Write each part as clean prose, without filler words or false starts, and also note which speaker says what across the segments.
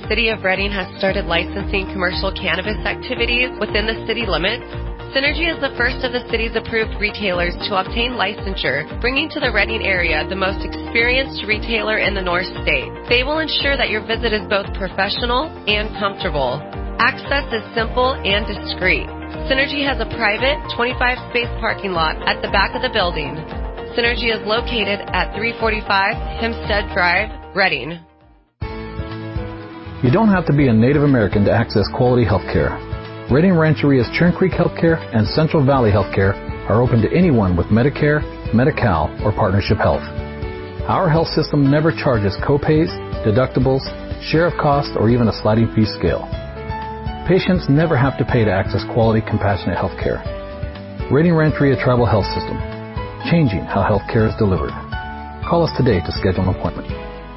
Speaker 1: City of Reading has started licensing commercial cannabis activities within the city limits, Synergy is the first of the city's approved retailers to obtain licensure, bringing to the Reading area the most experienced retailer in the North State. They will ensure that your visit is both professional and comfortable. Access is simple and discreet. Synergy has a private 25-space parking lot at the back of the building. Synergy is located at 345 Hempstead Drive, Reading.
Speaker 2: You don't have to be a Native American to access quality health care. Reading Rancheria's Churn Creek Healthcare and Central Valley Healthcare are open to anyone with Medicare, Medi-Cal, or Partnership Health. Our health system never charges copays, deductibles, share of cost, or even a sliding fee scale. Patients never have to pay to access quality, compassionate health care. Reading Rancheria Tribal Health System, changing how health care is delivered. Call us today to schedule an appointment.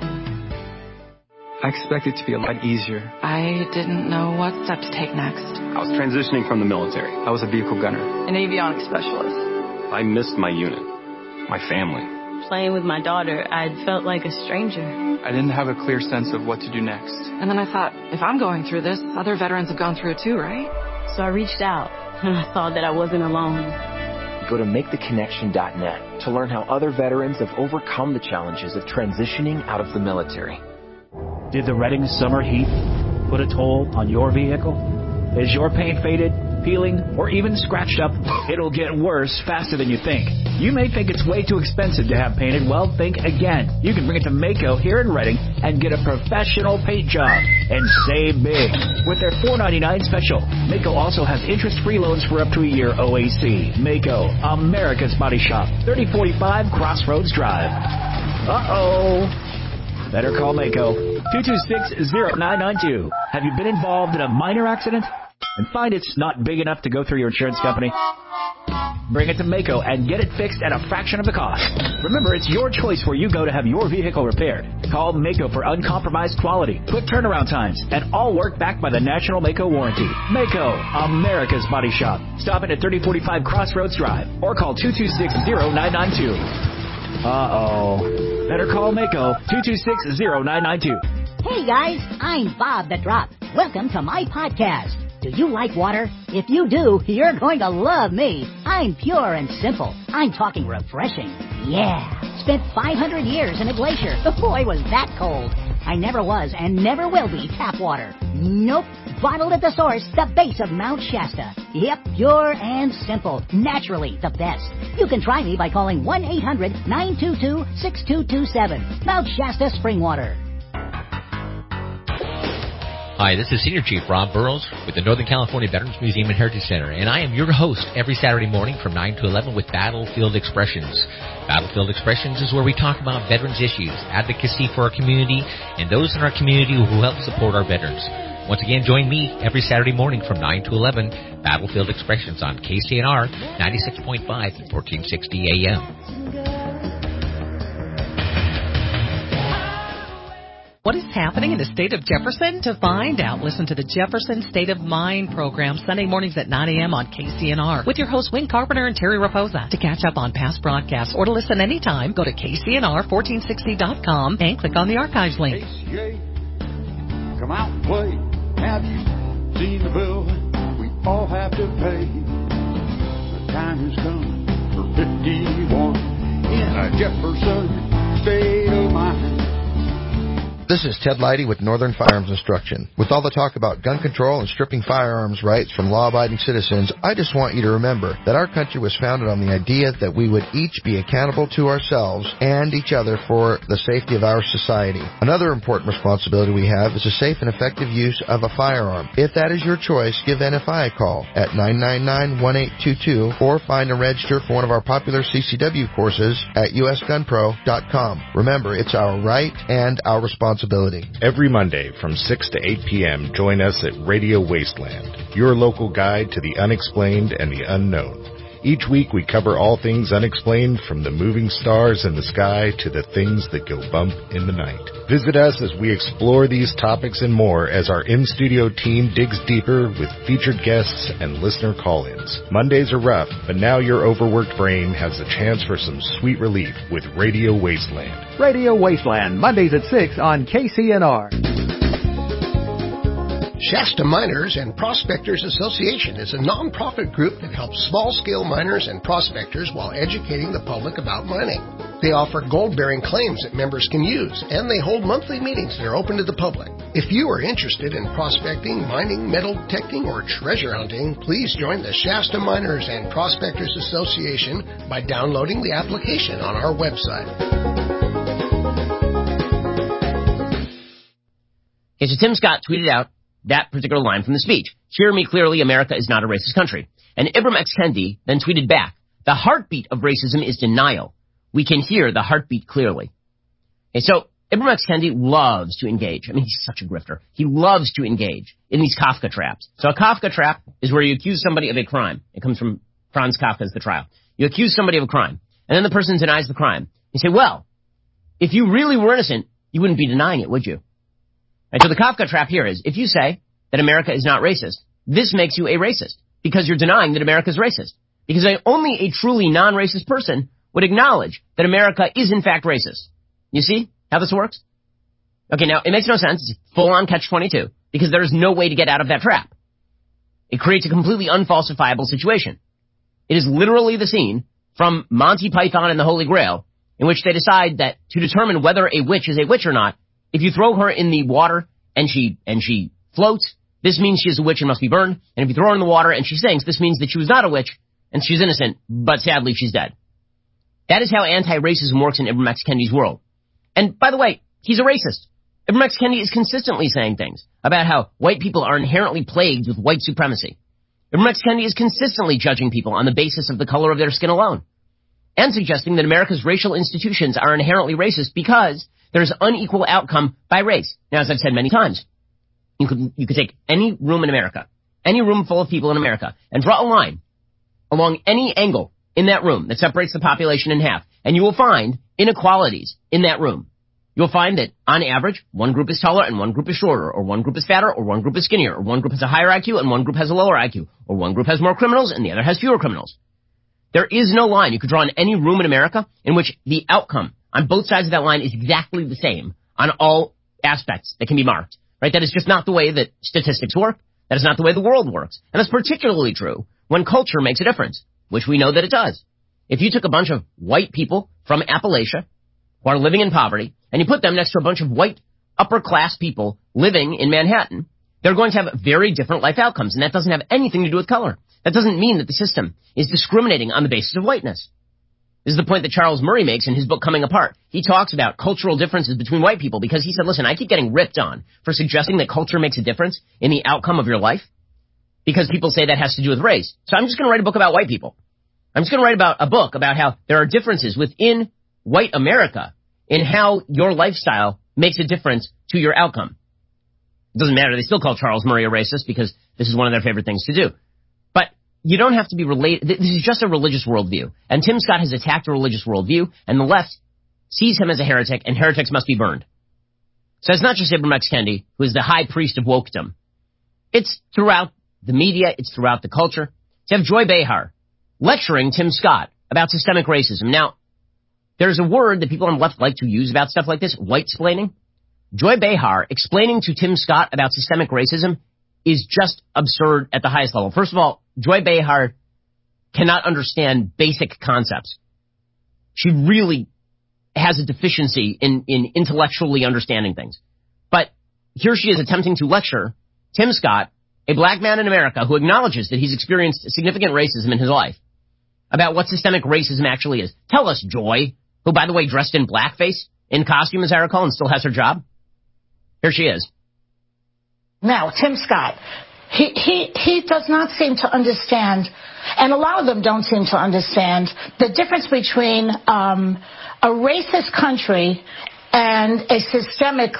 Speaker 3: I expected it to be a lot easier.
Speaker 4: I didn't know what step to take next.
Speaker 5: I was transitioning from the military.
Speaker 3: I was a vehicle gunner.
Speaker 4: An avionics specialist.
Speaker 5: I missed my unit, my family.
Speaker 6: Playing with my daughter, I felt like a stranger.
Speaker 3: I didn't have a clear sense of what to do next.
Speaker 4: And then I thought, if I'm going through this, other veterans have gone through it too, right?
Speaker 6: So I reached out, and I thought that I wasn't alone.
Speaker 7: Go to MakeTheConnection.net to learn how other veterans have overcome the challenges of transitioning out of the military.
Speaker 8: Did the Reading summer heat put a toll on your vehicle? Is your paint faded, peeling, or even scratched up? It'll get worse faster than you think. You may think it's way too expensive to have painted. Well, think again. You can bring it to Mako here in Reading and get a professional paint job and save big with their $4.99 special. Mako also has interest-free loans for up to a year OAC. Mako, America's Body Shop, 3045 Crossroads Drive. Uh-oh. Better call Mako, 226-0992. Have you been involved in a minor accident and find it's not big enough to go through your insurance company? Bring it to Mako and get it fixed at a fraction of the cost. Remember, it's your choice where you go to have your vehicle repaired. Call Mako for uncompromised quality, quick turnaround times, and all work backed by the National Mako warranty. Mako, America's Body Shop. Stop in at 3045 Crossroads Drive or call 226-0992. Uh-oh. Better call Mako, 226-0992.
Speaker 9: Hey guys, I'm Bob the Drop. Welcome to my podcast. Do you like water? If you do, you're going to love me. I'm pure and simple. I'm talking refreshing. Yeah. Spent 500 years in a glacier. Boy, was that cold. I never was and never will be tap water. Nope. Bottled at the source, the base of Mount Shasta. Yep, pure and simple. Naturally the best. You can try me by calling 1-800-922-6227. Mount Shasta Spring Water.
Speaker 10: Hi, this is Senior Chief Rob Burrows with the Northern California Veterans Museum and Heritage Center, and I am your host every Saturday morning from 9 to 11 with Battlefield Expressions. Battlefield Expressions is where we talk about veterans issues, advocacy for our community, and those in our community who help support our veterans. Once again, join me every Saturday morning from 9 to 11, Battlefield Expressions on KCNR 96.5 and 1460 AM.
Speaker 11: What is happening in the state of Jefferson? To find out, listen to the Jefferson State of Mind program Sunday mornings at 9 a.m. on KCNR with your hosts Wayne Carpenter and Terry Raposa. To catch up on past broadcasts or to listen anytime, go to KCNR1460.com and click on the archives link.
Speaker 12: KCA, come out and play. Have you seen the bill we all have to pay? The time has come for 51 in a Jefferson State of Mind.
Speaker 13: This is Ted Leidy with Northern Firearms Instruction. With all the talk about gun control and stripping firearms rights from law-abiding citizens, I just want you to remember that our country was founded on the idea that we would each be accountable to ourselves and each other for the safety of our society. Another important responsibility we have is the safe and effective use of a firearm. If that is your choice, give NFI a call at 999-1822 or find and register for one of our popular CCW courses at usgunpro.com. Remember, it's our right and our responsibility.
Speaker 14: Every Monday from 6 to 8 p.m., join us at Radio Wasteland, your local guide to the unexplained and the unknown. Each week we cover all things unexplained, from the moving stars in the sky to the things that go bump in the night. Visit us as we explore these topics and more as our in-studio team digs deeper with featured guests and listener call-ins. Mondays are rough, but now your overworked brain has a chance for some sweet relief with Radio Wasteland.
Speaker 15: Radio Wasteland, Mondays at 6 on KCNR. Shasta Miners and Prospectors Association is a nonprofit group that helps small-scale miners and prospectors while educating the public about mining. They offer gold-bearing claims that members can use, and they hold monthly meetings that are open to the public. If you are interested in prospecting, mining, metal detecting, or treasure hunting, please join the Shasta Miners and Prospectors Association by downloading the application on our website.
Speaker 16: Okay, so Tim Scott tweeted out that particular line from the speech. Hear me clearly, America is not a racist country. And Ibram X. Kendi then tweeted back, the heartbeat of racism is denial. We can hear the heartbeat clearly. Okay, so Ibram X. Kendi loves to engage. I mean, he's such a grifter. He loves to engage in these Kafka traps. So a Kafka trap is where you accuse somebody of a crime. It comes from Franz Kafka's The Trial. You accuse somebody of a crime, and then the person denies the crime. You say, well, if you really were innocent, you wouldn't be denying it, would you? Right, so the Kafka trap here is, if you say that America is not racist, this makes you a racist, because you're denying that America is racist. Because only a truly non-racist person would acknowledge that America is in fact racist. You see how this works? Okay, now, it makes no sense. It's full-on catch-22, because there is no way to get out of that trap. It creates a completely unfalsifiable situation. It is literally the scene from Monty Python and the Holy Grail, in which they decide that to determine whether a witch is a witch or not, if you throw her in the water and she floats, this means she is a witch and must be burned. And if you throw her in the water and she sinks, this means that she was not a witch and she's innocent, but sadly she's dead. That is how anti-racism works in Ibram X. Kendi's world. And by the way, he's a racist. Ibram X. Kendi is consistently saying things about how white people are inherently plagued with white supremacy. Ibram X. Kendi is consistently judging people on the basis of the color of their skin alone, and suggesting that America's racial institutions are inherently racist because there's unequal outcome by race. Now, as I've said many times, you could take any room in America, any room full of people in America, and draw a line along any angle in that room that separates the population in half, and you will find inequalities in that room. You'll find that, on average, one group is taller and one group is shorter, or one group is fatter, or one group is skinnier, or one group has a higher IQ and one group has a lower IQ, or one group has more criminals and the other has fewer criminals. There is no line you could draw in any room in America in which the outcome on both sides of that line is exactly the same on all aspects that can be marked, right? That is just not the way that statistics work. That is not the way the world works. And that's particularly true when culture makes a difference, which we know that it does. If you took a bunch of white people from Appalachia who are living in poverty and you put them next to a bunch of white upper-class people living in Manhattan, they're going to have very different life outcomes, and that doesn't have anything to do with color. That doesn't mean that the system is discriminating on the basis of whiteness. This is the point that Charles Murray makes in his book, Coming Apart. He talks about cultural differences between white people because he said, listen, I keep getting ripped on for suggesting that culture makes a difference in the outcome of your life because people say that has to do with race. So I'm just going to write a book about white people. I'm just going to write about a book about how there are differences within white America in how your lifestyle makes a difference to your outcome. It doesn't matter. They still call Charles Murray a racist because this is one of their favorite things to do. But you don't have to be related. This is just a religious worldview. And Tim Scott has attacked a religious worldview, and the left sees him as a heretic, and heretics must be burned. So it's not just Ibram X. Kendi, who is the high priest of wokedom. It's throughout the media. It's throughout the culture. To have Joy Behar lecturing Tim Scott about systemic racism. Now, there's a word that people on the left like to use about stuff like this, white-splaining. Joy Behar explaining to Tim Scott about systemic racism is just absurd at the highest level. First of all, Joy Behar cannot understand basic concepts. She really has a deficiency in intellectually understanding things. But here she is attempting to lecture Tim Scott, a black man in America who acknowledges that he's experienced significant racism in his life, about what systemic racism actually is. Tell us, Joy, who, by the way, dressed in blackface, in costume, as I recall, and still has her job. Here she is.
Speaker 17: Now, Tim Scott, he does not seem to understand, and a lot of them don't seem to understand, the difference between a racist country and a systemic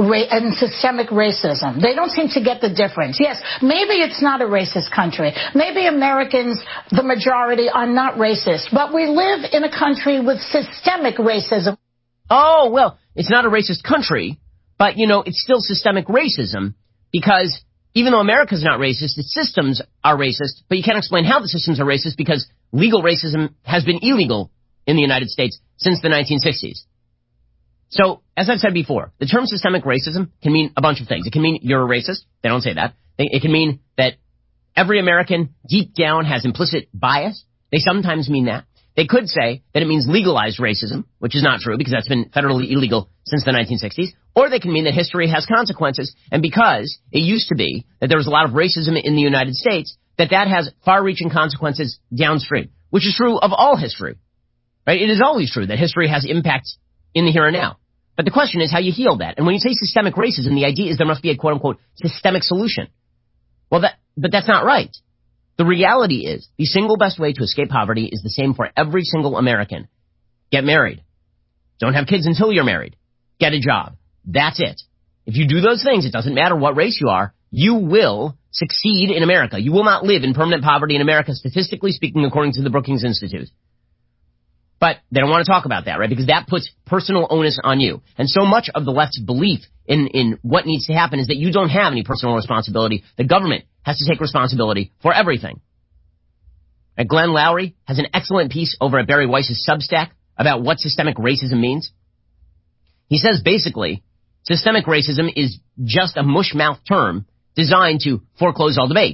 Speaker 17: racism. They don't seem to get the difference. Yes, maybe it's not a racist country. Maybe Americans, the majority, are not racist. But we live in a country with systemic racism.
Speaker 16: Oh, well, it's not a racist country, but, you know, it's still systemic racism because even though America's not racist, its systems are racist, but you can't explain how the systems are racist because legal racism has been illegal in the United States since the 1960s. So, as I've said before, the term systemic racism can mean a bunch of things. It can mean you're a racist. They don't say that. It can mean that every American deep down has implicit bias. They sometimes mean that. They could say that it means legalized racism, which is not true because that's been federally illegal since the 1960s. Or they can mean that history has consequences, and because it used to be that there was a lot of racism in the United States, that has far-reaching consequences downstream, which is true of all history. Right? It is always true that history has impacts in the here and now. But the question is how you heal that. And when you say systemic racism, the idea is there must be a quote-unquote systemic solution. But that's not right. The reality is the single best way to escape poverty is the same for every single American. Get married. Don't have kids until you're married. Get a job. That's it. If you do those things, it doesn't matter what race you are, you will succeed in America. You will not live in permanent poverty in America, statistically speaking, according to the Brookings Institute. But they don't want to talk about that, right? Because that puts personal onus on you. And so much of the left's belief in what needs to happen is that you don't have any personal responsibility. The government has to take responsibility for everything. And Glenn Loury has an excellent piece over at Barry Weiss's Substack about what systemic racism means. He says basically, systemic racism is just a mush-mouth term designed to foreclose all debate.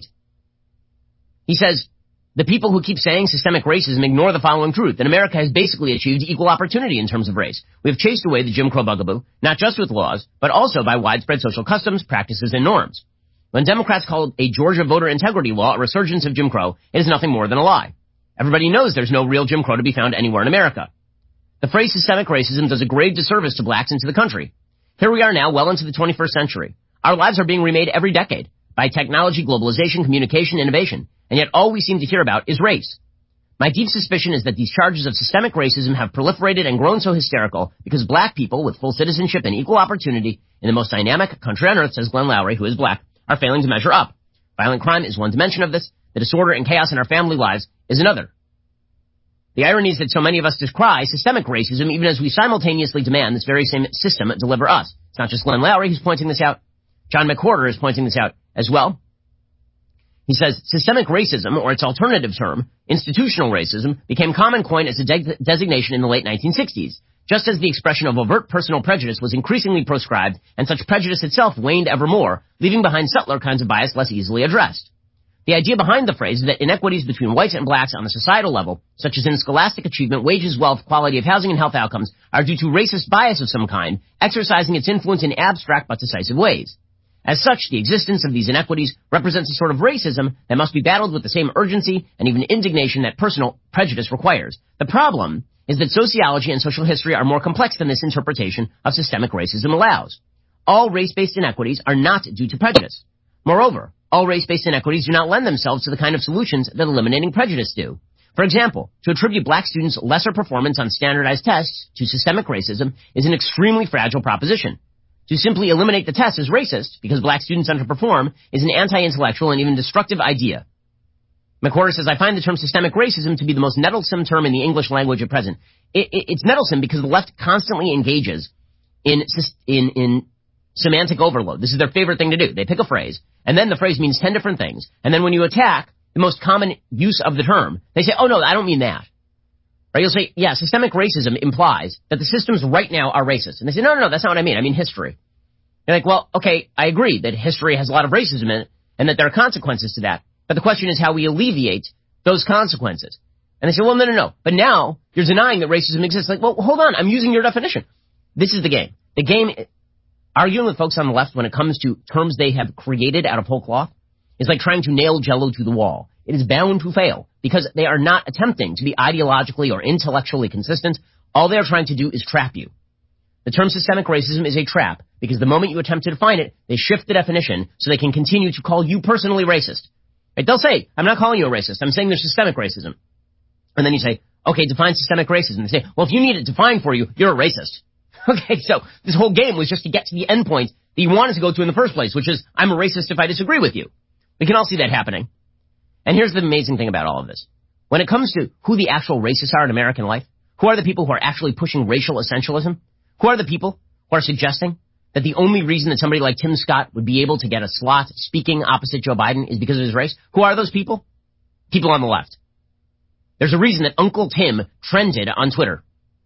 Speaker 16: He says, the people who keep saying systemic racism ignore the following truth, that America has basically achieved equal opportunity in terms of race. We have chased away the Jim Crow bugaboo, not just with laws, but also by widespread social customs, practices, and norms. When Democrats called a Georgia voter integrity law a resurgence of Jim Crow, it is nothing more than a lie. Everybody knows there's no real Jim Crow to be found anywhere in America. The phrase systemic racism does a grave disservice to blacks and to the country. Here we are now, well into the 21st century. Our lives are being remade every decade by technology, globalization, communication, innovation, and yet all we seem to hear about is race. My deep suspicion is that these charges of systemic racism have proliferated and grown so hysterical because black people with full citizenship and equal opportunity in the most dynamic country on earth, says Glenn Loury, who is black, are failing to measure up. Violent crime is one dimension of this. The disorder and chaos in our family lives is another. The irony is that so many of us decry systemic racism even as we simultaneously demand this very same system deliver us. It's not just Glenn Loury who's pointing this out. John McWhorter is pointing this out as well. He says systemic racism, or its alternative term, institutional racism, became common coin as a designation in the late 1960s, just as the expression of overt personal prejudice was increasingly proscribed, and such prejudice itself waned ever more, leaving behind subtler kinds of bias less easily addressed. The idea behind the phrase is that inequities between whites and blacks on the societal level, such as in scholastic achievement, wages, wealth, quality of housing, and health outcomes, are due to racist bias of some kind, exercising its influence in abstract but decisive ways. As such, the existence of these inequities represents a sort of racism that must be battled with the same urgency and even indignation that personal prejudice requires. The problem is that sociology and social history are more complex than this interpretation of systemic racism allows. All race-based inequities are not due to prejudice. Moreover, all race-based inequities do not lend themselves to the kind of solutions that eliminating prejudice do. For example, to attribute black students lesser performance on standardized tests to systemic racism is an extremely fragile proposition. To simply eliminate the test as racist because black students underperform is an anti-intellectual and even destructive idea. McWhorter says, I find the term systemic racism to be the most nettlesome term in the English language at present. It's nettlesome because the left constantly engages in semantic overload. This is their favorite thing to do. They pick a phrase, and then the phrase means 10 different things. And then when you attack the most common use of the term, they say, oh, no, I don't mean that. Right? You'll say, yeah, systemic racism implies that the systems right now are racist. And they say, no, that's not what I mean. I mean history. You're like, well, okay, I agree that history has a lot of racism in it and that there are consequences to that. But the question is how we alleviate those consequences. And they say, well, no. But now you're denying that racism exists. Like, well, hold on. I'm using your definition. This is the game. The game, arguing with folks on the left when it comes to terms they have created out of whole cloth is like trying to nail Jell-O to the wall. It is bound to fail because they are not attempting to be ideologically or intellectually consistent. All they are trying to do is trap you. The term systemic racism is a trap because the moment you attempt to define it, they shift the definition so they can continue to call you personally racist. Right? They'll say, I'm not calling you a racist. I'm saying there's systemic racism. And then you say, okay, define systemic racism. They say, well, if you need it defined for you, you're a racist. Okay, so this whole game was just to get to the end point that you wanted to go to in the first place, which is, I'm a racist if I disagree with you. We can all see that happening. And here's the amazing thing about all of this. When it comes to who the actual racists are in American life, who are the people who are actually pushing racial essentialism, who are the people who are suggesting that the only reason that somebody like Tim Scott would be able to get a slot speaking opposite Joe Biden is because of his race? Who are those people? People on the left. There's a reason that Uncle Tim trended on Twitter.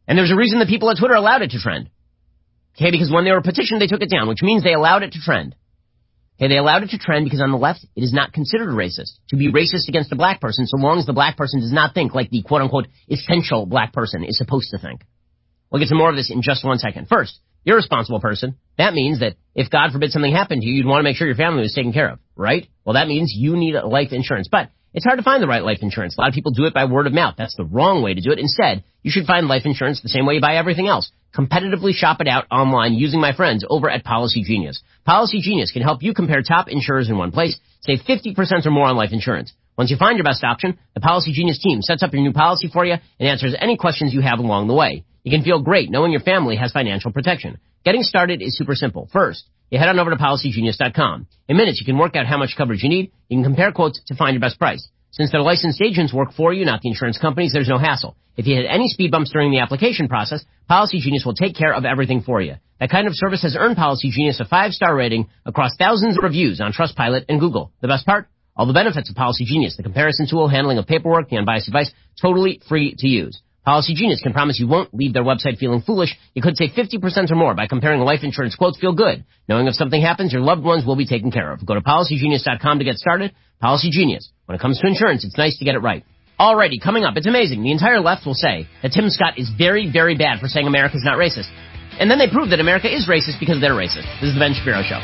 Speaker 16: And there's a reason the people at Twitter allowed it to trend. Okay, because when they were petitioned, they took it down, which means they allowed it to trend. Okay, they allowed it to trend because on the left, it is not considered racist to be racist against a black person so long as the black person does not think like the quote-unquote essential black person is supposed to think. We'll get to more of this in just 1 second. First, you're a responsible person. That means that if God forbid something happened to you, you'd want to make sure your family was taken care of, right? Well, that means you need a life insurance. But it's hard to find the right life insurance. A lot of people do it by word of mouth. That's the wrong way to do it. Instead, you should find life insurance the same way you buy everything else. Competitively shop it out online using my friends over at Policy Genius. Policy Genius can help you compare top insurers in one place, save 50% or more on life insurance. Once you find your best option, the Policy Genius team sets up your new policy for you and answers any questions you have along the way. You can feel great knowing your family has financial protection. Getting started is super simple. First, you head on over to PolicyGenius.com. In minutes, you can work out how much coverage you need. You can compare quotes to find your best price. Since their licensed agents work for you, not the insurance companies, there's no hassle. If you hit any speed bumps during the application process, Policy Genius will take care of everything for you. That kind of service has earned Policy Genius a 5-star rating across thousands of reviews on Trustpilot and Google. The best part? All the benefits of Policy Genius, the comparison tool, handling of paperwork, the unbiased advice, totally free to use. Policy Genius can promise you won't leave their website feeling foolish. You could save 50% or more by comparing life insurance quotes. Feel good, knowing if something happens, your loved ones will be taken care of. Go to PolicyGenius.com to get started. Policy Genius. When it comes to insurance, it's nice to get it right. Alrighty, coming up, it's amazing. The entire left will say that Tim Scott is very, very bad for saying America's not racist. And then they prove that America is racist because they're racist. This is the Ben Shapiro Show.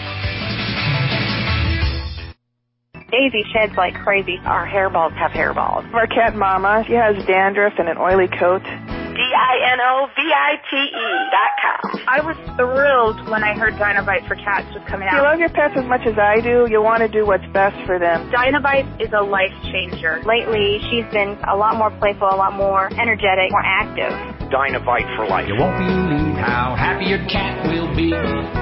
Speaker 18: Daisy sheds like crazy. Our hairballs have hairballs.
Speaker 19: Our cat Mama, she has dandruff and an oily coat.
Speaker 18: DINOVITE.com. I was thrilled when I heard Dinovite for Cats was coming out.
Speaker 19: If you love your pets as much as I do, you'll want to do what's best for them.
Speaker 18: Dinovite is a life changer. Lately, she's been a lot more playful, a lot more energetic, more active.
Speaker 20: Dinovite for life.
Speaker 21: You won't believe how happy your cat will be.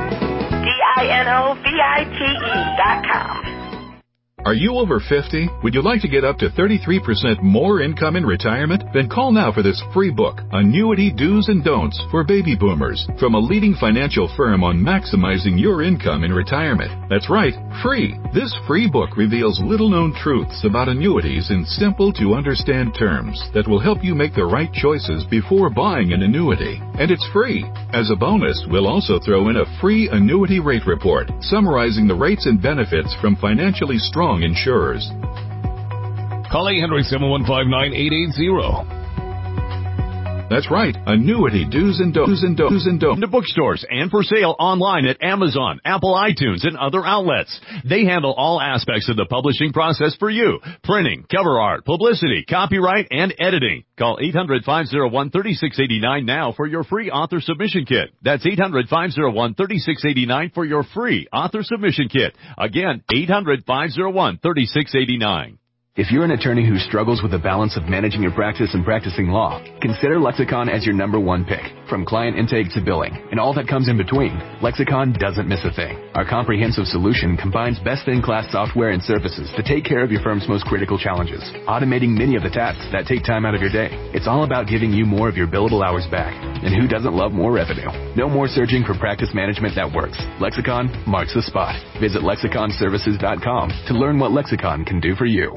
Speaker 18: DINOVITE.com.
Speaker 22: Are you over 50? Would you like to get up to 33% more income in retirement? Then call now for this free book, Annuity Do's and Don'ts for Baby Boomers, from a leading financial firm on maximizing your income in retirement. That's right, free. This free book reveals little-known truths about annuities in simple-to-understand terms that will help you make the right choices before buying an annuity. And it's free. As a bonus, we'll also throw in a free annuity rate report summarizing the rates and benefits from financially strong insurers.
Speaker 23: Call 800-715-9880.
Speaker 22: That's right, Annuity Do's and Don'ts. In
Speaker 24: the bookstores and for sale online at Amazon, Apple iTunes, and other outlets. They handle all aspects of the publishing process for you. Printing, cover art, publicity, copyright, and editing. Call 800-501-3689 now for your free author submission kit. That's 800-501-3689 for your free author submission kit. Again, 800-501-3689.
Speaker 25: If you're an attorney who struggles with the balance of managing your practice and practicing law, consider Lexicon as your #1 pick. From client intake to billing and all that comes in between, Lexicon doesn't miss a thing. Our comprehensive solution combines best-in-class software and services to take care of your firm's most critical challenges, automating many of the tasks that take time out of your day. It's all about giving you more of your billable hours back. And who doesn't love more revenue? No more searching for practice management that works. Lexicon marks the spot. Visit lexiconservices.com to learn what Lexicon can do for you.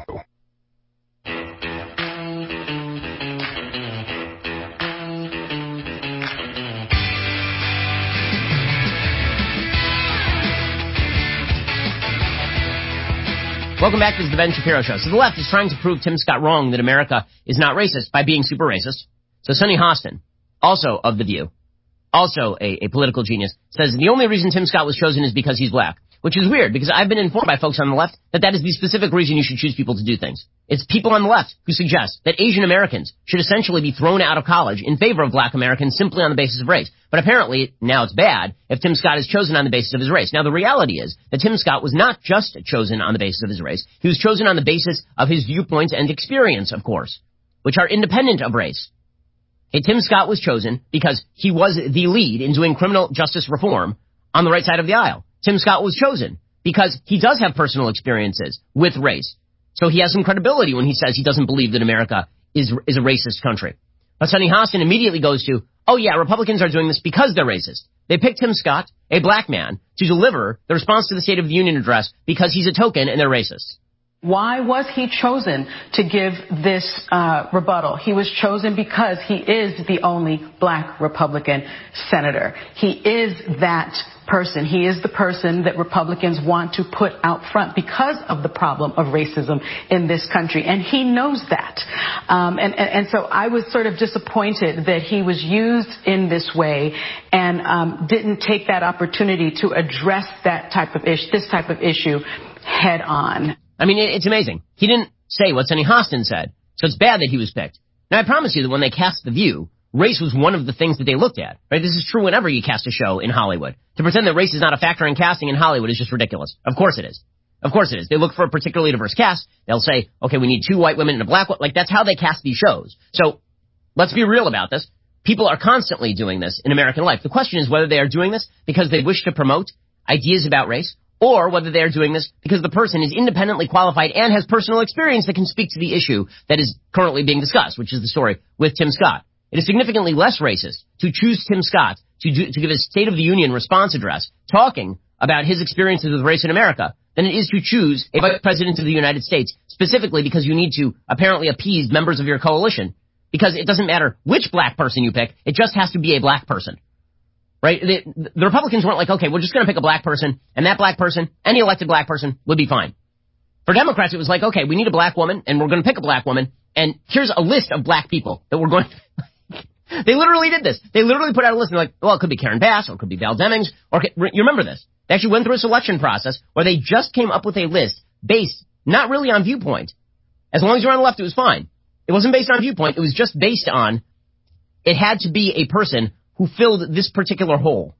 Speaker 16: Welcome back to the Ben Shapiro Show. So the left is trying to prove Tim Scott wrong that America is not racist by being super racist. So Sunny Hostin, also of The View, also a political genius, says the only reason Tim Scott was chosen is because he's black. Which is weird, because I've been informed by folks on the left that is the specific reason you should choose people to do things. It's people on the left who suggest that Asian Americans should essentially be thrown out of college in favor of black Americans simply on the basis of race. But apparently, now it's bad if Tim Scott is chosen on the basis of his race. Now, the reality is that Tim Scott was not just chosen on the basis of his race. He was chosen on the basis of his viewpoints and experience, of course, which are independent of race. Okay, Tim Scott was chosen because he was the lead in doing criminal justice reform on the right side of the aisle. Tim Scott was chosen because he does have personal experiences with race. So he has some credibility when he says he doesn't believe that America is a racist country. But Sunny Hostin immediately goes to, oh yeah, Republicans are doing this because they're racist. They picked Tim Scott, a black man, to deliver the response to the State of the Union address because he's a token and they're racist.
Speaker 1: Why was he chosen to give this rebuttal? He was chosen because he is the only black Republican senator. He is that person. He is the person that Republicans want to put out front because of the problem of racism in this country. And he knows that. And so I was sort of disappointed that he was used in this way and didn't take that opportunity to address this type of issue head on.
Speaker 16: I mean, it's amazing. He didn't say what Sunny Hostin said, so it's bad that he was picked. Now, I promise you that when they cast The View, race was one of the things that they looked at. Right? This is true whenever you cast a show in Hollywood. To pretend that race is not a factor in casting in Hollywood is just ridiculous. Of course it is. Of course it is. They look for a particularly diverse cast. They'll say, okay, we need 2 white women and a black one. Like, that's how they cast these shows. So let's be real about this. People are constantly doing this in American life. The question is whether they are doing this because they wish to promote ideas about race, or whether they are doing this because the person is independently qualified and has personal experience that can speak to the issue that is currently being discussed, which is the story with Tim Scott. It is significantly less racist to choose Tim Scott to give a State of the Union response address talking about his experiences with race in America than it is to choose a vice president of the United States, specifically because you need to apparently appease members of your coalition, because it doesn't matter which black person you pick, it just has to be a black person. Right? The Republicans weren't like, okay, we're just going to pick a black person, and that black person, any elected black person, would be fine. For Democrats, it was like, okay, we need a black woman, and we're going to pick a black woman, and here's a list of black people that we're going to... They literally did this. They literally put out a list, and they're like, well, it could be Karen Bass, or it could be Val Demings, or... You remember this. They actually went through a selection process where they just came up with a list based not really on viewpoint. As long as you're on the left, it was fine. It wasn't based on viewpoint. It was just based on it had to be a person who filled this particular hole.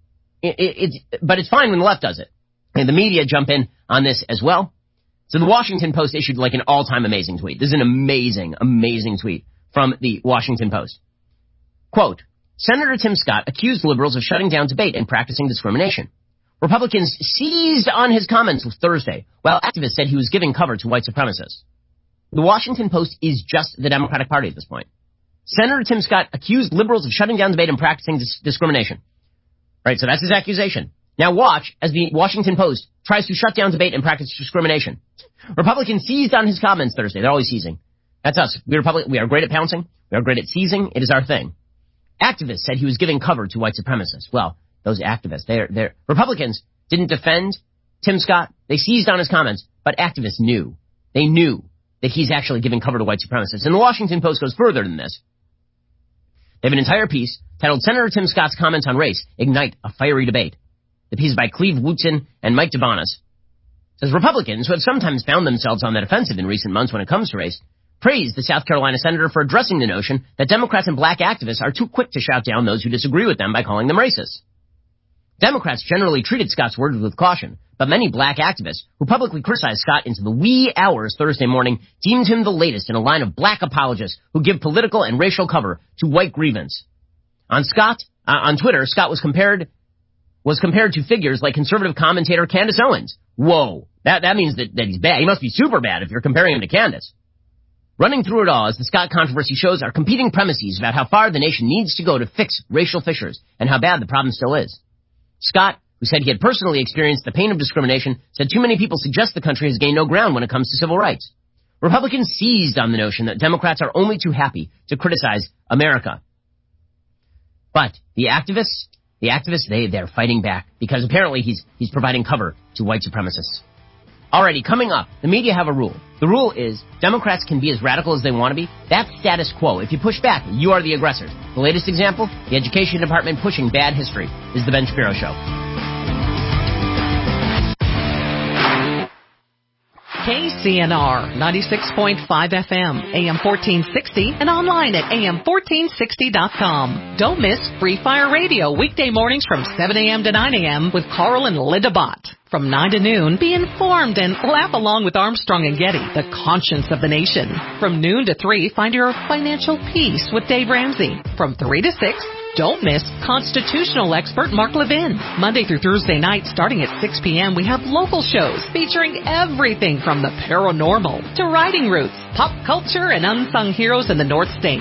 Speaker 16: But it's fine when the left does it. And the media jump in on this as well. So the Washington Post issued like an all-time amazing tweet. This is an amazing, amazing tweet from the Washington Post. Quote, Senator Tim Scott accused liberals of shutting down debate and practicing discrimination. Republicans seized on his comments Thursday, while activists said he was giving cover to white supremacists. The Washington Post is just the Democratic Party at this point. Senator Tim Scott accused liberals of shutting down debate and practicing discrimination. Right, so that's his accusation. Now watch as the Washington Post tries to shut down debate and practice discrimination. Republicans seized on his comments Thursday. They're always seizing. That's us. We are great at pouncing. We are great at seizing. It is our thing. Activists said he was giving cover to white supremacists. Well, those activists, they're Republicans didn't defend Tim Scott. They seized on his comments, but activists knew. They knew that he's actually giving cover to white supremacists. And the Washington Post goes further than this. They have an entire piece titled Senator Tim Scott's Comments on Race Ignite a Fiery Debate. The piece is by Cleve Wootson and Mike DeBonis. Says Republicans, who have sometimes found themselves on the defensive in recent months when it comes to race, praised the South Carolina senator for addressing the notion that Democrats and black activists are too quick to shout down those who disagree with them by calling them racist. Democrats generally treated Scott's words with caution, but many black activists who publicly criticized Scott into the wee hours Thursday morning deemed him the latest in a line of black apologists who give political and racial cover to white grievance. On Twitter, Scott was compared to figures like conservative commentator Candace Owens. Whoa, that means that he's bad. He must be super bad if you're comparing him to Candace. Running through it all, as the Scott controversy shows, are competing premises about how far the nation needs to go to fix racial fissures and how bad the problem still is. Scott, who said he had personally experienced the pain of discrimination, said too many people suggest the country has gained no ground when it comes to civil rights. Republicans seized on the notion that Democrats are only too happy to criticize America. But the activists, they're fighting back because apparently he's providing cover to white supremacists. Alrighty, coming up, the media have a rule. The rule is Democrats can be as radical as they want to be. That's status quo. If you push back, you are the aggressor. The latest example, the Education Department pushing bad history, is the Ben Shapiro Show.
Speaker 11: KCNR 96.5 FM, AM 1460, and online at am1460.com. Don't miss Free Fire Radio weekday mornings from 7 a.m. to 9 a.m. with Carl and Linda Bott. From 9 to noon, be informed and laugh along with Armstrong and Getty, the conscience of the nation. From noon to 3, find your financial peace with Dave Ramsey. From 3 to 6, don't miss constitutional expert Mark Levin. Monday through Thursday night, starting at 6 p.m., we have local shows featuring everything from the paranormal to riding routes, pop culture, and unsung heroes in the North States.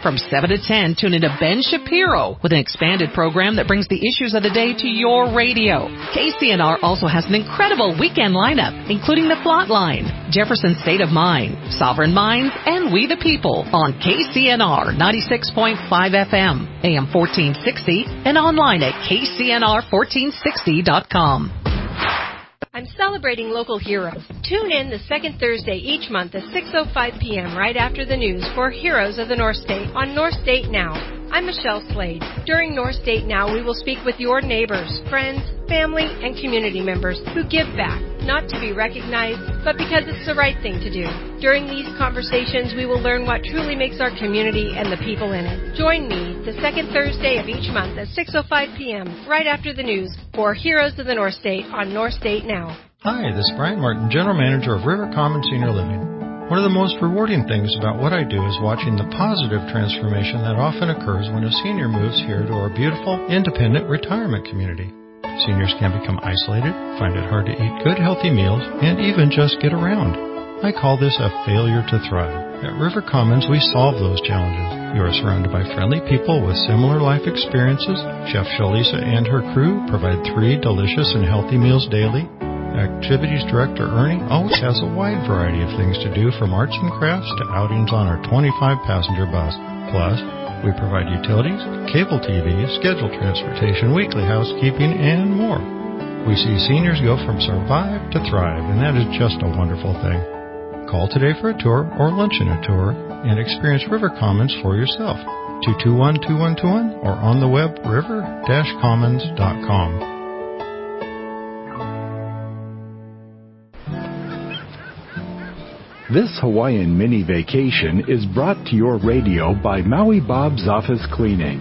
Speaker 11: From 7 to 10, tune into Ben Shapiro with an expanded program that brings the issues of the day to your radio. KCNR also has an incredible weekend lineup, including The Plot Line, Jefferson State of Mind, Sovereign Minds, and We the People on KCNR 96.5 FM, AM 1460, and online at KCNR1460.com.
Speaker 2: I'm celebrating local heroes. Tune in the second Thursday each month at 6:05 p.m. right after the news for Heroes of the North State on North State Now. I'm Michelle Slade. During North State Now, we will speak with your neighbors, friends, family, and community members who give back, not to be recognized, but because it's the right thing to do. During these conversations, we will learn what truly makes our community and the people in it. Join me the second Thursday of each month at 6:05 p.m. right after the news for Heroes of the North State on North State Now.
Speaker 3: Hi, this is Brian Martin, General Manager of River Commons Senior Living. One of the most rewarding things about what I do is watching the positive transformation that often occurs when a senior moves here to our beautiful, independent retirement community. Seniors can become isolated, find it hard to eat good, healthy meals, and even just get around. I call this a failure to thrive. At River Commons, we solve those challenges. You are surrounded by friendly people with similar life experiences. Chef Shalisa and her crew provide 3 delicious and healthy meals daily. Activities Director Ernie always has a wide variety of things to do, from arts and crafts to outings on our 25-passenger bus. Plus, we provide utilities, cable TV, scheduled transportation, weekly housekeeping, and more. We see seniors go from survive to thrive, and that is just a wonderful thing. Call today for a tour or lunch in a tour and experience River Commons for yourself. 221-2121 or on the web river-commons.com.
Speaker 4: This Hawaiian mini vacation is brought to your radio by Maui Bob's Office Cleaning.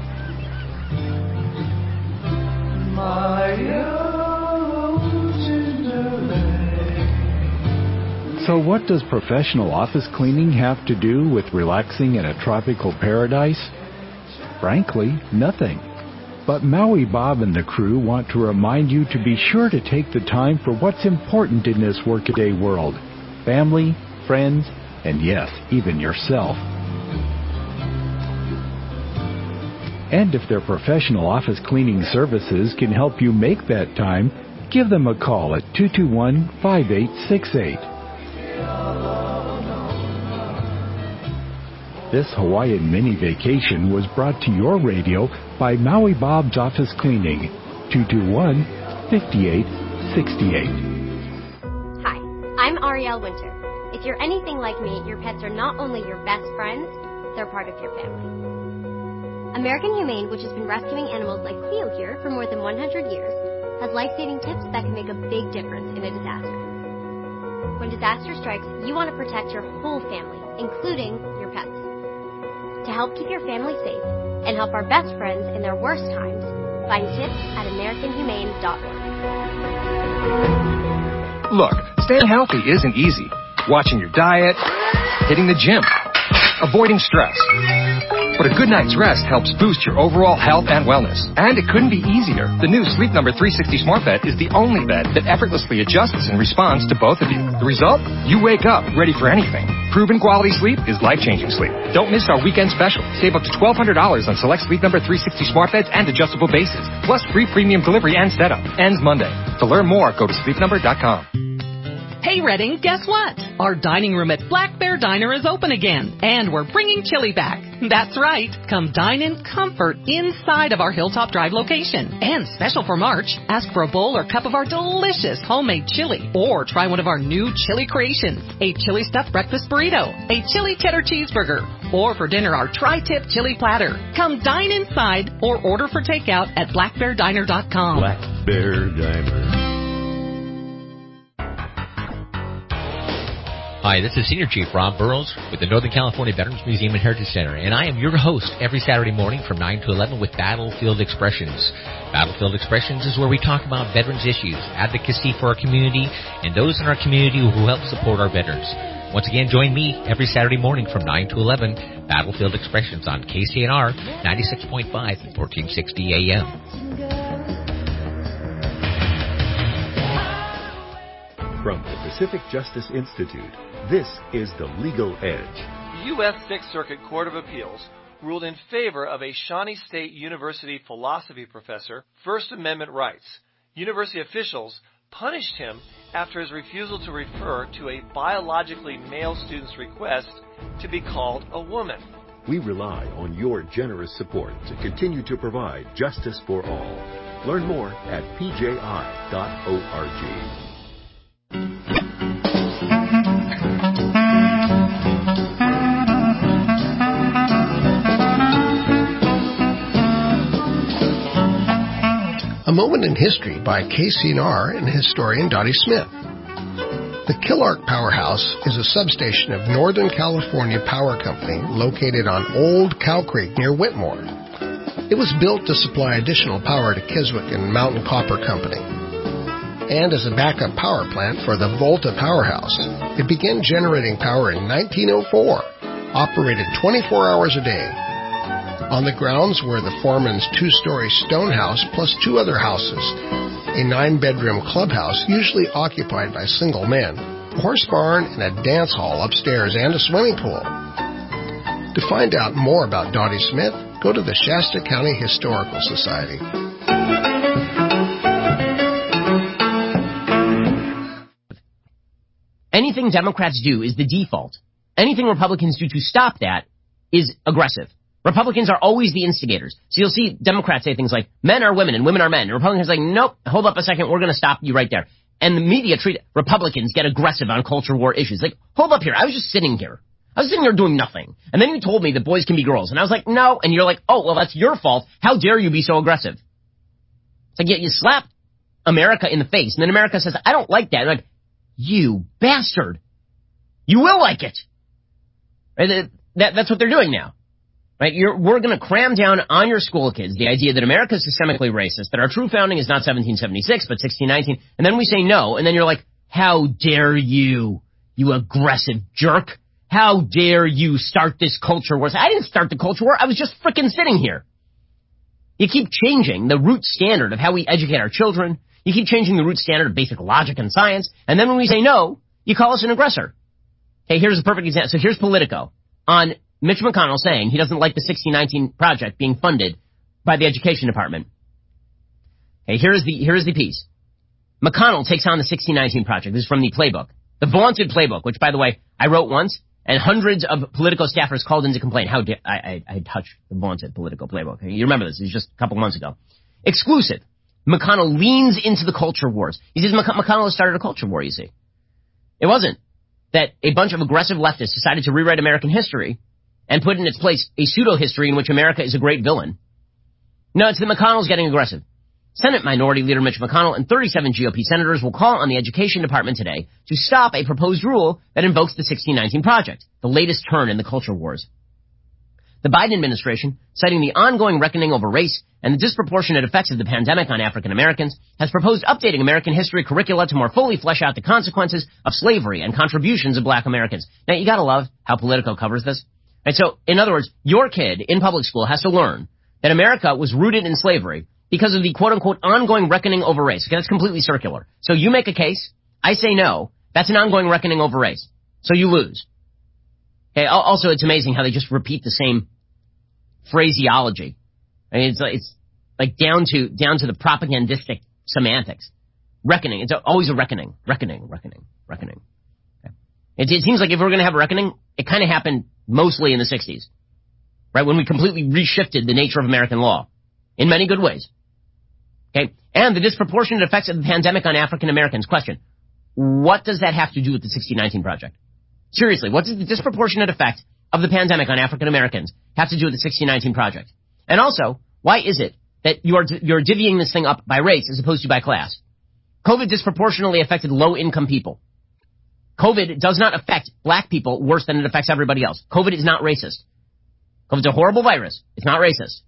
Speaker 4: So what does professional office cleaning have to do with relaxing in a tropical paradise? Frankly, nothing. But Maui Bob and the crew want to remind you to be sure to take the time for what's important in this workaday world. Family, friends, and yes, even yourself. And if their professional office cleaning services can help you make that time, give them a call at 221-5868. This Hawaiian mini vacation was brought to your radio by Maui Bob's Office Cleaning, 221-5868.
Speaker 5: I'm Arielle Winter. If you're anything like me, your pets are not only your best friends, they're part of your family. American Humane, which has been rescuing animals like Cleo here for more than 100 years, has life-saving tips that can make a big difference in a disaster. When disaster strikes, you want to protect your whole family, including your pets. To help keep your family safe and help our best friends in their worst times, find tips at AmericanHumane.org.
Speaker 20: Look, staying healthy isn't easy. Watching your diet, hitting the gym, avoiding stress. But a good night's rest helps boost your overall health and wellness. And it couldn't be easier. The new Sleep Number 360 Smart Bed is the only bed that effortlessly adjusts and responds to both of you. The result? You wake up ready for anything. Proven quality sleep is life-changing sleep. Don't miss our weekend special. Save up to $1,200 on select Sleep Number 360 Smart Beds and adjustable bases. Plus free premium delivery and setup. Ends Monday. To learn more, go to sleepnumber.com.
Speaker 11: Hey Redding, guess what? Our dining room at Black Bear Diner is open again, and we're bringing chili back. That's right. Come dine in comfort inside of our Hilltop Drive location. And special for March, ask for a bowl or cup of our delicious homemade chili, or try one of our new chili creations, a chili stuffed breakfast burrito, a chili cheddar cheeseburger, or for dinner, our tri-tip chili platter. Come dine inside or order for takeout at blackbeardiner.com.
Speaker 22: Black Bear Diner.
Speaker 10: Hi, this is Senior Chief Rob Burrows with the Northern California Veterans Museum and Heritage Center, and I am your host every Saturday morning from 9 to 11 with Battlefield Expressions. Battlefield Expressions is where we talk about veterans issues, advocacy for our community, and those in our community who help support our veterans. Once again, join me every Saturday morning from 9 to 11, Battlefield Expressions on KCNR 96.5 and 1460 AM.
Speaker 26: From the Pacific Justice Institute, this is The Legal Edge,
Speaker 6: U.S. Sixth Circuit Court of Appeals ruled in favor of a Shawnee State University philosophy professor First Amendment rights. University officials punished him after his refusal to refer to a biologically male student's request to be called a woman.
Speaker 7: We rely on your generous support to continue to provide justice for all. Learn more at pji.org.
Speaker 15: A Moment in History by KCNR and historian Dottie Smith. The Killark Powerhouse is a substation of Northern California Power Company located on Old Cow Creek near Whitmore. It was built to supply additional power to Keswick and Mountain Copper Company. And as a backup power plant for the Volta Powerhouse, it began generating power in 1904, operated 24 hours a day. On the grounds were the foreman's 2-story stone house plus 2 other houses, a 9-bedroom clubhouse usually occupied by single men, a horse barn, and a dance hall upstairs and a swimming pool. To find out more about Dottie Smith, go to the Shasta County Historical Society.
Speaker 16: Anything Democrats do is the default. Anything Republicans do to stop that is aggressive. Republicans are always the instigators. So you'll see Democrats say things like, men are women and women are men. And Republicans are like, nope, hold up a second, we're going to stop you right there. And the media treat Republicans get aggressive on culture war issues. Like, hold up here, I was just sitting here. I was sitting here doing nothing. And then you told me that boys can be girls. And I was like, no. And you're like, oh, well, that's your fault. How dare you be so aggressive? It's like, you slap America in the face. And then America says, I don't like that. And like, you bastard. You will like it. Right? That's what they're doing now. Right? We're going to cram down on your school kids the idea that America is systemically racist, that our true founding is not 1776, but 1619, and then we say no, and then you're like, how dare you, you aggressive jerk? How dare you start this culture war? I didn't start the culture war, I was just frickin' sitting here. You keep changing the root standard of how we educate our children, you keep changing the root standard of basic logic and science, and then when we say no, you call us an aggressor. Okay, here's a perfect example. So here's Politico on Mitch McConnell saying he doesn't like the 1619 project being funded by the Education Department. Okay, here's the piece. McConnell takes on the 1619 project. This is from the playbook. The vaunted playbook, which, by the way, I wrote once, and hundreds of Politico staffers called in to complain. How dare I touched the vaunted Politico playbook. You remember this. It was just a couple months ago. Exclusive. McConnell leans into the culture wars. He says McConnell has started a culture war, you see. It wasn't that a bunch of aggressive leftists decided to rewrite American history and put in its place a pseudo-history in which America is a great villain. No, it's that McConnell's getting aggressive. Senate Minority Leader Mitch McConnell and 37 GOP senators will call on the Education Department today to stop a proposed rule that invokes the 1619 Project, the latest turn in the culture wars. The Biden administration, citing the ongoing reckoning over race and the disproportionate effects of the pandemic on African Americans, has proposed updating American history curricula to more fully flesh out the consequences of slavery and contributions of black Americans. Now, you gotta love how Politico covers this. Right, so, in other words, your kid in public school has to learn that America was rooted in slavery because of the quote-unquote ongoing reckoning over race. Okay, that's completely circular. So you make a case, I say no, that's an ongoing reckoning over race. So you lose. Okay, also, it's amazing how they just repeat the same phraseology. I mean, it's like down to the propagandistic semantics. Reckoning. It's always a reckoning. Reckoning. Okay. It seems like if we're going to have a reckoning, it kind of happened mostly in the 60s. Right? When we completely reshifted the nature of American law. In many good ways. Okay? And the disproportionate effects of the pandemic on African Americans. Question. What does that have to do with the 1619 Project? Seriously, what does the disproportionate effect of the pandemic on African Americans have to do with the 1619 Project? And also, why is it that you're divvying this thing up by race as opposed to by class? COVID disproportionately affected low-income people. COVID does not affect black people worse than it affects everybody else. COVID is not racist. COVID's a horrible virus. It's not racist.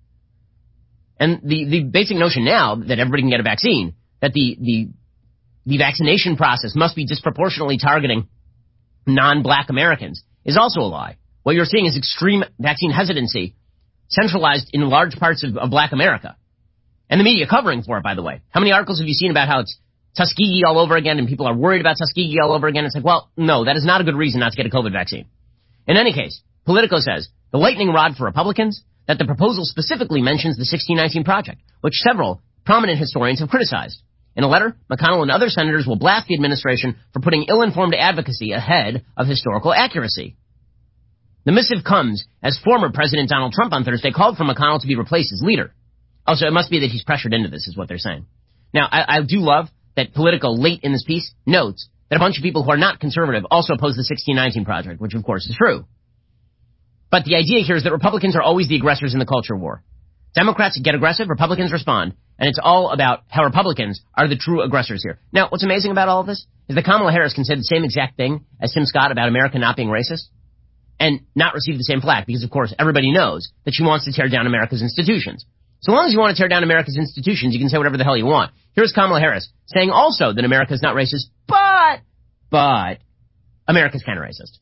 Speaker 16: And the basic notion now that everybody can get a vaccine, that the vaccination process must be disproportionately targeting non-black Americans, is also a lie. What you're seeing is extreme vaccine hesitancy centralized in large parts of black America. And the media covering for it, by the way. How many articles have you seen about how it's Tuskegee all over again and people are worried about Tuskegee all over again? It's like, well, no, that is not a good reason not to get a COVID vaccine. In any case, Politico says the lightning rod for Republicans, that the proposal specifically mentions the 1619 Project, which several prominent historians have criticized. In a letter, McConnell and other senators will blast the administration for putting ill-informed advocacy ahead of historical accuracy. The missive comes as former President Donald Trump on Thursday called for McConnell to be replaced as leader. Also, it must be that he's pressured into this, is what they're saying. Now, I do love that Politico, late in this piece, notes that a bunch of people who are not conservative also oppose the 1619 Project, which of course is true. But the idea here is that Republicans are always the aggressors in the culture war. Democrats get aggressive, Republicans respond, and it's all about how Republicans are the true aggressors here. Now, what's amazing about all of this is that Kamala Harris can say the same exact thing as Tim Scott about America not being racist and not receive the same flack because, of course, everybody knows that she wants to tear down America's institutions. So long as you want to tear down America's institutions, you can say whatever the hell you want. Here's Kamala Harris saying also that America's not racist, but America's kind of racist.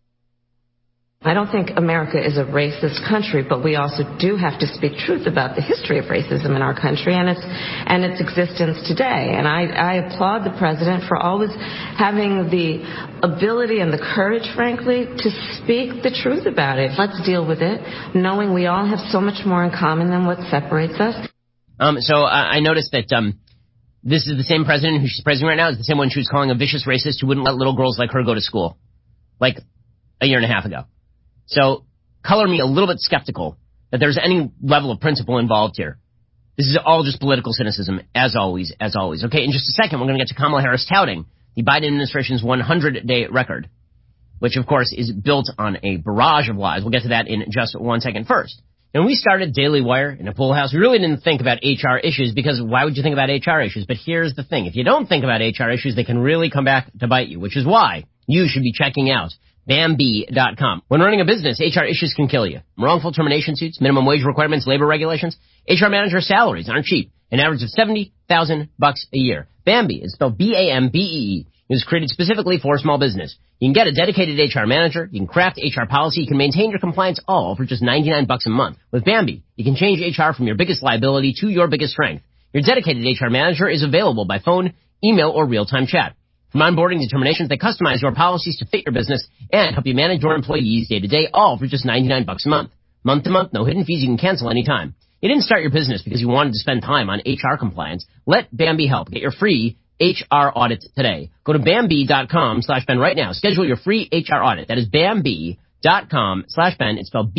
Speaker 8: I don't think America is a racist country, but we also do have to speak truth about the history of racism in our country and its existence today. And I applaud the president for always having the ability and the courage, frankly, to speak the truth about it. Let's deal with it, knowing we all have so much more in common than what separates us.
Speaker 16: So I noticed that this is the same president who she's praising right now is the same one she was calling a vicious racist who wouldn't let little girls like her go to school, like a year and a half ago. So, color me a little bit skeptical that there's any level of principle involved here. This is all just political cynicism, as always. Okay, in just a second, we're going to get to Kamala Harris touting the Biden administration's 100-day record, which, of course, is built on a barrage of lies. We'll get to that in just 1 second. First, when we started Daily Wire in a pool house, we really didn't think about HR issues because why would you think about HR issues? But here's the thing. If you don't think about HR issues, they can really come back to bite you, which is why you should be checking out Bambee.com. When running a business, HR issues can kill you. Wrongful termination suits, minimum wage requirements, labor regulations. HR manager salaries aren't cheap. An average of $70,000 a year. Bambee is spelled B-A-M-B-E-E. It was created specifically for small business. You can get a dedicated HR manager. You can craft HR policy. You can maintain your compliance all for just $99 a month. With Bambee, you can change HR from your biggest liability to your biggest strength. Your dedicated HR manager is available by phone, email, or real-time chat. From onboarding to terminations, they customize your policies to fit your business and help you manage your employees day to day, all for just $99 a month. Month to month, no hidden fees, you can cancel anytime. You didn't start your business because you wanted to spend time on HR compliance. Let Bambee help. Get your free HR audit today. Go to Bambee.com/Ben right now. Schedule your free HR audit. That is Bambee.com/Ben. It's spelled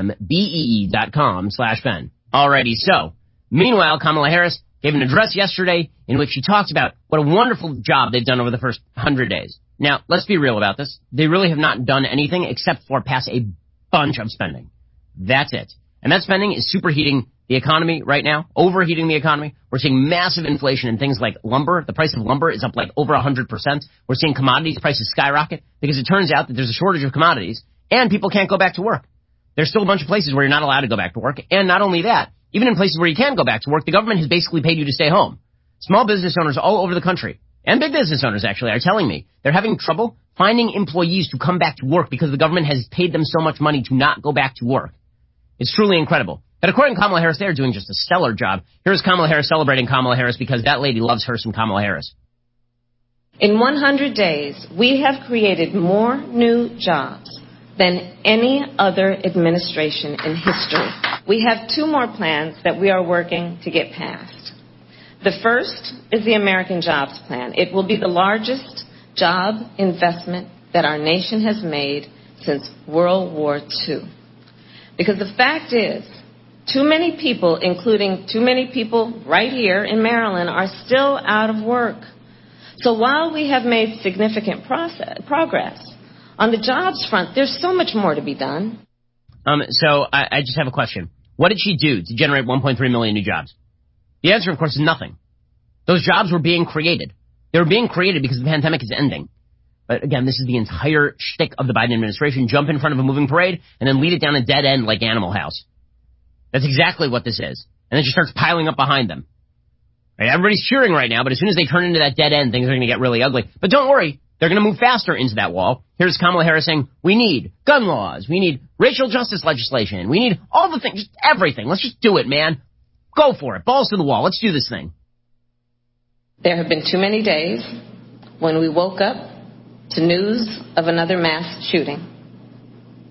Speaker 16: BAMBEE.com/Ben. Alrighty, so, meanwhile, Kamala Harris gave an address yesterday in which she talked about what a wonderful job they've done over the first 100 days. Now, let's be real about this. They really have not done anything except for pass a bunch of spending. That's it. And that spending is superheating the economy right now, overheating the economy. We're seeing massive inflation in things like lumber. The price of lumber is up like over 100%. We're seeing commodities prices skyrocket because it turns out that there's a shortage of commodities and people can't go back to work. There's still a bunch of places where you're not allowed to go back to work. And not only that, even in places where you can go back to work, the government has basically paid you to stay home. Small business owners all over the country, and big business owners actually, are telling me they're having trouble finding employees to come back to work because the government has paid them so much money to not go back to work. It's truly incredible. But according to Kamala Harris, they're doing just a stellar job. Here's Kamala Harris celebrating Kamala Harris because that lady loves her some Kamala Harris.
Speaker 8: In 100 days, we have created more new jobs than any other administration in history. We have 2 more plans that we are working to get passed. The first is the American Jobs Plan. It will be the largest job investment that our nation has made since World War II. Because the fact is, too many people, including too many people right here in Maryland, are still out of work. So while we have made significant progress on the jobs front, there's so much more to be done.
Speaker 16: So I just have a question. What did she do to generate 1.3 million new jobs? The answer, of course, is nothing. Those jobs were being created. They were being created because the pandemic is ending. But again, this is the entire shtick of the Biden administration. Jump in front of a moving parade and then lead it down a dead end like Animal House. That's exactly what this is. And then she starts piling up behind them. Right? Everybody's cheering right now, but as soon as they turn into that dead end, things are going to get really ugly. But don't worry. They're going to move faster into that wall. Here's Kamala Harris saying, we need gun laws. We need racial justice legislation. We need all the things, just everything. Let's just do it, man. Go for it. Balls to the wall. Let's do this thing.
Speaker 8: There have been too many days when we woke up to news of another mass shooting.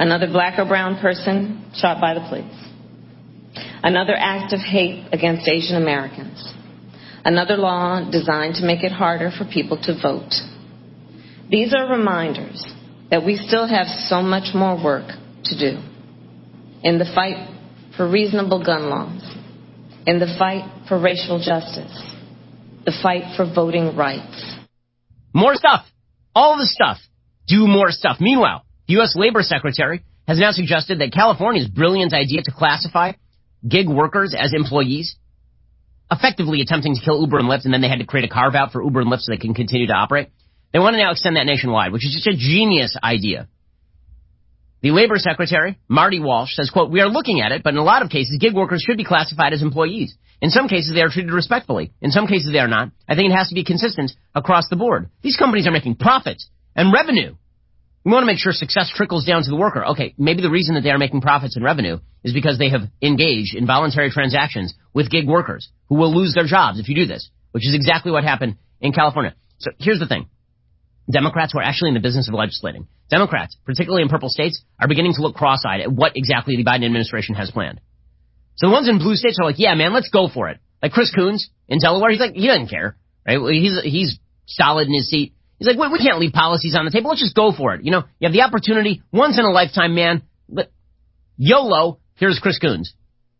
Speaker 8: Another black or brown person shot by the police. Another act of hate against Asian Americans. Another law designed to make it harder for people to vote. These are reminders that we still have so much more work to do in the fight for reasonable gun laws, in the fight for racial justice, the fight for voting rights.
Speaker 16: More stuff. All the stuff. Do more stuff. Meanwhile, the U.S. Labor Secretary has now suggested that California's brilliant idea to classify gig workers as employees, effectively attempting to kill Uber and Lyft, and then they had to create a carve-out for Uber and Lyft so they can continue to operate. They want to now extend that nationwide, which is just a genius idea. The Labor Secretary, Marty Walsh, says, quote, "We are looking at it, but in a lot of cases, gig workers should be classified as employees. In some cases, they are treated respectfully. In some cases, they are not. I think it has to be consistent across the board. These companies are making profits and revenue. We want to make sure success trickles down to the worker." Okay, maybe the reason that they are making profits and revenue is because they have engaged in voluntary transactions with gig workers who will lose their jobs if you do this, which is exactly what happened in California. So here's the thing. Democrats who are actually in the business of legislating, Democrats, particularly in purple states, are beginning to look cross-eyed at what exactly the Biden administration has planned. So the ones in blue states are like, yeah, man, let's go for it. Like Chris Coons in Delaware, he's like, he doesn't care, right? He's solid in his seat. He's like, we can't leave policies on the table. Let's just go for it. You know, you have the opportunity once in a lifetime, man. But YOLO, here's Chris Coons.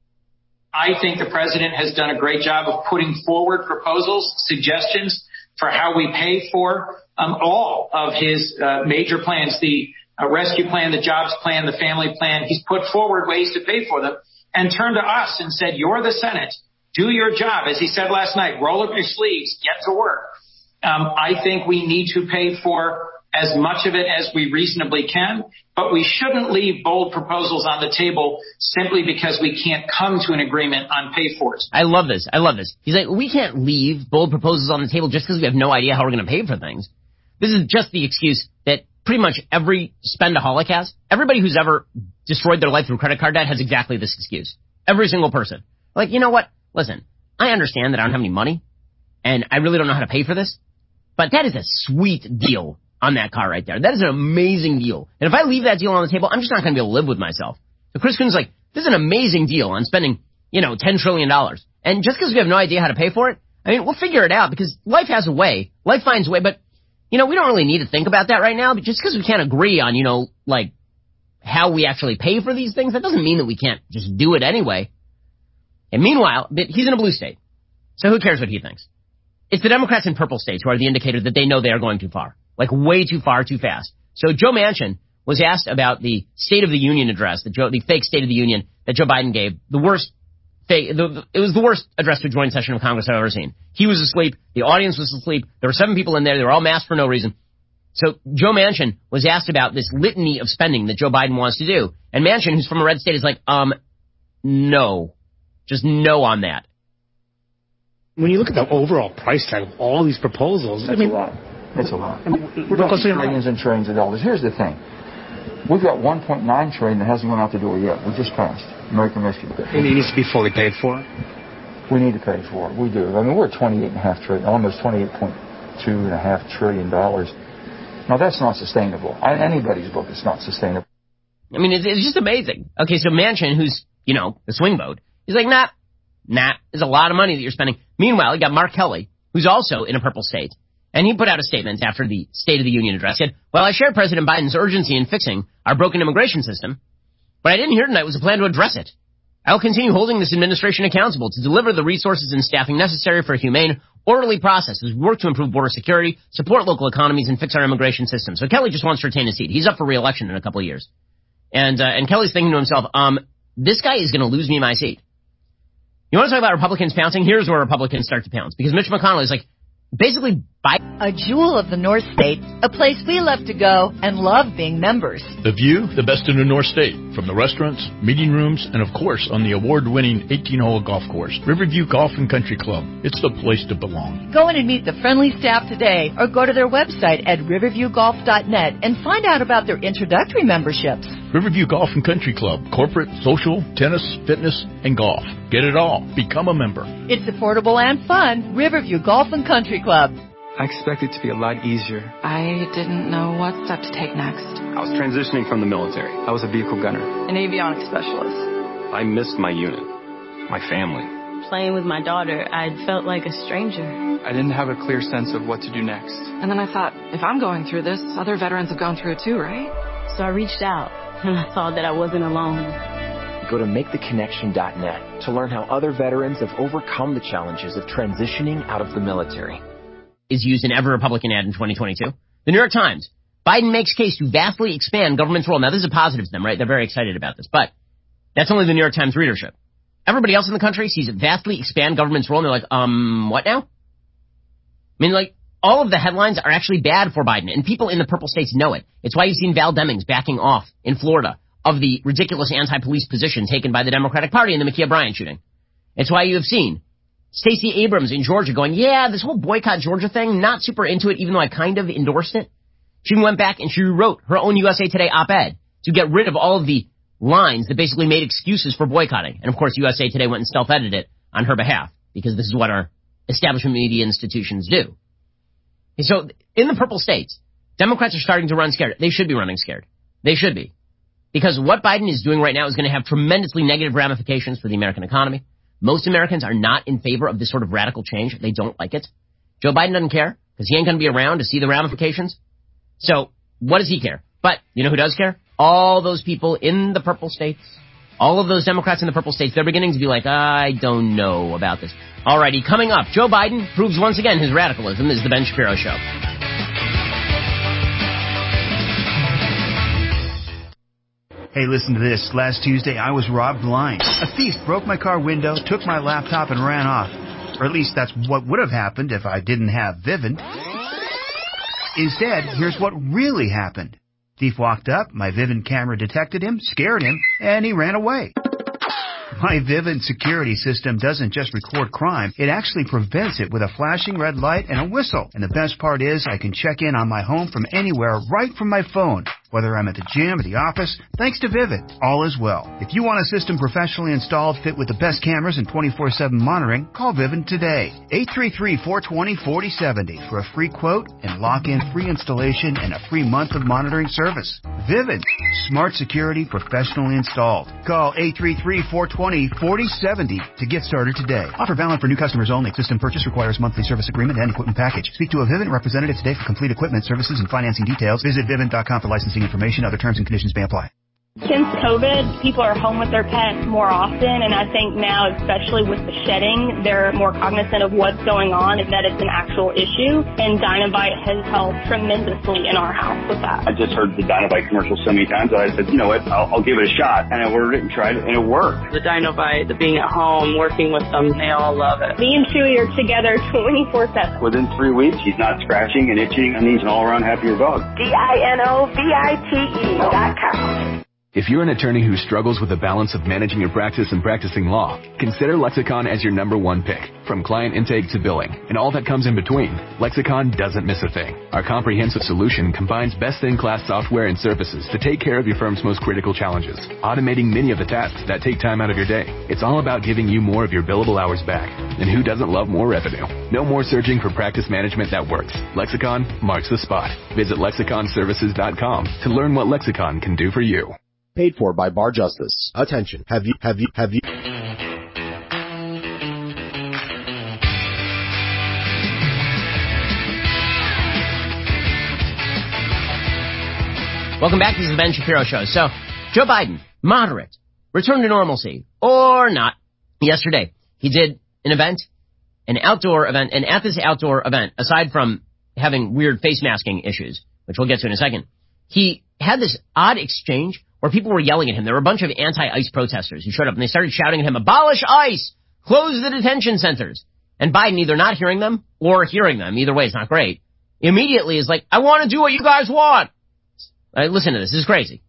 Speaker 9: I think the president has done a great job of putting forward proposals, suggestions for how we pay for all of his major plans, the rescue plan, the jobs plan, the family plan. He's put forward ways to pay for them and turned to us and said, you're the Senate. Do your job. As he said last night, roll up your sleeves, get to work. I think we need to pay for as much of it as we reasonably can, but we shouldn't leave bold proposals on the table simply because we can't come to an agreement on pay for it.
Speaker 16: I love this. He's like, we can't leave bold proposals on the table just because we have no idea how we're going to pay for things. This is just the excuse that pretty much every spendaholic has. Everybody who's ever destroyed their life through credit card debt has exactly this excuse. Every single person. Like, you know what? Listen, I understand that I don't have any money, and I really don't know how to pay for this, but that is a sweet deal on that car right there. That is an amazing deal. And if I leave that deal on the table, I'm just not going to be able to live with myself. So Chris Coons is like, this is an amazing deal on spending, $10 trillion. And just because we have no idea how to pay for it, I mean, we'll figure it out because life has a way. Life finds a way, but, we don't really need to think about that right now. But just because we can't agree on, how we actually pay for these things, that doesn't mean that we can't just do it anyway. And meanwhile, he's in a blue state. So who cares what he thinks? It's the Democrats in purple states who are the indicator that they know they are going too far. Like way too far, too fast. So Joe Manchin was asked about the State of the Union address, the fake State of the Union that Joe Biden gave. It was the worst address to a joint session of Congress I've ever seen. He was asleep. The audience was asleep. There were 7 people in there. They were all masked for no reason. So Joe Manchin was asked about this litany of spending that Joe Biden wants to do. And Manchin, who's from a red state, is like, no. Just no on that.
Speaker 12: When you look at the overall price tag of all these proposals,
Speaker 13: That's a lot. It's a lot. We're talking trillions and trillions of dollars. Here's the thing. We've got $1.9 trillion that hasn't gone out the door yet. We just passed American Rescue.
Speaker 12: And it needs to be fully paid for?
Speaker 13: We need to pay for it. We do. I mean, we're at $28.5 trillion, almost $28.2.5 trillion. Now, that's not sustainable. On anybody's book, it's not sustainable.
Speaker 16: I mean, it's just amazing. Okay, so Manchin, who's, the swing vote, he's like, nah, there's a lot of money that you're spending. Meanwhile, you got Mark Kelly, who's also in a purple state. And he put out a statement after the State of the Union address. He said, well, I share President Biden's urgency in fixing our broken immigration system, but I didn't hear tonight was a plan to address it. I will continue holding this administration accountable to deliver the resources and staffing necessary for a humane, orderly process as we work to improve border security, support local economies, and fix our immigration system. So Kelly just wants to retain his seat. He's up for re-election in a couple of years. And Kelly's thinking to himself, this guy is going to lose me my seat. You want to talk about Republicans pouncing? Here's where Republicans start to pounce. Because Mitch McConnell is like, basically,
Speaker 14: a jewel of the North State, a place we love to go and love being members.
Speaker 17: The view, the best in the North State, from the restaurants, meeting rooms, and of course on the award-winning 18-hole golf course, Riverview Golf and Country Club. It's the place to belong.
Speaker 14: Go in and meet the friendly staff today or go to their website at riverviewgolf.net and find out about their introductory memberships.
Speaker 17: Riverview Golf and Country Club, corporate, social, tennis, fitness, and golf. Get it all. Become a member.
Speaker 14: It's affordable and fun. Riverview Golf and Country Club.
Speaker 18: I expect it to be a lot easier.
Speaker 19: I didn't know what step to take next.
Speaker 21: I was transitioning from the military.
Speaker 18: I was a vehicle gunner.
Speaker 19: An avionics specialist.
Speaker 21: I missed my unit, my family.
Speaker 23: Playing with my daughter, I felt like a stranger.
Speaker 18: I didn't have a clear sense of what to do next.
Speaker 19: And then I thought, if I'm going through this, other veterans have gone through it too, right?
Speaker 23: So I reached out, and I saw that I wasn't alone.
Speaker 24: Go to MakeTheConnection.net to learn how other veterans have overcome the challenges of transitioning out of the military.
Speaker 16: Is used in every Republican ad in 2022. The New York Times. Biden makes case to vastly expand government's role. Now, this is a positive to them, right? They're very excited about this. But that's only the New York Times readership. Everybody else in the country sees it vastly expand government's role, and they're like, what now? I mean, like, all of the headlines are actually bad for Biden, and people in the purple states know it. It's why you've seen Val Demings backing off in Florida of the ridiculous anti-police position taken by the Democratic Party in the Ma'Khia Bryant shooting. It's why you have seen Stacey Abrams in Georgia going, yeah, this whole boycott Georgia thing, not super into it, even though I kind of endorsed it. She went back and she wrote her own USA Today op-ed to get rid of all of the lines that basically made excuses for boycotting. And, of course, USA Today went and self-edited it on her behalf because this is what our establishment media institutions do. And so in the purple states, Democrats are starting to run scared. They should be running scared. They should be. Because what Biden is doing right now is going to have tremendously negative ramifications for the American economy. Most Americans are not in favor of this sort of radical change. They don't like it. Joe Biden doesn't care because he ain't going to be around to see the ramifications. So what does he care? But you know who does care? All those people in the purple states, all of those Democrats in the purple states, they're beginning to be like, I don't know about this. Alrighty, coming up, Joe Biden proves once again his radicalism. This is the Ben Shapiro Show.
Speaker 26: Hey, listen to this. Last Tuesday, I was robbed blind. A thief broke my car window, took my laptop, and ran off. Or at least that's what would have happened if I didn't have Vivint. Instead, here's what really happened. Thief walked up, my Vivint camera detected him, scared him, and he ran away. My Vivint security system doesn't just record crime, it actually prevents it with a flashing red light and a whistle. And the best part is I can check in on my home from anywhere right from my phone. Whether I'm at the gym or the office, thanks to Vivint, all is well. If you want a system professionally installed fit with the best cameras and 24/7 monitoring, call Vivint today. 833-420-4070 for a free quote and lock in free installation and a free month of monitoring service. Vivint, smart security professionally installed. Call 833-420-4070 to get started today. Offer valid for new customers only. System purchase requires monthly service agreement and equipment package. Speak to a Vivint representative today for complete equipment, services, and financing details. Visit Vivint.com for licensing information. Other terms and conditions may apply.
Speaker 27: Since COVID, people are home with their pets more often, and I think now, especially with the shedding, they're more cognizant of what's going on and that it's an actual issue, and Dinovite has helped tremendously in our house with that.
Speaker 28: I just heard the Dinovite commercial so many times that I said, you know what, I'll give it a shot, and I ordered it and tried it, and it worked.
Speaker 27: The Dinovite, the being at home, working with them, they all love it. Me and Chewy are together 24/7.
Speaker 28: Within 3 weeks, he's not scratching and itching, and he's an all-around happier dog.
Speaker 27: DINOVITE.com.
Speaker 25: If you're an attorney who struggles with the balance of managing your practice and practicing law, consider Lexicon as your #1 pick. From client intake to billing and all that comes in between, Lexicon doesn't miss a thing. Our comprehensive solution combines best-in-class software and services to take care of your firm's most critical challenges, automating many of the tasks that take time out of your day. It's all about giving you more of your billable hours back. And who doesn't love more revenue? No more searching for practice management that works. Lexicon marks the spot. Visit LexiconServices.com to learn what Lexicon can do for you.
Speaker 29: Paid for by Bar Justice. Attention. Have you?
Speaker 16: Welcome back. This is the Ben Shapiro Show. So, Joe Biden, moderate, return to normalcy, or not. Yesterday, he did an outdoor event, and at this outdoor event, aside from having weird face masking issues, which we'll get to in a second, he had this odd exchange where people were yelling at him. There were a bunch of anti-ICE protesters who showed up, and they started shouting at him, abolish ICE! Close the detention centers! And Biden, either not hearing them or hearing them, either way, it's not great, immediately is like, I want to do what you guys want! Listen to this. This is crazy.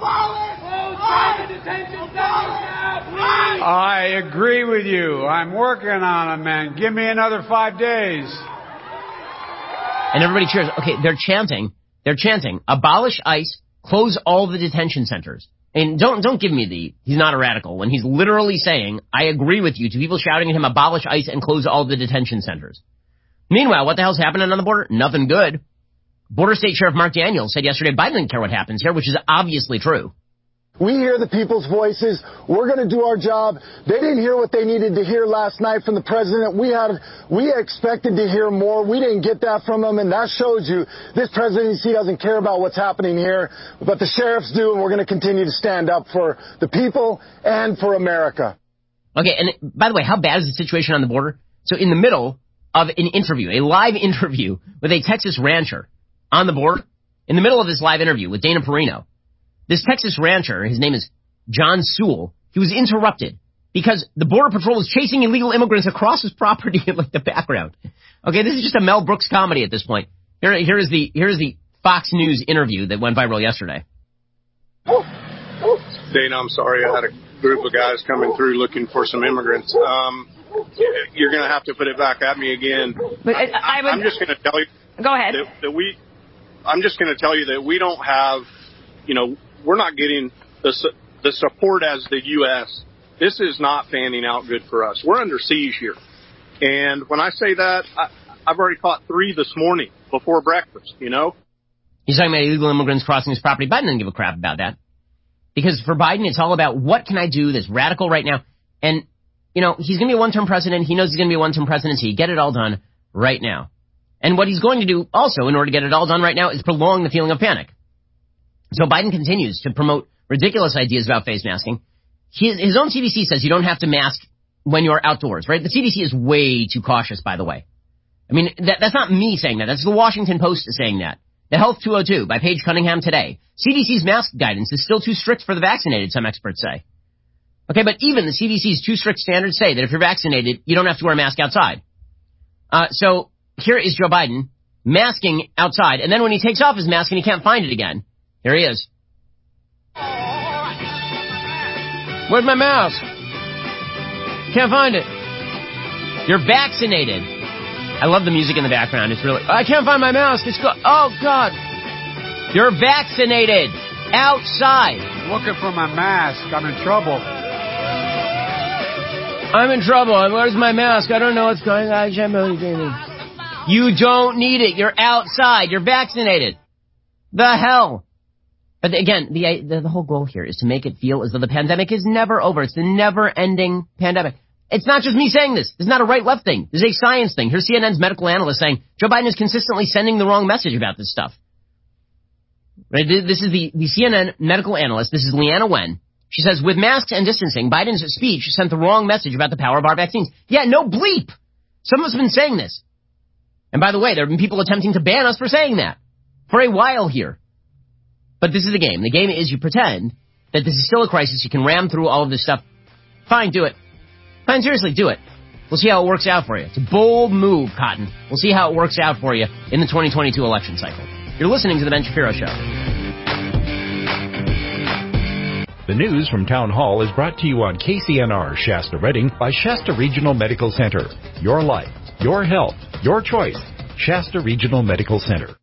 Speaker 30: I agree with you. I'm working on them, man. Give me another 5 days.
Speaker 16: And everybody cheers. Okay, they're chanting, abolish ICE, close all the detention centers. And don't give me he's not a radical when he's literally saying, I agree with you, to people shouting at him, abolish ICE and close all the detention centers. Meanwhile, what the hell's happening on the border? Nothing good. Border State Sheriff Mark Daniels said yesterday Biden didn't care what happens here, which is obviously true.
Speaker 1: We hear the people's voices. We're going to do our job. They didn't hear what they needed to hear last night from the president. We expected to hear more. We didn't get that from him, and that shows you this presidency doesn't care about what's happening here, but the sheriffs do, and we're going to continue to stand up for the people and for America.
Speaker 16: Okay, and by the way, how bad is the situation on the border? So in the middle of an interview, a live interview with a Texas rancher on the border, in the middle of this live interview with Dana Perino, this Texas rancher, his name is John Sewell, he was interrupted because the Border Patrol was chasing illegal immigrants across his property in like the background. Okay, this is just a Mel Brooks comedy at this point. Here is the Fox News interview that went viral yesterday.
Speaker 2: Dana, I'm sorry, I had a group of guys coming through looking for some immigrants. You're going to have to put it back at me again.
Speaker 3: But
Speaker 2: I'm just going to tell you.
Speaker 3: Go ahead.
Speaker 2: I'm just going to tell you that we don't have, we're not getting the support as the U.S. This is not panning out good for us. We're under siege here. And when I say that, I've already caught 3 this morning before breakfast,
Speaker 16: He's talking about illegal immigrants crossing his property. Biden doesn't give a crap about that. Because for Biden, it's all about what can I do that's radical right now. And, he's going to be a one-term president. He knows he's going to be a one-term presidency. Get it all done right now. And what he's going to do also in order to get it all done right now is prolong the feeling of panic. So Biden continues to promote ridiculous ideas about face masking. His own CDC says you don't have to mask when you're outdoors, right? The CDC is way too cautious, by the way. I mean, that's not me saying that. That's the Washington Post saying that. The Health 202 by Paige Cunningham today. CDC's mask guidance is still too strict for the vaccinated, some experts say. Okay, but even the CDC's too strict standards say that if you're vaccinated, you don't have to wear a mask outside. So here is Joe Biden masking outside, and then when he takes off his mask and he can't find it again, here he is. Where's my mask? Can't find it. You're vaccinated. I love the music in the background. It's really... I can't find my mask. It's oh, God. You're vaccinated. Outside.
Speaker 30: Looking for my mask. I'm in trouble.
Speaker 16: I'm in trouble. Where's my mask? I don't know what's going on. You don't need it. You're outside. You're vaccinated. The hell? But again, the whole goal here is to make it feel as though the pandemic is never over. It's the never-ending pandemic. It's not just me saying this. This is not a right-left thing. This is a science thing. Here's CNN's medical analyst saying Joe Biden is consistently sending the wrong message about this stuff. Right? This is the CNN medical analyst. This is Leanna Wen. She says, with masks and distancing, Biden's speech sent the wrong message about the power of our vaccines. Yeah, no bleep. Some of us have been saying this. And by the way, there have been people attempting to ban us for saying that for a while here. But this is the game. The game is you pretend that this is still a crisis. You can ram through all of this stuff. Fine, do it. Fine, seriously, do it. We'll see how it works out for you. It's a bold move, Cotton. We'll see how it works out for you in the 2022 election cycle. You're listening to The Ben Shapiro Show.
Speaker 4: The news from Town Hall is brought to you on KCNR Shasta Redding by Shasta Regional Medical Center. Your life, your health, your choice. Shasta Regional Medical Center.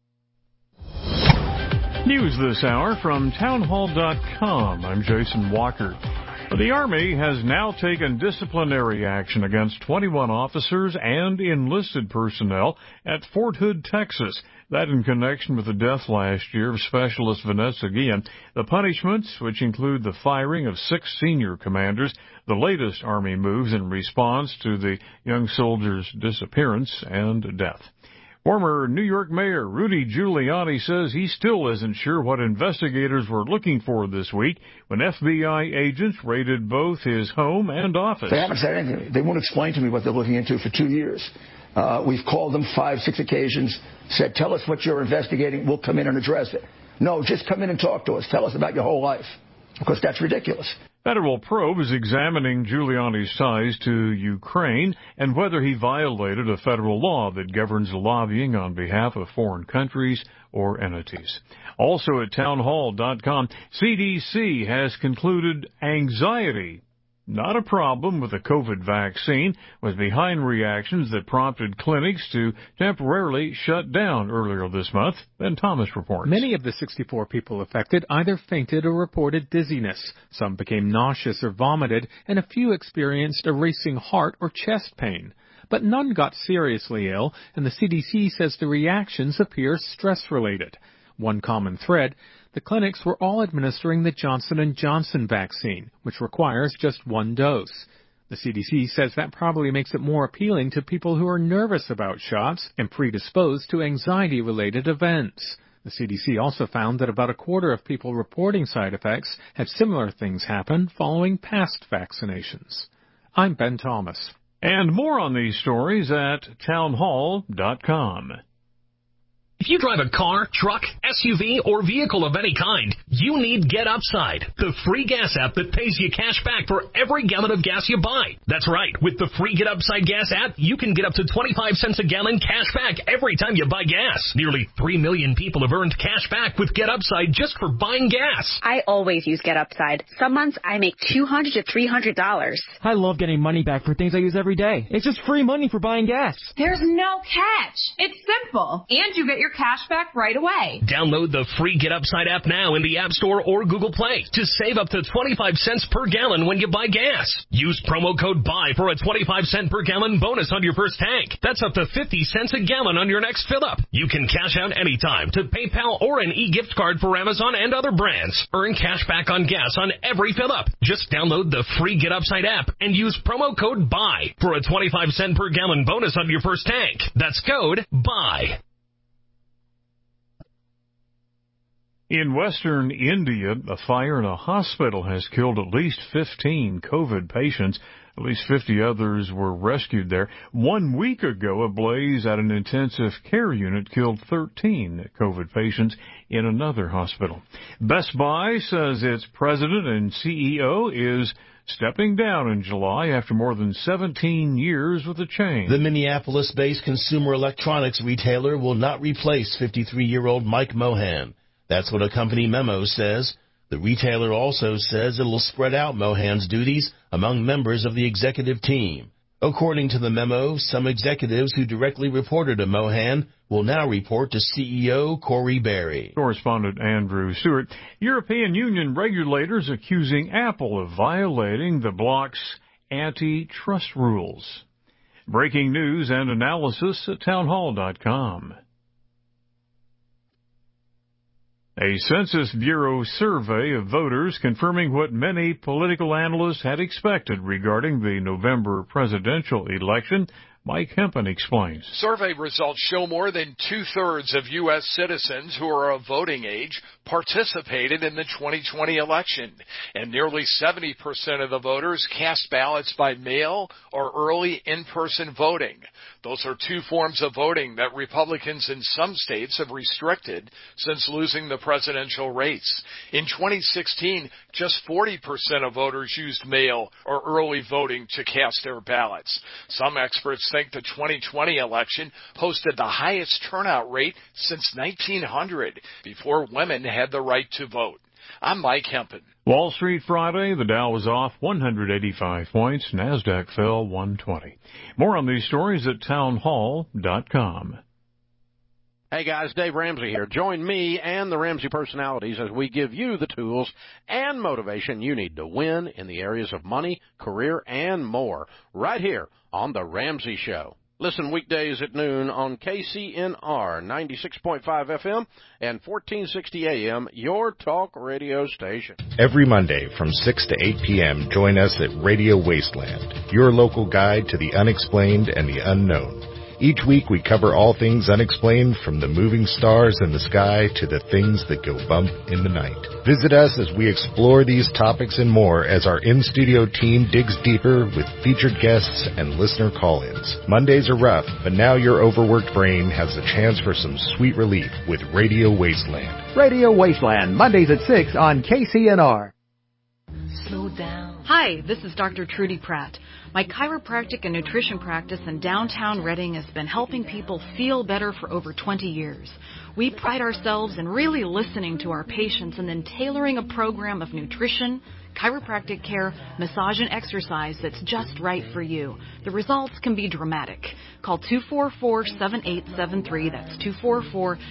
Speaker 5: News this hour from townhall.com. I'm Jason Walker. The Army has now taken disciplinary action against 21 officers and enlisted personnel at Fort Hood, Texas. That in connection with the death last year of Specialist Vanessa Guillen. The punishments, which include the firing of 6 senior commanders, the latest Army moves in response to the young soldier's disappearance and death. Former New York Mayor Rudy Giuliani says he still isn't sure what investigators were looking for this week when FBI agents raided both his home and office.
Speaker 6: They haven't said anything. They won't explain to me what they're looking into for 2 years. We've called them 5, 6 occasions, said, tell us what you're investigating. We'll come in and address it. No, just come in and talk to us. Tell us about your whole life. Because that's ridiculous.
Speaker 5: Federal probe is examining Giuliani's ties to Ukraine and whether he violated a federal law that governs lobbying on behalf of foreign countries or entities. Also at townhall.com, CDC has concluded anxiety, not a problem with the COVID vaccine, was behind reactions that prompted clinics to temporarily shut down earlier this month. Ben Thomas reports.
Speaker 10: Many of the 64 people affected either fainted or reported dizziness. Some became nauseous or vomited, and a few experienced a racing heart or chest pain. but none got seriously ill, and the CDC says the reactions appear stress-related. One common thread, the clinics were all administering the Johnson & Johnson vaccine, which requires just one dose. The CDC says that probably makes it more appealing to people who are nervous about shots and predisposed to anxiety-related events. The CDC also found that about a quarter of people reporting side effects had similar things happen following past vaccinations. I'm Ben Thomas.
Speaker 5: And more on these stories at townhall.com.
Speaker 3: If you drive a car, truck, SUV, or vehicle of any kind, you need Get Upside, the free gas app that pays you cash back for every gallon of gas you buy. That's right. With the free Get Upside gas app, you can get up to 25 cents a gallon cash back every time you buy gas. Nearly 3 million people have earned cash back with Get Upside just for buying gas.
Speaker 7: I always use Get Upside. Some months I make $200 to $300.
Speaker 8: I love getting money back for things I use every day. It's just free money for buying gas.
Speaker 9: There's no catch. It's simple. And you get your cash back right away.
Speaker 3: Download the free Get Upside app now in the App Store or Google Play to save up to 25 cents per gallon when you buy gas. Use promo code BUY for a 25-cent per gallon bonus on your first tank. That's up to 50 cents a gallon on your next fill-up. You can cash out anytime to PayPal or an e-gift card for Amazon and other brands. Earn cash back on gas on every fill-up. Just download the free Get Upside app and use promo code BUY for a 25-cent per gallon bonus on your first tank. That's code BUY.
Speaker 5: In western India, a fire in a hospital has killed at least 15 COVID patients. At least 50 others were rescued there. 1 week ago, a blaze at an intensive care unit killed 13 COVID patients in another hospital. Best Buy says its president and CEO is stepping down in July after more than 17 years with the chain.
Speaker 11: The Minneapolis-based consumer electronics retailer will not replace 53-year-old Mike Mohan. That's what a company memo says. The retailer also says it will spread out Mohan's duties among members of the executive team. According to the memo, some executives who directly reported to Mohan will now report to CEO Corey Berry.
Speaker 5: Correspondent Andrew Stewart. European Union regulators accusing Apple of violating the bloc's antitrust rules. Breaking news and analysis at townhall.com. A Census Bureau survey of voters confirming what many political analysts had expected regarding the November presidential election. Mike Hempen explains.
Speaker 12: Survey results show more than 2/3 of U.S. citizens who are of voting age participated in the 2020 election, and nearly 70% of the voters cast ballots by mail or early in-person voting. Those are two forms of voting that Republicans in some states have restricted since losing the presidential race. In 2016, just 40% of voters used mail or early voting to cast their ballots. Some experts think the 2020 election posted the highest turnout rate since 1900, before women had the right to vote. I'm Mike Hempen.
Speaker 5: Wall Street Friday, the Dow was off 185 points. NASDAQ fell 120. More on these stories at townhall.com.
Speaker 13: Hey guys, Dave Ramsey here. Join me and the Ramsey personalities as we give you the tools and motivation you need to win in the areas of money, career, and more, right here on The Ramsey Show. Listen weekdays at noon on KCNR 96.5 FM and 1460 AM, your talk radio station.
Speaker 15: Every Monday from 6 to 8 p.m., join us at Radio Wasteland, your local guide to the unexplained and the unknown. Each week we cover all things unexplained, from the moving stars in the sky to the things that go bump in the night. Visit us as we explore these topics and more as our in-studio team digs deeper with featured guests and listener call-ins. Mondays are rough, but now your overworked brain has a chance for some sweet relief with Radio Wasteland.
Speaker 20: Radio Wasteland, Mondays at 6 on KCNR.
Speaker 22: Slow down. Hi, this is Dr. Trudy Pratt. My chiropractic and nutrition practice in downtown Reading has been helping people feel better for over 20 years. We pride ourselves in really listening to our patients and then tailoring a program of nutrition, chiropractic care, massage, and exercise that's just right for you. The results can be dramatic. Call 244-7873. That's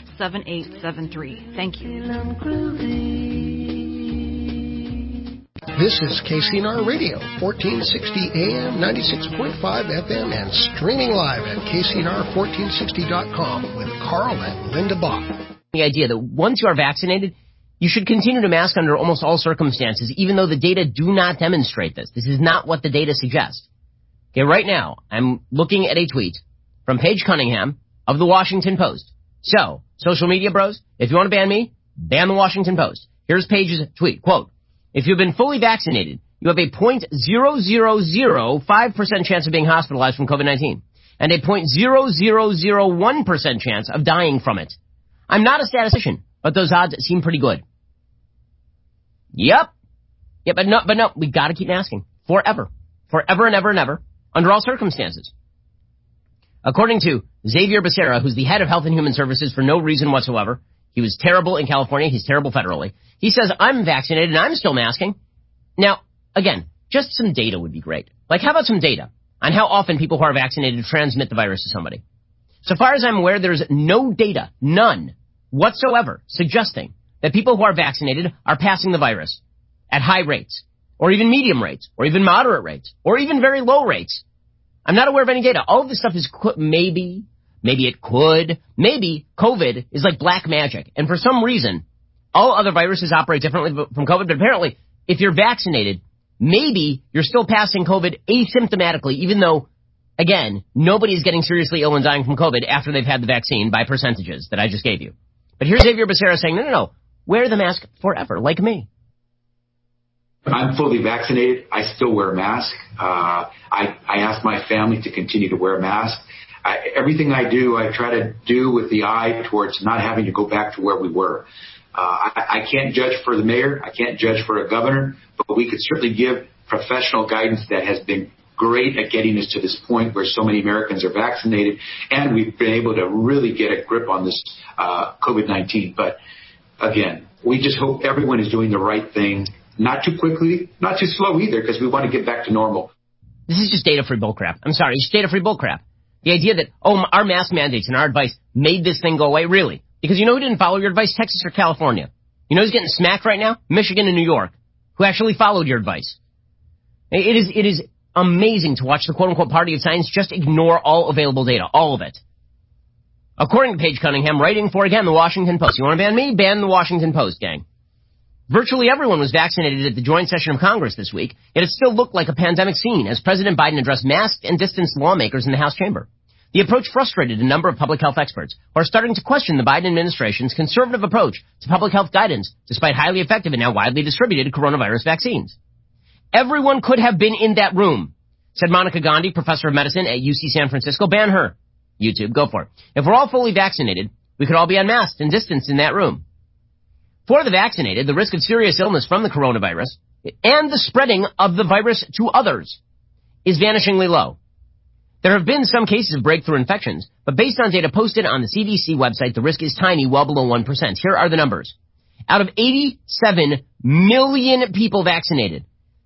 Speaker 22: 244-7873. Thank you.
Speaker 14: This is KCNR Radio, 1460 AM, 96.5 FM, and streaming live at KCNR1460.com with Carl and Linda Bob.
Speaker 16: The idea that once you are vaccinated, you should continue to mask under almost all circumstances, even though the data do not demonstrate this. This is not what the data suggests. Okay, right now, I'm looking at a tweet from Paige Cunningham of the Washington Post. So, social media bros, if you want to ban me, ban the Washington Post. Here's Paige's tweet, quote, if you've been fully vaccinated, you have a 0.0005% chance of being hospitalized from COVID-19 and a 0.0001% chance of dying from it. I'm not a statistician, but those odds seem pretty good. Yep. Yeah, but no, we gotta keep masking. Forever. Forever and ever and ever. Under all circumstances. According to Xavier Becerra, who's the head of Health and Human Services for no reason whatsoever, he was terrible in California, he's terrible federally. He says, I'm vaccinated and I'm still masking. Now, again, just some data would be great. Like, how about some data on how often people who are vaccinated transmit the virus to somebody? So far as I'm aware, there's no data, none whatsoever, suggesting that people who are vaccinated are passing the virus at high rates, or even medium rates, or even moderate rates, or even very low rates. I'm not aware of any data. All of this stuff is maybe it could, maybe COVID is like black magic, and for some reason, all other viruses operate differently from COVID, but apparently, if you're vaccinated, maybe you're still passing COVID asymptomatically, even though, again, nobody's getting seriously ill and dying from COVID after they've had the vaccine by percentages that I just gave you. But here's Xavier Becerra saying, no, wear the mask forever, like me.
Speaker 17: I'm fully vaccinated. I still wear a mask. I ask my family to continue to wear a mask. Everything I do, I try to do with the eye towards not having to go back to where we were. I can't judge for the mayor. I can't judge for a governor, but we could certainly give professional guidance that has been great at getting us to this point where so many Americans are vaccinated, and we've been able to really get a grip on this COVID-19. But again, we just hope everyone is doing the right thing, not too quickly, not too slow either, because we want to get back to normal.
Speaker 16: This is just data-free bullcrap. I'm sorry, it's data-free bullcrap. The idea that, our mask mandates and our advice made this thing go away, really? Because you know who didn't follow your advice? Texas or California. You know who's getting smacked right now? Michigan and New York, who actually followed your advice. It is amazing to watch the quote-unquote party of science just ignore all available data, all of it. According to Paige Cunningham, writing for, again, the Washington Post. You want to ban me? Ban the Washington Post, gang. Virtually everyone was vaccinated at the joint session of Congress this week, yet it still looked like a pandemic scene as President Biden addressed masked and distanced lawmakers in the House chamber. The approach frustrated a number of public health experts who are starting to question the Biden administration's conservative approach to public health guidance, despite highly effective and now widely distributed coronavirus vaccines. Everyone could have been in that room, said Monica Gandhi, professor of medicine at UC San Francisco. Ban her. YouTube, go for it. If we're all fully vaccinated, we could all be unmasked and distanced in that room. For the vaccinated, the risk of serious illness from the coronavirus and the spreading of the virus to others is vanishingly low. There have been some cases of breakthrough infections, but based on data posted on the CDC website, the risk is tiny, well below 1%. Here are the numbers. Out of 87 million people vaccinated,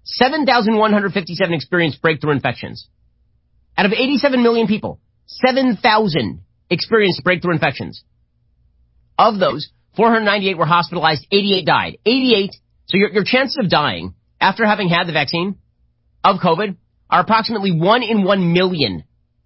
Speaker 16: 7,157 experienced breakthrough infections. Out of 87 million people, 7,000 experienced breakthrough infections. Of those, 498 were hospitalized, 88 died. 88. So your chances of dying after having had the vaccine of COVID are approximately 1 in 1 million.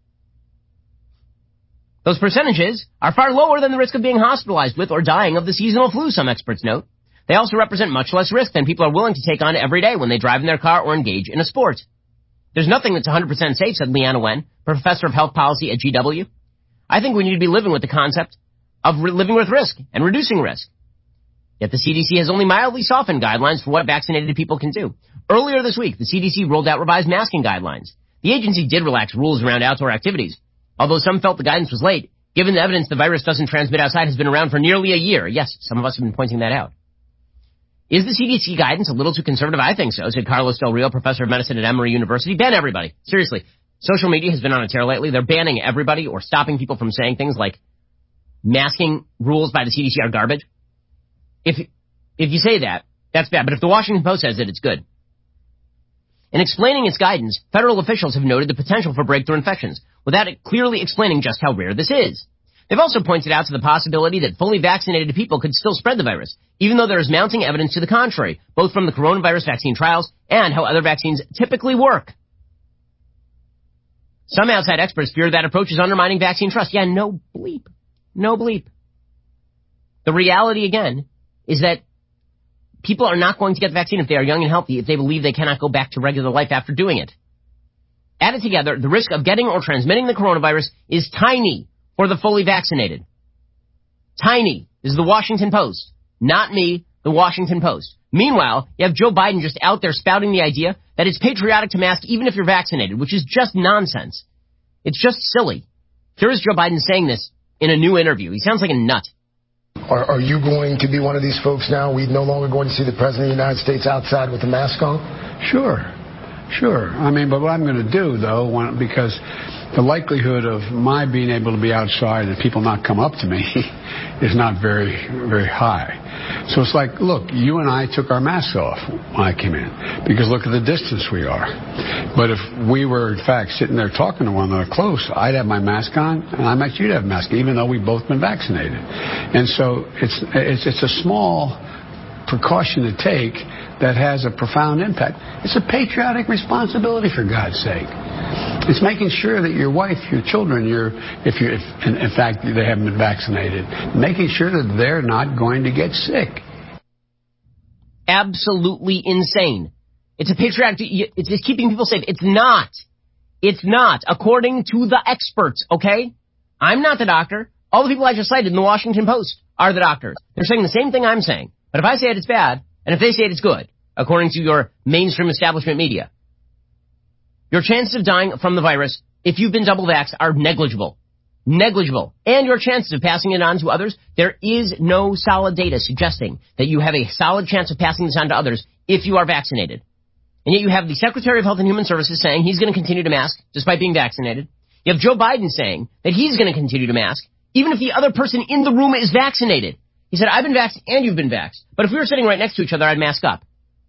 Speaker 16: Those percentages are far lower than the risk of being hospitalized with or dying of the seasonal flu, some experts note. They also represent much less risk than people are willing to take on every day when they drive in their car or engage in a sport. There's nothing that's 100% safe, said Leanna Wen, professor of health policy at GW. I think we need to be living with the concept of living with risk and reducing risk. Yet the CDC has only mildly softened guidelines for what vaccinated people can do. Earlier this week, the CDC rolled out revised masking guidelines. The agency did relax rules around outdoor activities, although some felt the guidance was late, given the evidence the virus doesn't transmit outside has been around for nearly a year. Yes, some of us have been pointing that out. Is the CDC guidance a little too conservative? I think so, said Carlos Del Rio, professor of medicine at Emory University. Ban everybody. Seriously. Social media has been on a tear lately. They're banning everybody or stopping people from saying things like masking rules by the CDC are garbage. If you say that, that's bad. But if the Washington Post says it, it's good. In explaining its guidance, federal officials have noted the potential for breakthrough infections, without it clearly explaining just how rare this is. They've also pointed out to the possibility that fully vaccinated people could still spread the virus, even though there is mounting evidence to the contrary, both from the coronavirus vaccine trials and how other vaccines typically work. Some outside experts fear that approach is undermining vaccine trust. Yeah, no bleep. No bleep. The reality, again, is that people are not going to get the vaccine if they are young and healthy, if they believe they cannot go back to regular life after doing it. Added together, the risk of getting or transmitting the coronavirus is tiny for the fully vaccinated. Tiny. This is the Washington Post. Not me, the Washington Post. Meanwhile, you have Joe Biden just out there spouting the idea that it's patriotic to mask even if you're vaccinated, which is just nonsense. It's just silly. Here is Joe Biden saying this in a new interview. He sounds like a nut.
Speaker 18: Are you going to be one of these folks now? We're no longer going to see the President of the United States outside with a mask on?
Speaker 30: Sure. I mean, but what I'm going to do, though, because the likelihood of my being able to be outside and people not come up to me is not very, very high. So it's like, look, you and I took our masks off when I came in because look at the distance we are. But if we were, in fact, sitting there talking to one another close, I'd have my mask on and I might you'd have a mask, even though we've both been vaccinated. And so it's a small precaution to take that has a profound impact. It's a patriotic responsibility, for God's sake. It's making sure that your wife, your children, if in fact they haven't been vaccinated, making sure that they're not going to get sick.
Speaker 16: Absolutely insane. It's a patriotic. It's just keeping people safe. It's not. It's not, according to the experts. Okay, I'm not the doctor. All the people I just cited in the Washington Post are the doctors. They're saying the same thing I'm saying. But if I say it, it's bad, and if they say it, it's good, according to your mainstream establishment media. Your chances of dying from the virus, if you've been double vaxxed, are negligible. Negligible. And your chances of passing it on to others, there is no solid data suggesting that you have a solid chance of passing this on to others if you are vaccinated. And yet you have the Secretary of Health and Human Services saying he's going to continue to mask despite being vaccinated. You have Joe Biden saying that he's going to continue to mask even if the other person in the room is vaccinated. He said, I've been vaxxed and you've been vaxxed. But if we were sitting right next to each other, I'd mask up.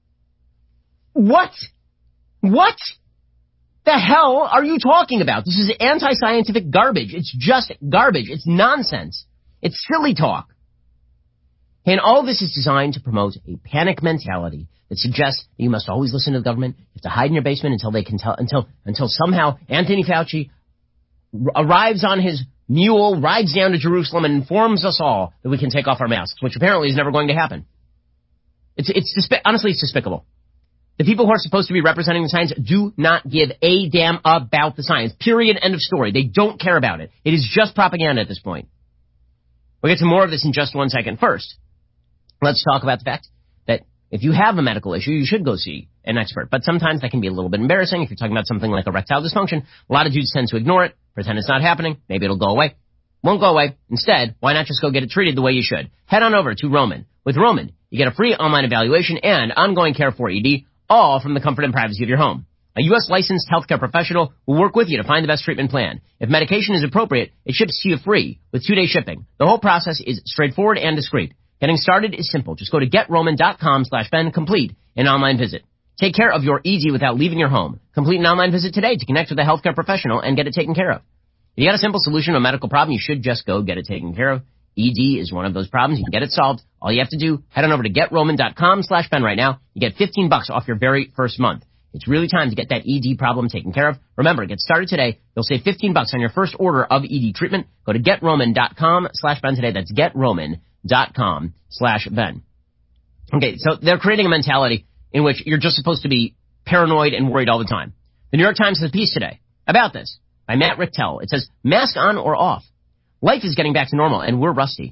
Speaker 16: What? What the hell are you talking about? This is anti-scientific garbage. It's just garbage. It's nonsense. It's silly talk. And all this is designed to promote a panic mentality that suggests that you must always listen to the government. You have to hide in your basement until they can tell, until somehow Anthony Fauci arrives on his mule, rides down to Jerusalem, and informs us all that we can take off our masks, which apparently is never going to happen. Honestly, it's despicable. The people who are supposed to be representing the science do not give a damn about the science. Period. End of story. They don't care about it. It is just propaganda at this point. We'll get to more of this in just 1 second. First, let's talk about the fact that if you have a medical issue, you should go see an expert. But sometimes that can be a little bit embarrassing. If you're talking about something like erectile dysfunction, a lot of dudes tend to ignore it, pretend it's not happening. Maybe it'll go away. Won't go away. Instead, why not just go get it treated the way you should? Head on over to Roman. With Roman, you get a free online evaluation and ongoing care for ED, all from the comfort and privacy of your home. A U.S. licensed healthcare professional will work with you to find the best treatment plan. If medication is appropriate, it ships to you free with 2-day shipping. The whole process is straightforward and discreet. Getting started is simple. Just go to GetRoman.com/Ben, complete an online visit. Take care of your ED without leaving your home. Complete an online visit today to connect with a healthcare professional and get it taken care of. If you got a simple solution to a medical problem, you should just go get it taken care of. ED is one of those problems. You can get it solved. All you have to do, head on over to GetRoman.com/Ben right now. You get $15 off your very first month. It's really time to get that ED problem taken care of. Remember, get started today. You'll save $15 on your first order of ED treatment. Go to GetRoman.com/Ben today. That's GetRoman.com/Ben. Okay, so they're creating a mentality in which you're just supposed to be paranoid and worried all the time. The New York Times has a piece today about this by Matt Richtel. It says, mask on or off. Life is getting back to normal, and we're rusty.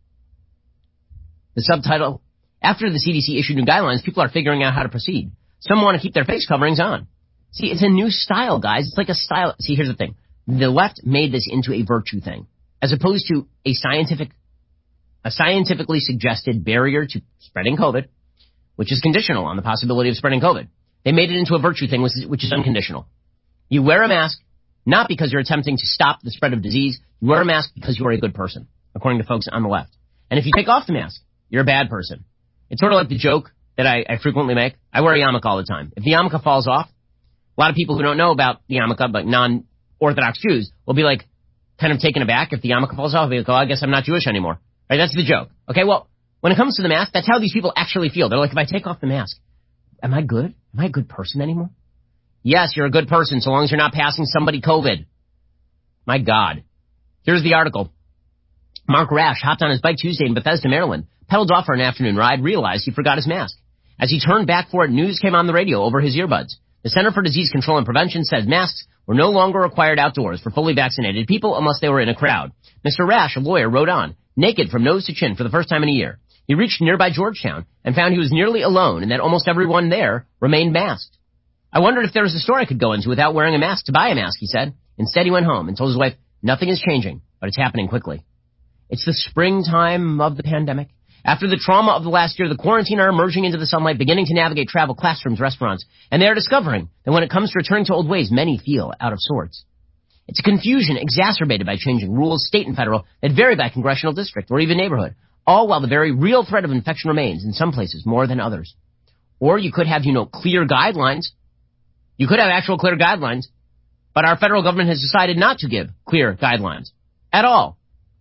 Speaker 16: The subtitle, after the CDC issued new guidelines, people are figuring out how to proceed. Some want to keep their face coverings on. See, it's a new style, guys. It's like a style. See, here's the thing. The left made this into a virtue thing, as opposed to a scientifically suggested barrier to spreading COVID, which is conditional on the possibility of spreading COVID. They made it into a virtue thing, which is unconditional. You wear a mask, not because you're attempting to stop the spread of disease. You wear a mask because you are a good person, according to folks on the left. And if you take off the mask, you're a bad person. It's sort of like the joke that I frequently make. I wear a yarmulke all the time. If the yarmulke falls off, a lot of people who don't know about the yarmulke, but non-Orthodox Jews, will be like, kind of taken aback if the yarmulke falls off. They'll go, I guess I'm not Jewish anymore. Right? That's the joke. Okay, well, when it comes to the mask, that's how these people actually feel. They're like, if I take off the mask, am I good? Am I a good person anymore? Yes, you're a good person so long as you're not passing somebody COVID. My God. Here's the article. Mark Rash hopped on his bike Tuesday in Bethesda, Maryland, pedaled off for an afternoon ride, realized he forgot his mask. As he turned back for it, news came on the radio over his earbuds. The Center for Disease Control and Prevention says masks were no longer required outdoors for fully vaccinated people unless they were in a crowd. Mr. Rash, a lawyer, rode on, naked from nose to chin for the first time in a year. He reached nearby Georgetown and found he was nearly alone and that almost everyone there remained masked. I wondered if there was a store I could go into without wearing a mask to buy a mask, he said. Instead, he went home and told his wife, nothing is changing, but it's happening quickly. It's the springtime of the pandemic. After the trauma of the last year, the quarantine are emerging into the sunlight, beginning to navigate travel, classrooms, restaurants, and they are discovering that when it comes to returning to old ways, many feel out of sorts. It's a confusion exacerbated by changing rules, state and federal, that vary by congressional district or even neighborhood, all while the very real threat of infection remains in some places more than others. Or you could have, clear guidelines. You could have actual clear guidelines, but our federal government has decided not to give clear guidelines at all.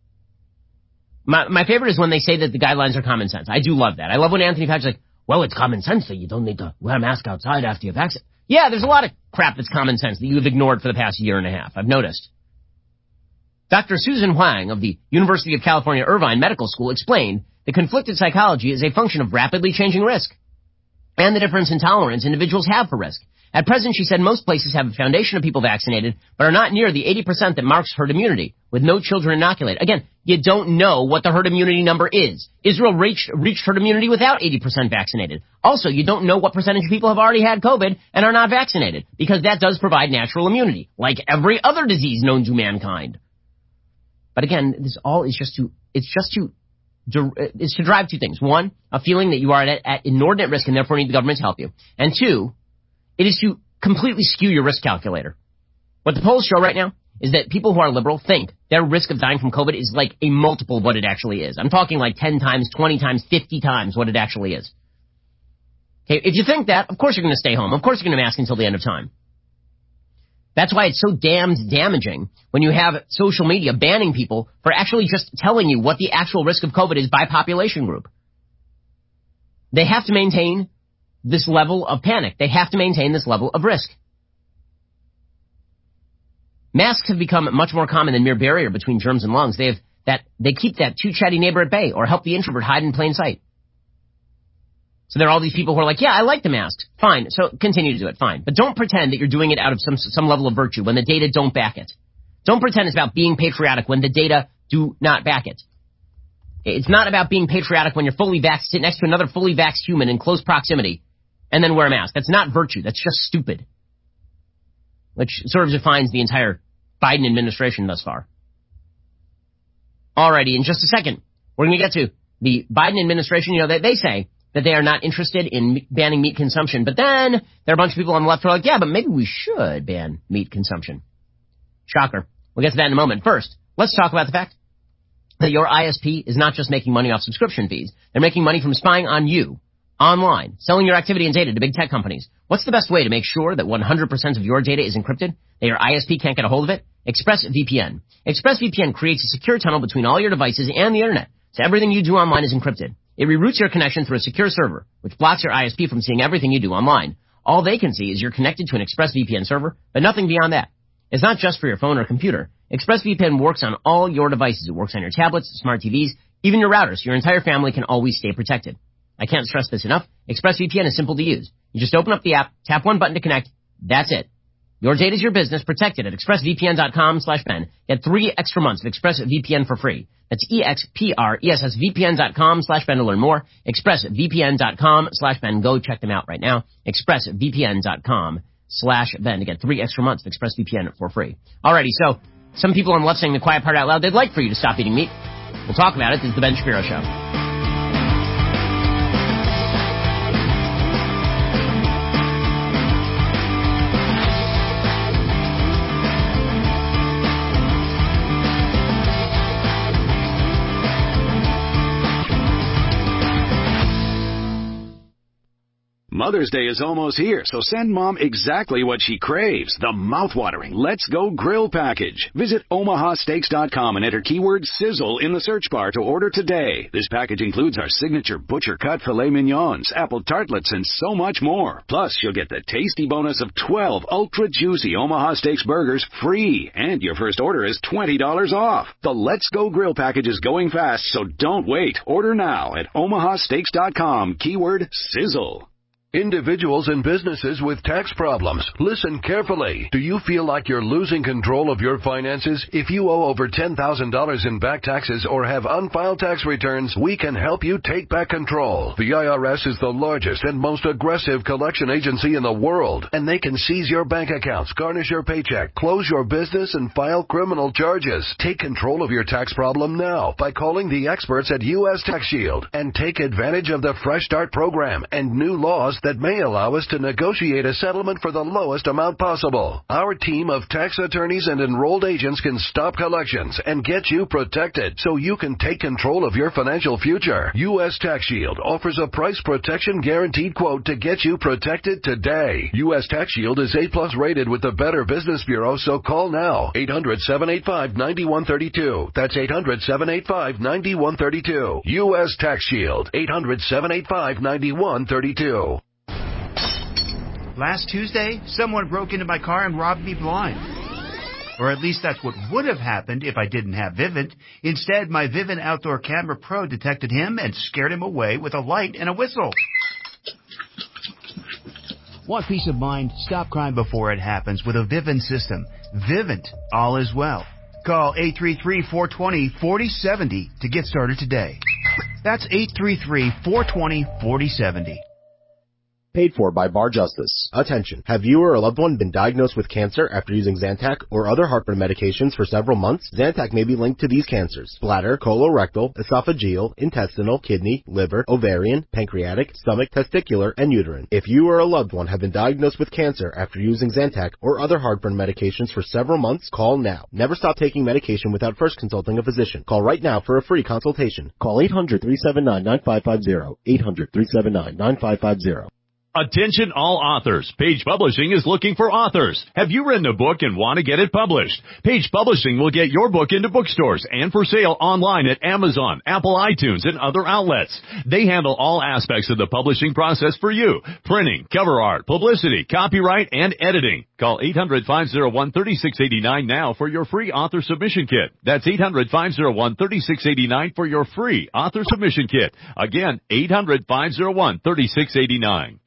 Speaker 16: My favorite is when they say that the guidelines are common sense. I do love that. I love when Anthony Fauci's like, well, it's common sense, so you don't need to wear a mask outside after you're vaccinated. Yeah, there's a lot of crap that's common sense that you've ignored for the past year and a half. I've noticed. Dr. Susan Huang of the University of California Irvine Medical School explained that conflicted psychology is a function of rapidly changing risk and the difference in tolerance individuals have for risk. At present, she said, most places have a foundation of people vaccinated, but are not near the 80% that marks herd immunity, with no children inoculated. Again, you don't know what the herd immunity number is. Israel reached herd immunity without 80% vaccinated. Also, you don't know what percentage of people have already had COVID and are not vaccinated, because that does provide natural immunity, like every other disease known to mankind. But again, this all is it's to drive two things. One, a feeling that you are at inordinate risk and therefore need the government to help you. And two, it is to completely skew your risk calculator. What the polls show right now is that people who are liberal think their risk of dying from COVID is like a multiple of what it actually is. I'm talking like 10 times, 20 times, 50 times what it actually is. Okay, if you think that, of course you're going to stay home. Of course you're going to mask until the end of time. That's why it's so damned damaging when you have social media banning people for actually just telling you what the actual risk of COVID is by population group. They have to maintain this level of panic. They have to maintain this level of risk. Masks have become much more common than mere barrier between germs and lungs. They keep that too chatty neighbor at bay or help the introvert hide in plain sight. So there are all these people who are like, yeah, I like the masks. Fine. So continue to do it. Fine. But don't pretend that you're doing it out of some level of virtue when the data don't back it. Don't pretend it's about being patriotic when the data do not back it. It's not about being patriotic when you're fully vaxxed, sit next to another fully vaxxed human in close proximity and then wear a mask. That's not virtue. That's just stupid. Which sort of defines the entire Biden administration thus far. Alrighty, in just a second, we're going to get to the Biden administration. They say that they are not interested in banning meat consumption. But then there are a bunch of people on the left who are like, yeah, but maybe we should ban meat consumption. Shocker. We'll get to that in a moment. First, let's talk about the fact that your ISP is not just making money off subscription fees. They're making money from spying on you online, selling your activity and data to big tech companies. What's the best way to make sure that 100% of your data is encrypted, that your ISP can't get a hold of it? ExpressVPN. ExpressVPN creates a secure tunnel between all your devices and the internet, so everything you do online is encrypted. It reroutes your connection through a secure server, which blocks your ISP from seeing everything you do online. All they can see is you're connected to an ExpressVPN server, but nothing beyond that. It's not just for your phone or computer. ExpressVPN works on all your devices. It works on your tablets, smart TVs, even your routers, so your entire family can always stay protected. I can't stress this enough. ExpressVPN is simple to use. You just open up the app, tap one button to connect. That's it. Your data is your business, protected at expressvpn.com/Ben. Get 3 extra months of ExpressVPN for free. That's expressvpn.com/Ben to learn more. expressvpn.com/Ben. Go check them out right now. expressvpn.com/Ben to get 3 extra months of ExpressVPN for free. Alrighty, so some people on the left saying the quiet part out loud, they'd like for you to stop eating meat. We'll talk about it. This is the Ben Shapiro Show.
Speaker 1: Mother's Day is almost here, so send Mom exactly what she craves, the mouthwatering Let's Go Grill package. Visit omahasteaks.com and enter keyword sizzle in the search bar to order today. This package includes our signature butcher cut filet mignons, apple tartlets, and so much more. Plus, you'll get the tasty bonus of 12 ultra juicy Omaha Steaks burgers free, and your first order is $20 off. The Let's Go Grill package is going fast, so don't wait. Order now at omahasteaks.com, keyword sizzle.
Speaker 19: Individuals and businesses with tax problems, listen carefully. Do you feel like you're losing control of your finances? If you owe over $10,000 in back taxes or have unfiled tax returns, we can help you take back control. The IRS is the largest and most aggressive collection agency in the world, and they can seize your bank accounts, garnish your paycheck, close your business, and file criminal charges. Take control of your tax problem now by calling the experts at U.S. Tax Shield and take advantage of the Fresh Start program and new laws that may allow us to negotiate a settlement for the lowest amount possible. Our team of tax attorneys and enrolled agents can stop collections and get you protected so you can take control of your financial future. U.S. Tax Shield offers a price protection guaranteed quote to get you protected today. U.S. Tax Shield is A+ rated with the Better Business Bureau, so call now. 800-785-9132. That's 800-785-9132. U.S. Tax Shield. 800-785-9132.
Speaker 21: Last Tuesday, someone broke into my car and robbed me blind. Or at least that's what would have happened if I didn't have Vivint. Instead, my Vivint Outdoor Camera Pro detected him and scared him away with a light and a whistle. Want peace of mind? Stop crime before it happens with a Vivint system. Vivint, all is well. Call 833-420-4070 to get started today. That's 833-420-4070.
Speaker 23: Paid for by Bar Justice. Attention. Have you or a loved one been diagnosed with cancer after using Zantac or other heartburn medications for several months? Zantac may be linked to these cancers: bladder, colorectal, esophageal, intestinal, kidney, liver, ovarian, pancreatic, stomach, testicular, and uterine. If you or a loved one have been diagnosed with cancer after using Zantac or other heartburn medications for several months, call now. Never stop taking medication without first consulting a physician. Call right now for a free consultation. Call 800-379-9550. 800-379-9550.
Speaker 24: Attention all authors. Page Publishing is looking for authors. Have you written a book and want to get it published? Page Publishing will get your book into bookstores and for sale online at Amazon, Apple iTunes, and other outlets. They handle all aspects of the publishing process for you: printing, cover art, publicity, copyright, and editing. Call 800-501-3689 now for your free author submission kit. That's 800-501-3689 for your free author submission kit. Again, 800-501-3689.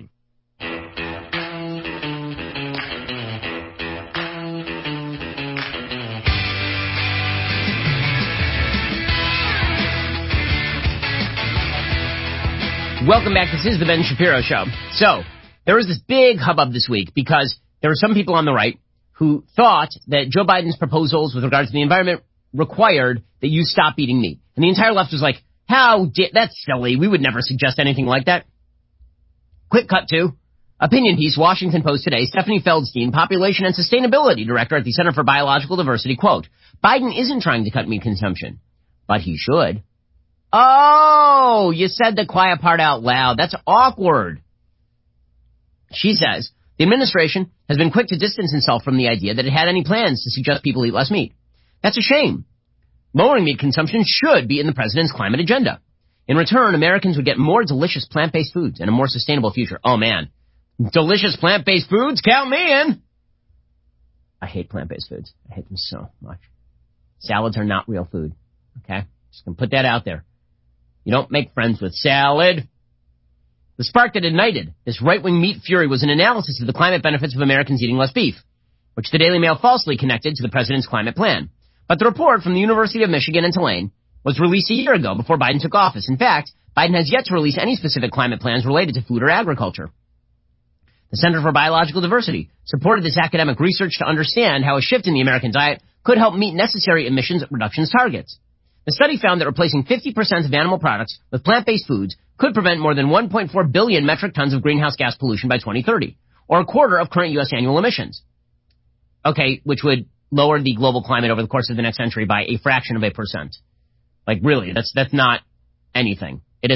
Speaker 16: Welcome back. This is the Ben Shapiro Show. So, there was this big hubbub this week because there were some people on the right who thought that Joe Biden's proposals with regard to the environment required that you stop eating meat. And the entire left was like, that's silly. We would never suggest anything like that. Quick cut to opinion piece, Washington Post today. Stephanie Feldstein, Population and Sustainability Director at the Center for Biological Diversity, quote, Biden isn't trying to cut meat consumption, but he should. Oh, you said the quiet part out loud. That's awkward. She says, the administration has been quick to distance itself from the idea that it had any plans to suggest people eat less meat. That's a shame. Lowering meat consumption should be in the president's climate agenda. In return, Americans would get more delicious plant-based foods and a more sustainable future. Oh, man. Delicious plant-based foods? Count me in. I hate plant-based foods. I hate them so much. Salads are not real food. Okay? Just gonna put that out there. You don't make friends with salad. The spark that ignited this right-wing meat fury was an analysis of the climate benefits of Americans eating less beef, which the Daily Mail falsely connected to the president's climate plan. But the report from the University of Michigan in Tulane was released a year ago before Biden took office. In fact, Biden has yet to release any specific climate plans related to food or agriculture. The Center for Biological Diversity supported this academic research to understand how a shift in the American diet could help meet necessary emissions reductions targets. The study found that replacing 50% of animal products with plant-based foods could prevent more than 1.4 billion metric tons of greenhouse gas pollution by 2030, or a quarter of current U.S. annual emissions. Okay, which would lower the global climate over the course of the next century by a fraction of a percent. Like, really, that's not anything. It isn't.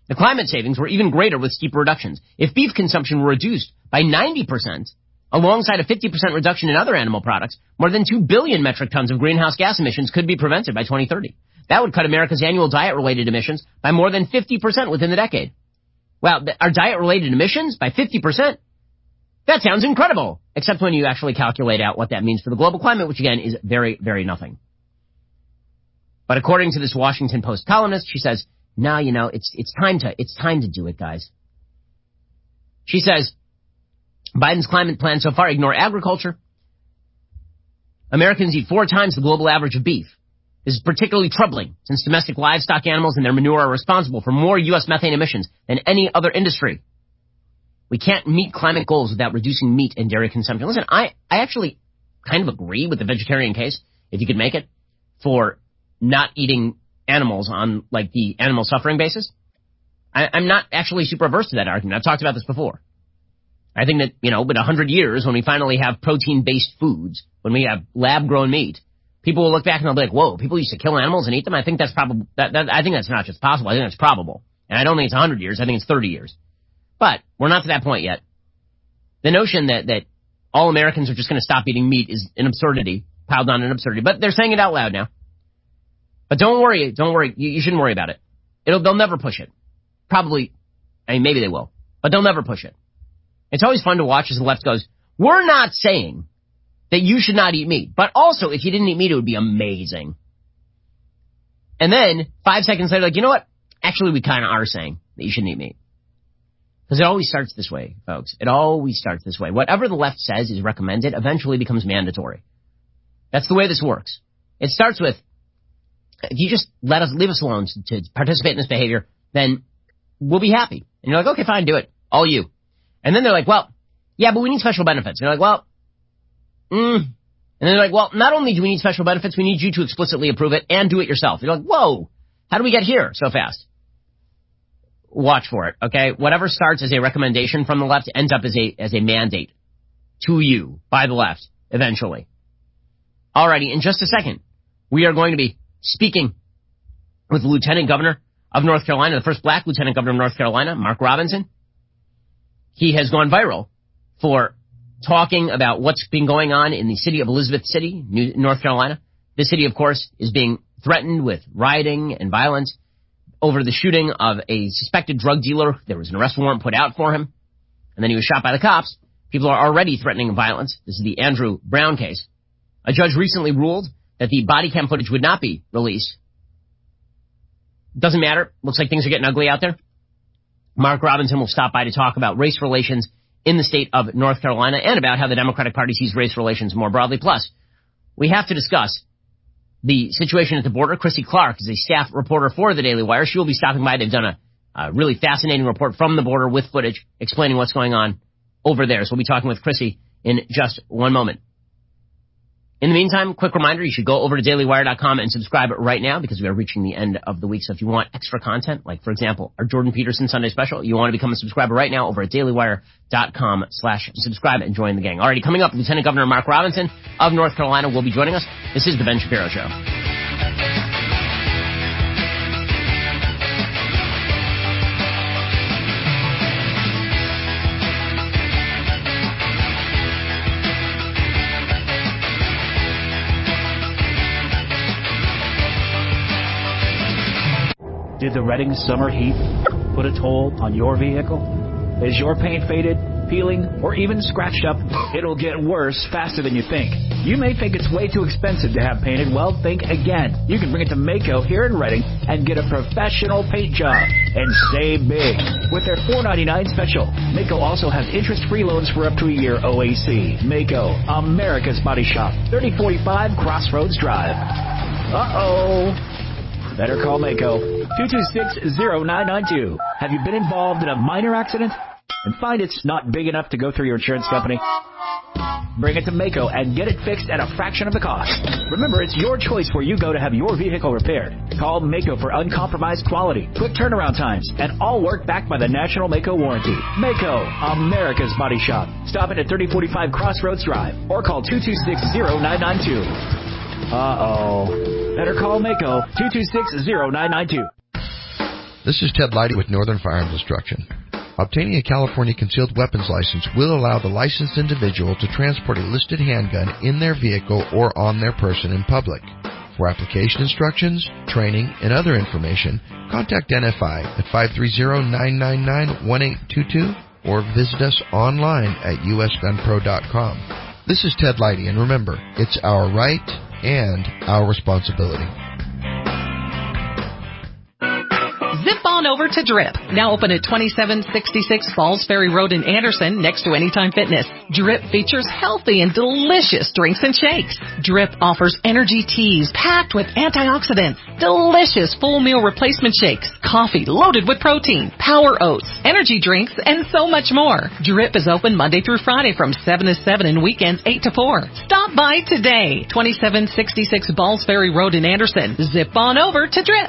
Speaker 16: The climate savings were even greater with steeper reductions. If beef consumption were reduced by 90%, alongside a 50% reduction in other animal products, more than 2 billion metric tons of greenhouse gas emissions could be prevented by 2030. That would cut America's annual diet-related emissions by more than 50% within the decade. Wow, our diet-related emissions by 50%? That sounds incredible, except when you actually calculate out what that means for the global climate, which again is very, very nothing. But according to this Washington Post columnist, she says, no, it's time to do it, guys. She says, Biden's climate plan so far ignore agriculture. Americans eat 4 times the global average of beef. This is particularly troubling since domestic livestock animals and their manure are responsible for more U.S. methane emissions than any other industry. We can't meet climate goals without reducing meat and dairy consumption. Listen, I actually kind of agree with the vegetarian case, if you could make it, for not eating animals on, like, the animal suffering basis. I'm not actually super averse to that argument. I've talked about this before. I think that, in 100 years, when we finally have protein-based foods, when we have lab-grown meat, people will look back and they'll be like, whoa, people used to kill animals and eat them? I think that's probably, I think that's not just possible. I think that's probable. And I don't think it's 100 years. I think it's 30 years. But we're not to that point yet. The notion that all Americans are just going to stop eating meat is an absurdity, piled on an absurdity. But they're saying it out loud now. But don't worry. You shouldn't worry about it. They'll never push it. Probably, maybe they will. But they'll never push it. It's always fun to watch as the left goes, we're not saying that you should not eat meat. But also, if you didn't eat meat, it would be amazing. And then, 5 seconds later, like, you know what? Actually, we kind of are saying that you shouldn't eat meat. Because it always starts this way, folks. It always starts this way. Whatever the left says is recommended eventually becomes mandatory. That's the way this works. It starts with, if you just leave us alone to participate in this behavior, then we'll be happy. And you're like, okay, fine, do it. All you. And then they're like, well, yeah, but we need special benefits. And you're like, well, And they're like, well, not only do we need special benefits, we need you to explicitly approve it and do it yourself. You're like, whoa, how do we get here so fast? Watch for it, okay? Whatever starts as a recommendation from the left ends up as a mandate to you by the left, eventually. Alrighty, in just a second, we are going to be speaking with the Lieutenant Governor of North Carolina, the first black Lieutenant Governor of North Carolina, Mark Robinson. He has gone viral for talking about what's been going on in the city of Elizabeth City, North Carolina. This city, of course, is being threatened with rioting and violence over the shooting of a suspected drug dealer. There was an arrest warrant put out for him, and then he was shot by the cops. People are already threatening violence. This is the Andrew Brown case. A judge recently ruled that the body cam footage would not be released. Doesn't matter. Looks like things are getting ugly out there. Mark Robinson will stop by to talk about race relations in the state of North Carolina and about how the Democratic Party sees race relations more broadly. Plus, we have to discuss the situation at the border. Chrissy Clark is a staff reporter for the Daily Wire. She will be stopping by. They've done a really fascinating report from the border with footage explaining what's going on over there. So we'll be talking with Chrissy in just one moment. In the meantime, quick reminder, you should go over to dailywire.com and subscribe right now because we are reaching the end of the week. So if you want extra content, like, for example, our Jordan Peterson Sunday special, you want to become a subscriber right now over at dailywire.com/subscribe and join the gang. Alrighty, coming up, Lieutenant Governor Mark Robinson of North Carolina will be joining us. This is The Ben Shapiro Show.
Speaker 2: Did the Reading summer heat put a toll on your vehicle? Is your paint faded, peeling, or even scratched up? It'll get worse faster than you think. You may think it's way too expensive to have painted. Well, think again. You can bring it to Maaco here in Reading and get a professional paint job and save big with their $4.99 special. Maaco also has interest-free loans for up to a year OAC. Maaco, America's Body Shop, 3045 Crossroads Drive. Uh-oh. Better call Maaco, 226-0992. Have you been involved in a minor accident and find it's not big enough to go through your insurance company? Bring it to Maaco and get it fixed at a fraction of the cost. Remember, it's your choice where you go to have your vehicle repaired. Call Maaco for uncompromised quality, quick turnaround times, and all work backed by the National Maaco warranty. Maaco, America's Body Shop. Stop it at 3045 Crossroads Drive or call 226-0992. Uh-oh. Better call Maaco, 226-0992.
Speaker 4: This is Ted Leidy with Northern Firearms Instruction. Obtaining a California concealed weapons license will allow the licensed individual to transport a listed handgun in their vehicle or on their person in public. For application instructions, training, and other information, contact NFI at 530-999-1822 or visit us online at usgunpro.com. This is Ted Leidy, and remember, it's our right and our responsibility.
Speaker 6: Zip on over to Drip, now open at 2766 Falls Ferry Road in Anderson, next to Anytime Fitness. Drip features healthy and delicious drinks and shakes. Drip offers energy teas packed with antioxidants, delicious full meal replacement shakes, coffee loaded with protein, power oats, energy drinks, and so much more. Drip is open Monday through Friday from 7 to 7 and weekends 8 to 4. Stop by today, 2766 Falls Ferry Road in Anderson. Zip on over to Drip.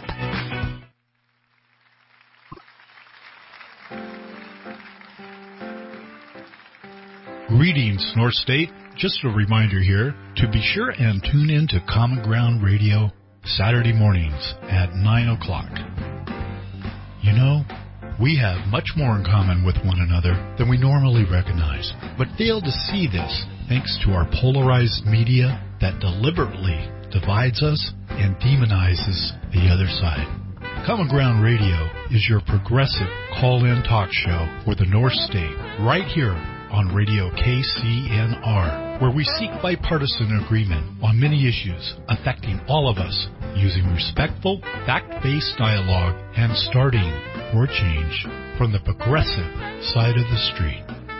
Speaker 7: Greetings, North State. Just a reminder here to be sure and tune in to Common Ground Radio Saturday mornings at 9 o'clock. You know, we have much more in common with one another than we normally recognize, but fail to see this thanks to our polarized media that deliberately divides us and demonizes the other side. Common Ground Radio is your progressive call-in talk show for the North State, right here on Radio KCNR, where we seek bipartisan agreement on many issues affecting all of us using respectful, fact-based dialogue and starting for change from the progressive side of the street.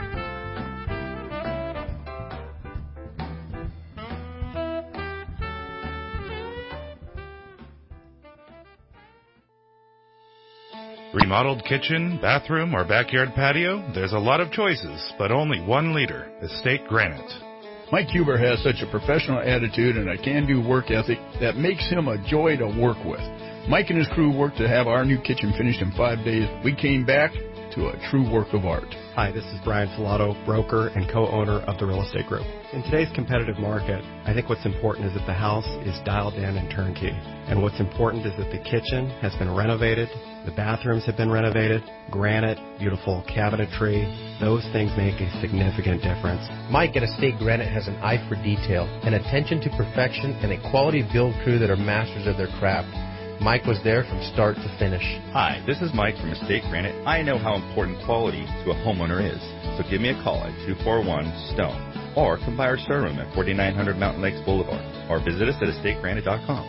Speaker 15: Remodeled kitchen, bathroom, or backyard patio? There's a lot of choices, but only one leader, Estate Granite.
Speaker 8: Mike Huber has such a professional attitude and a can-do work ethic that makes him a joy to work with. Mike and his crew worked to have our new kitchen finished in 5 days. We came back to a true work of art.
Speaker 10: Hi, this is Brian Filato, broker and co-owner of the Real Estate Group. In today's competitive market, I think what's important is that the house is dialed in and turnkey. And what's important is that the kitchen has been renovated, the bathrooms have been renovated, granite, beautiful cabinetry. Those things make a significant difference.
Speaker 25: Mike at Estate Granite has an eye for detail, an attention to perfection, and a quality build crew that are masters of their craft. Mike was there from start to finish.
Speaker 26: Hi, this is Mike from Estate Granite. I know how important quality to a homeowner is. So give me a call at 241-STONE or come by our showroom at 4900 Mountain Lakes Boulevard or visit us at estategranite.com.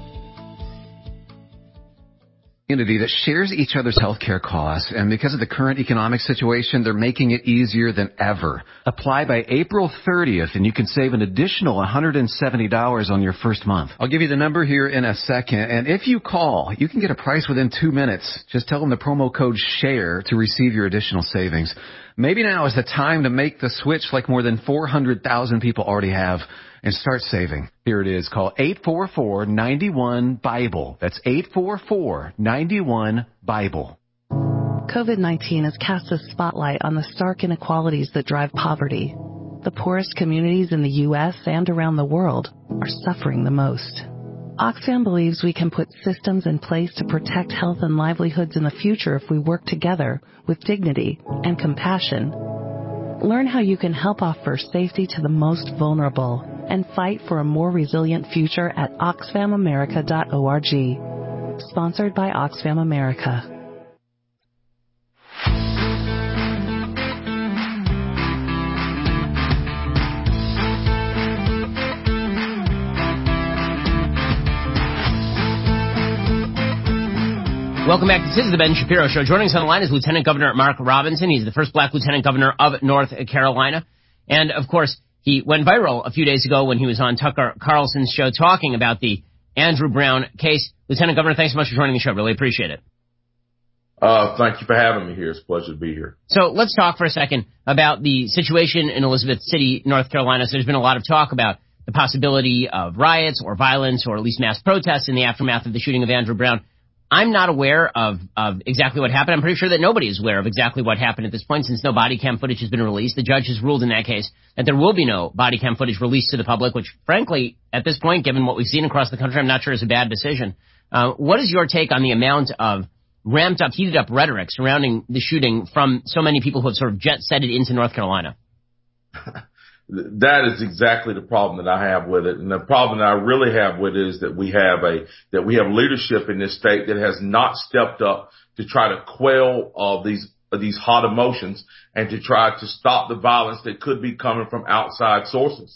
Speaker 27: Community that shares each other's healthcare costs, and because of the current economic situation, they're making it easier than ever. Apply by April 30th, and you can save an additional $170 on your first month. I'll give you the number here in a second, and if you call, you can get a price within 2 minutes. Just tell them the promo code SHARE to receive your additional savings. Maybe now is the time to make the switch like more than 400,000 people already have, and start saving. Here it is. Call 844-91-BIBLE. That's 844-91-BIBLE.
Speaker 28: COVID-19 has cast a spotlight on the stark inequalities that drive poverty. The poorest communities in the U.S. and around the world are suffering the most. Oxfam believes we can put systems in place to protect health and livelihoods in the future if we work together with dignity and compassion. Learn how you can help offer safety to the most vulnerable and fight for a more resilient future at oxfamamerica.org. Sponsored by Oxfam America.
Speaker 16: Welcome back. This is the Ben Shapiro Show. Joining us on the line is Lieutenant Governor Mark Robinson. He's the first black lieutenant governor of North Carolina. And, of course, he went viral a few days ago when he was on Tucker Carlson's show talking about the Andrew Brown case. Lieutenant Governor, thanks so much for joining the show. Really appreciate it.
Speaker 29: Thank you for having me here. It's a pleasure to be here.
Speaker 16: So let's talk for a second about the situation in Elizabeth City, North Carolina. So there's been a lot of talk about the possibility of riots or violence or at least mass protests in the aftermath of the shooting of Andrew Brown. I'm not aware of exactly what happened. I'm pretty sure that nobody is aware of exactly what happened at this point since no body cam footage has been released. The judge has ruled in that case that there will be no body cam footage released to the public, which, frankly, at this point, given what we've seen across the country, I'm not sure is a bad decision. What is your take on the amount of ramped up, heated up rhetoric surrounding the shooting from so many people who have sort of jet-setted into North Carolina?
Speaker 29: That is exactly the problem that I have with it. And the problem that I really have with it is that we have leadership in this state that has not stepped up to try to quell these hot emotions and to try to stop the violence that could be coming from outside sources.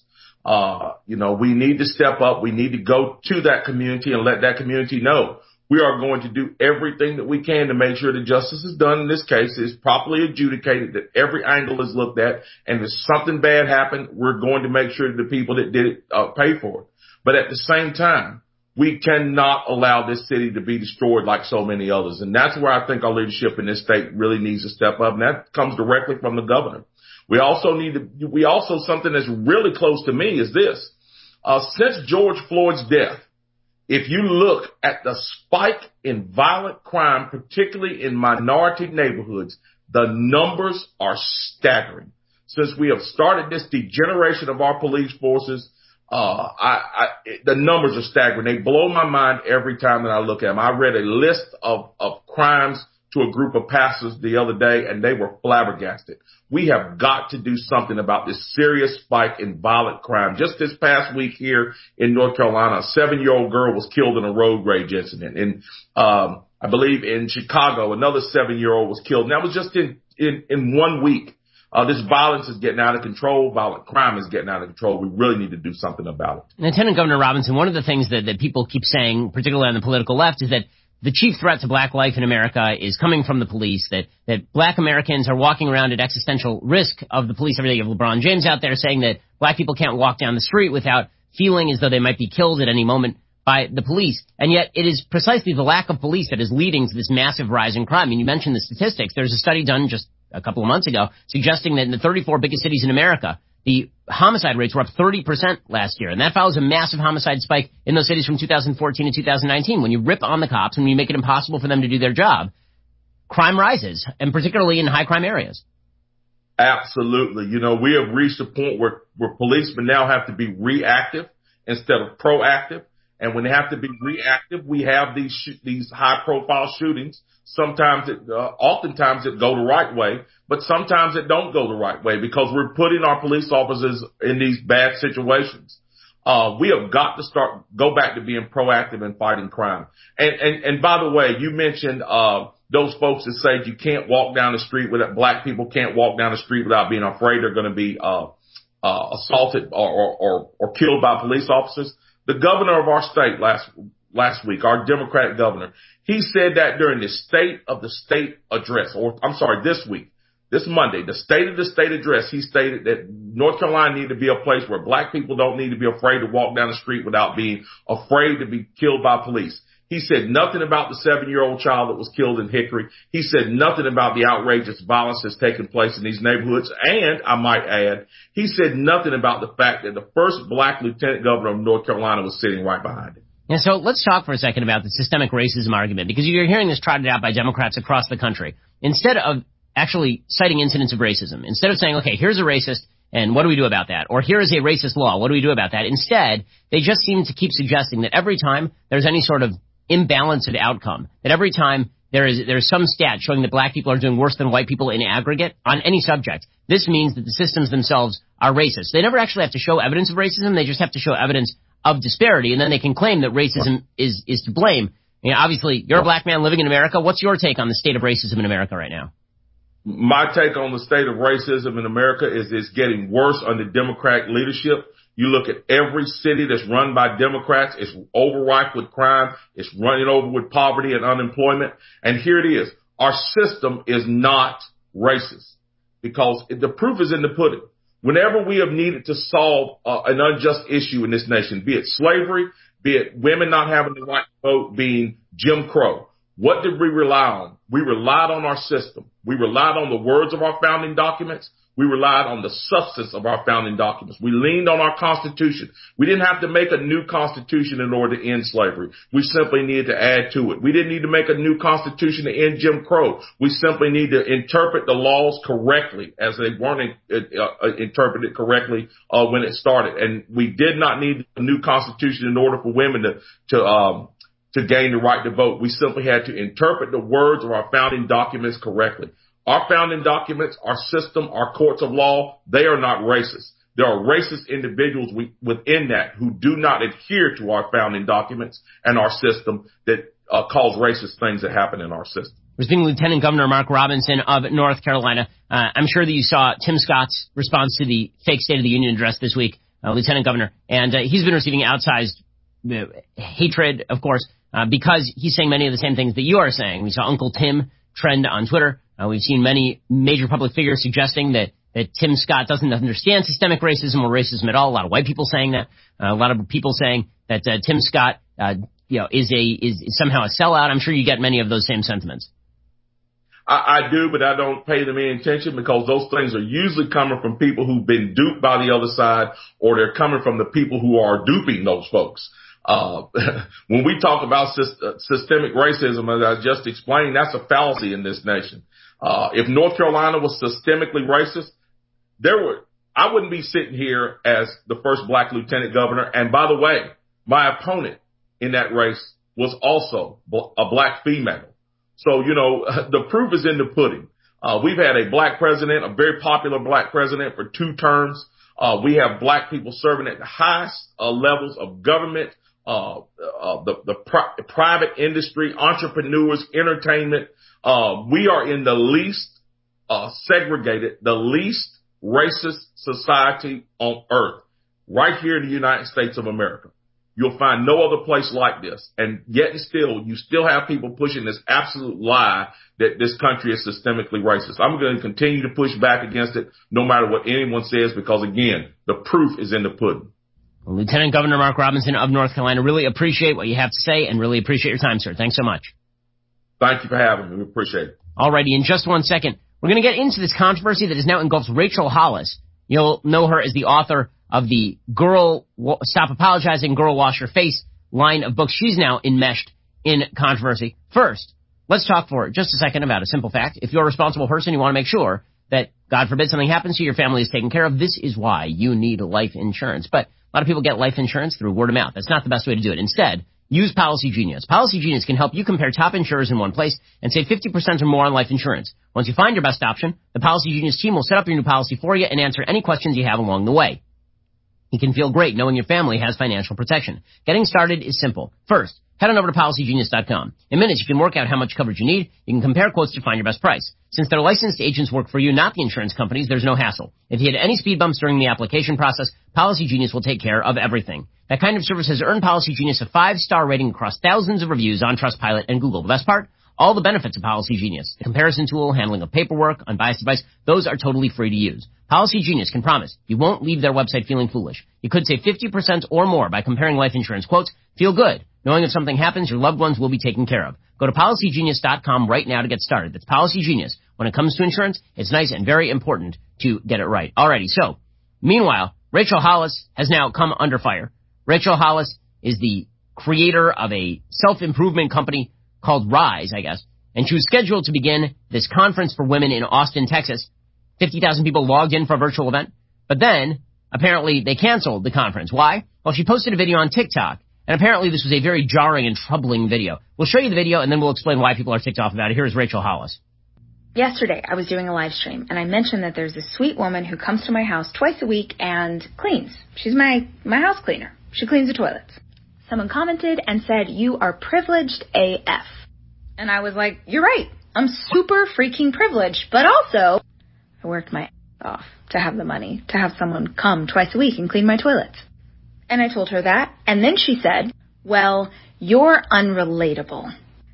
Speaker 29: We need to step up. We need to go to that community and let that community know we are going to do everything that we can to make sure that justice is done in this case, is properly adjudicated, that every angle is looked at, and if something bad happened, we're going to make sure that the people that did it pay for it. But at the same time, we cannot allow this city to be destroyed like so many others. And that's where I think our leadership in this state really needs to step up. And that comes directly from the governor. We also something that's really close to me is this. Since George Floyd's death, if you look at the spike in violent crime, particularly in minority neighborhoods, the numbers are staggering. Since we have started this degeneration of our police forces, the numbers are staggering. They blow my mind every time that I look at them. I read a list of crimes to a group of pastors the other day, and they were flabbergasted. We have got to do something about this serious spike in violent crime. Just this past week here in North Carolina, a 7-year-old girl was killed in a road rage incident. And I believe in Chicago, another 7-year-old was killed. And that was just in 1 week. This violence is getting out of control. Violent crime is getting out of control. We really need to do something about it.
Speaker 16: Lieutenant Governor Robinson, one of the things that people keep saying, particularly on the political left, is that the chief threat to black life in America is coming from the police, that black Americans are walking around at existential risk of the police every day. You have LeBron James out there saying that black people can't walk down the street without feeling as though they might be killed at any moment by the police. And yet it is precisely the lack of police that is leading to this massive rise in crime. I mean, you mentioned the statistics. There's a study done just a couple of months ago suggesting that in the 34 biggest cities in America, the homicide rates were up 30% last year. And that follows a massive homicide spike in those cities from 2014 to 2019. When you rip on the cops, when you make it impossible for them to do their job, crime rises, and particularly in high crime areas.
Speaker 29: Absolutely. We have reached a point where policemen now have to be reactive instead of proactive. And when they have to be reactive, we have these high profile shootings. Oftentimes it go the right way, but sometimes it don't go the right way because we're putting our police officers in these bad situations. We have got to go back to being proactive in fighting crime. And by the way, you mentioned, those folks that say you can't walk down the street black people can't walk down the street without being afraid they're going to be, assaulted or killed by police officers. The governor of our state last week, our Democratic governor, he said that during the State of the State address, this Monday, the State of the State address, he stated that North Carolina needed to be a place where black people don't need to be afraid to walk down the street without being afraid to be killed by police. He said nothing about the 7-year-old child that was killed in Hickory. He said nothing about the outrageous violence that's taking place in these neighborhoods. And I might add, he said nothing about the fact that the first black lieutenant governor of North Carolina was sitting right behind him.
Speaker 16: And so let's talk for a second about the systemic racism argument, because you're hearing this trotted out by Democrats across the country. Instead of actually citing incidents of racism, instead of saying, okay, here's a racist, and what do we do about that? Or here is a racist law, what do we do about that? Instead, they just seem to keep suggesting that every time there's any sort of imbalance of outcome, that every time there's some stat showing that black people are doing worse than white people in aggregate on any subject, this means that the systems themselves are racist. They never actually have to show evidence of racism, they just have to show evidence of disparity, and then they can claim that racism is to blame. Obviously, you're a black man living in America. What's your take on the state of racism in America right now?
Speaker 29: My take on the state of racism in America is it's getting worse under Democratic leadership. You look at every city that's run by Democrats, it's overripe with crime, it's running over with poverty and unemployment. And here it is. Our system is not racist because the proof is in the pudding. Whenever we have needed to solve an unjust issue in this nation, be it slavery, be it women not having the right to vote, being Jim Crow, what did we rely on? We relied on our system. We relied on the words of our founding documents. We relied on the substance of our founding documents. We leaned on our Constitution. We didn't have to make a new Constitution in order to end slavery. We simply needed to add to it. We didn't need to make a new Constitution to end Jim Crow. We simply need to interpret the laws correctly as they weren't interpreted correctly when it started. And we did not need a new Constitution in order for women to to gain the right to vote. We simply had to interpret the words of our founding documents correctly. Our founding documents, our system, our courts of law, they are not racist. There are racist individuals within that who do not adhere to our founding documents and our system that cause racist things that happen in our system.
Speaker 16: We're speaking with Lieutenant Governor Mark Robinson of North Carolina. I'm sure that you saw Tim Scott's response to the fake State of the Union address this week, Lieutenant Governor, and he's been receiving outsized hatred, of course, because he's saying many of the same things that you are saying. We saw Uncle Tim trend on Twitter. We've seen many major public figures suggesting that Tim Scott doesn't understand systemic racism or racism at all. A lot of white people saying that. A lot of people saying that Tim Scott, is somehow a sellout. I'm sure you get many of those same sentiments.
Speaker 29: I do, but I don't pay them any attention because those things are usually coming from people who've been duped by the other side, or they're coming from the people who are duping those folks. When we talk about systemic racism, as I just explained, that's a fallacy in this nation. If North Carolina was systemically racist, I wouldn't be sitting here as the first black lieutenant governor. And by the way, my opponent in that race was also a black female. So, the proof is in the pudding. We've had a black president, a very popular black president for 2 terms. We have black people serving at the highest levels of government, the private industry, entrepreneurs, entertainment. We are in the least segregated, the least racist society on earth, right here in the United States of America. You'll find no other place like this. And yet and still, you still have people pushing this absolute lie that this country is systemically racist. I'm going to continue to push back against it no matter what anyone says because, again, the proof is in the pudding.
Speaker 16: Well, Lieutenant Governor Mark Robinson of North Carolina, really appreciate what you have to say and really appreciate your time, sir. Thanks so much.
Speaker 29: Thank you for having me. We appreciate it.
Speaker 16: All righty. In just one second, we're going to get into this controversy that has now engulfed Rachel Hollis. You'll know her as the author of the Stop Apologizing, Girl Wash Your Face line of books. She's now enmeshed in controversy. First, let's talk for just a second about a simple fact. If you're a responsible person, you want to make sure that, God forbid, something happens to you, your family is taken care of. This is why you need life insurance. But a lot of people get life insurance through word of mouth. That's not the best way to do it. Instead, use Policy Genius. Policy Genius can help you compare top insurers in one place and save 50% or more on life insurance. Once you find your best option, the Policy Genius team will set up your new policy for you and answer any questions you have along the way. You can feel great knowing your family has financial protection. Getting started is simple. First, head on over to PolicyGenius.com. In minutes, you can work out how much coverage you need. You can compare quotes to find your best price. Since their licensed agents work for you, not the insurance companies, there's no hassle. If you hit any speed bumps during the application process, Policy Genius will take care of everything. That kind of service has earned Policy Genius a 5-star rating across thousands of reviews on Trustpilot and Google. The best part? All the benefits of Policy Genius, the comparison tool, handling of paperwork, unbiased advice, those are totally free to use. Policy Genius can promise you won't leave their website feeling foolish. You could save 50% or more by comparing life insurance quotes. Feel good, knowing if something happens, your loved ones will be taken care of. Go to PolicyGenius.com right now to get started. That's Policy Genius. When it comes to insurance, it's nice and very important to get it right. Alrighty, so, meanwhile, Rachel Hollis has now come under fire. Rachel Hollis is the creator of a self-improvement company called Rise, I guess, and she was scheduled to begin this conference for women in Austin, Texas. 50,000 people logged in for a virtual event, but then apparently they canceled the conference. Why? Well, she posted a video on TikTok, and apparently this was a very jarring and troubling video. We'll show you the video, and then we'll explain why people are ticked off about it. Here's Rachel Hollis.
Speaker 3: Yesterday, I was doing a live stream, and I mentioned that there's this sweet woman who comes to my house twice a week and cleans. She's my house cleaner. She cleans the toilets. Someone commented and said, "You are privileged AF." And I was like, you're right. I'm super freaking privileged, but also I worked my ass off to have the money to have someone come twice a week and clean my toilets. And I told her that. And then she said, well, you're unrelatable.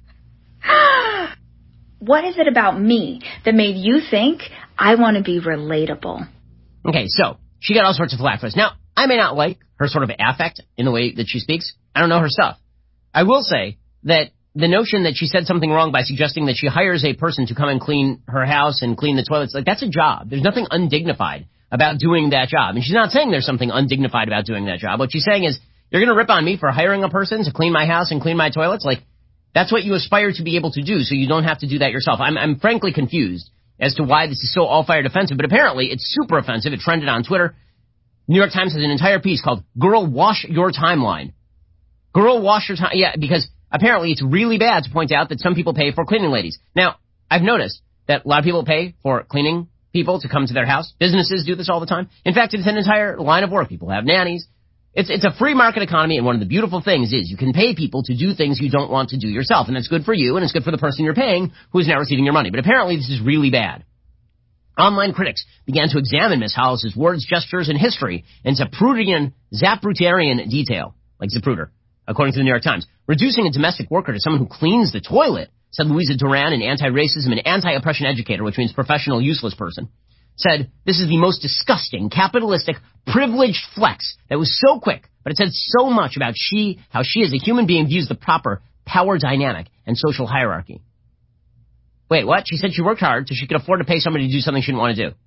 Speaker 3: What is it about me that made you think I want to be relatable?
Speaker 16: Okay, so she got all sorts of flack for this. Now, I may not like her sort of affect in the way that she speaks. I don't know her stuff. I will say that the notion that she said something wrong by suggesting that she hires a person to come and clean her house and clean the toilets, like, that's a job. There's nothing undignified about doing that job. And she's not saying there's something undignified about doing that job. What she's saying is, you're going to rip on me for hiring a person to clean my house and clean my toilets? Like, that's what you aspire to be able to do, so you don't have to do that yourself. I'm frankly confused as to why this is so all-fired offensive, but apparently it's super offensive. It trended on Twitter. New York Times has an entire piece called Girl Wash Your Timeline. Girl Wash Your Time. Yeah, because apparently it's really bad to point out that some people pay for cleaning ladies. Now, I've noticed that a lot of people pay for cleaning people to come to their house. Businesses do this all the time. In fact, it's an entire line of work. People have nannies. It's a free market economy, and one of the beautiful things is you can pay people to do things you don't want to do yourself, and that's good for you, and it's good for the person you're paying who is now receiving your money. But apparently this is really bad. Online critics began to examine Miss Hollis's words, gestures, and history in Zaprutarian detail, like Zapruder, according to the New York Times. Reducing a domestic worker to someone who cleans the toilet, said Louisa Duran, an anti-racism and anti-oppression educator, which means professional useless person, said, this is the most disgusting, capitalistic, privileged flex that was so quick, but it said so much about how she as a human being views the proper power dynamic and social hierarchy. Wait, what? She said she worked hard so she could afford to pay somebody to do something she didn't want to do.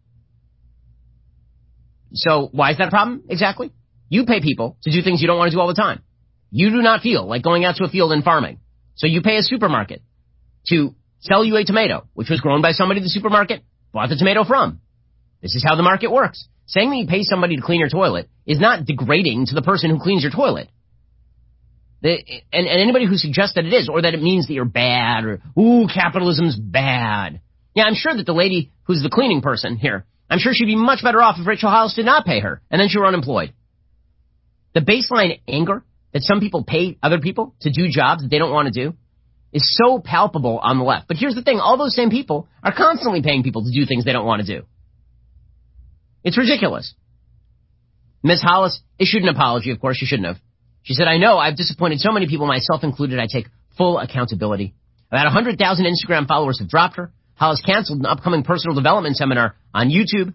Speaker 16: So why is that a problem exactly? You pay people to do things you don't want to do all the time. You do not feel like going out to a field and farming. So you pay a supermarket to sell you a tomato, which was grown by somebody the supermarket bought the tomato from. This is how the market works. Saying that you pay somebody to clean your toilet is not degrading to the person who cleans your toilet. And anybody who suggests that it is, or that it means that you're bad, or, ooh, capitalism's bad. Yeah, I'm sure that the lady who's the cleaning person here, I'm sure she'd be much better off if Rachel Hollis did not pay her, and then she were unemployed. The baseline anger that some people pay other people to do jobs that they don't want to do is so palpable on the left. But here's the thing, all those same people are constantly paying people to do things they don't want to do. It's ridiculous. Ms. Hollis issued an apology, of course she shouldn't have. She said, I know I've disappointed so many people, myself included. I take full accountability. About 100,000 Instagram followers have dropped her. Hollis canceled an upcoming personal development seminar on YouTube.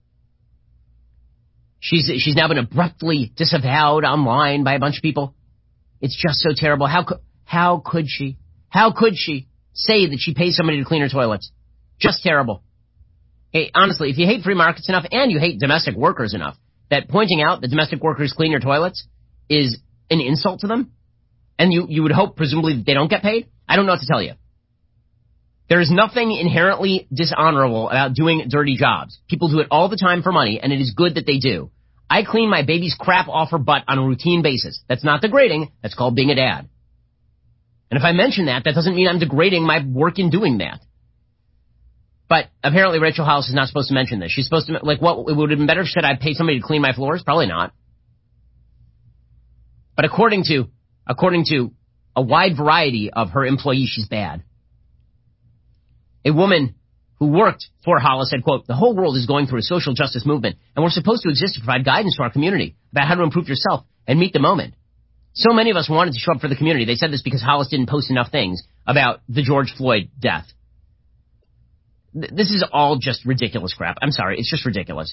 Speaker 16: She's now been abruptly disavowed online by a bunch of people. It's just so terrible. How could she say that she pays somebody to clean her toilets? Just terrible. Hey, honestly, if you hate free markets enough and you hate domestic workers enough, that pointing out that domestic workers clean your toilets is an insult to them, and you would hope, presumably, that they don't get paid, I don't know what to tell you. There is nothing inherently dishonorable about doing dirty jobs. People do it all the time for money, and it is good that they do. I clean my baby's crap off her butt on a routine basis. That's not degrading. That's called being a dad. And if I mention that doesn't mean I'm degrading my work in doing that. But apparently Rachel Hollis is not supposed to mention this. She's supposed to, like, what, it would have been better if she said I'd pay somebody to clean my floors? Probably not. But according to a wide variety of her employees, she's bad. A woman who worked for Hollis said, quote, the whole world is going through a social justice movement, and we're supposed to exist to provide guidance to our community about how to improve yourself and meet the moment. So many of us wanted to show up for the community. They said this because Hollis didn't post enough things about the George Floyd death. This is all just ridiculous crap. I'm sorry, it's just ridiculous.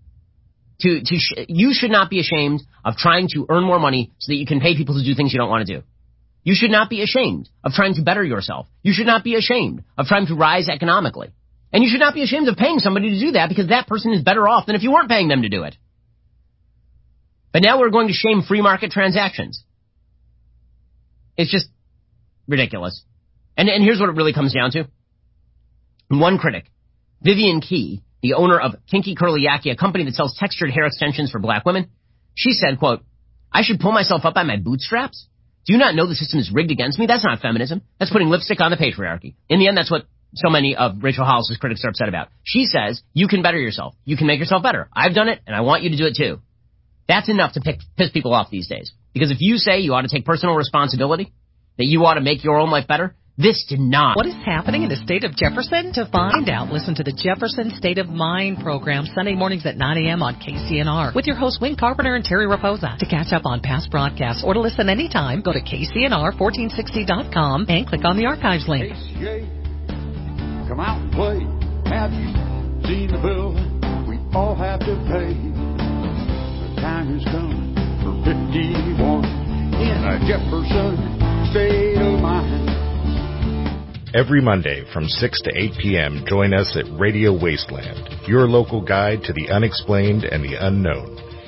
Speaker 16: You should not be ashamed of trying to earn more money so that you can pay people to do things you don't want to do. You should not be ashamed of trying to better yourself. You should not be ashamed of trying to rise economically. And you should not be ashamed of paying somebody to do that because that person is better off than if you weren't paying them to do it. But now we're going to shame free market transactions. It's just ridiculous. And here's what it really comes down to. One critic, Vivian Key, the owner of Kinky Curly Yaki, a company that sells textured hair extensions for black women, she said, quote, I should pull myself up by my bootstraps? Do you not know the system is rigged against me? That's not feminism. That's putting lipstick on the patriarchy. In the end, that's what so many of Rachel Hollis's critics are upset about. She says, you can better yourself. You can make yourself better. I've done it, and I want you to do it too. That's enough to piss people off these days. Because if you say you ought to take personal responsibility, that you ought to make your own life better, this did not.
Speaker 6: What is happening in the state of Jefferson? To find out, listen to the Jefferson State of Mind program Sunday mornings at 9 a.m. on KCNR with your hosts Wayne Carpenter and Terry Raposa. To catch up on past broadcasts or to listen anytime, go to KCNR1460.com and click on the archives link.
Speaker 5: KCA, come out and play. Have you seen the bill we all have to pay? The time is coming for 51 in a Jefferson State of Mind.
Speaker 15: Every Monday from 6 to 8 p.m., join us at Radio Wasteland, your local guide to the unexplained and the unknown.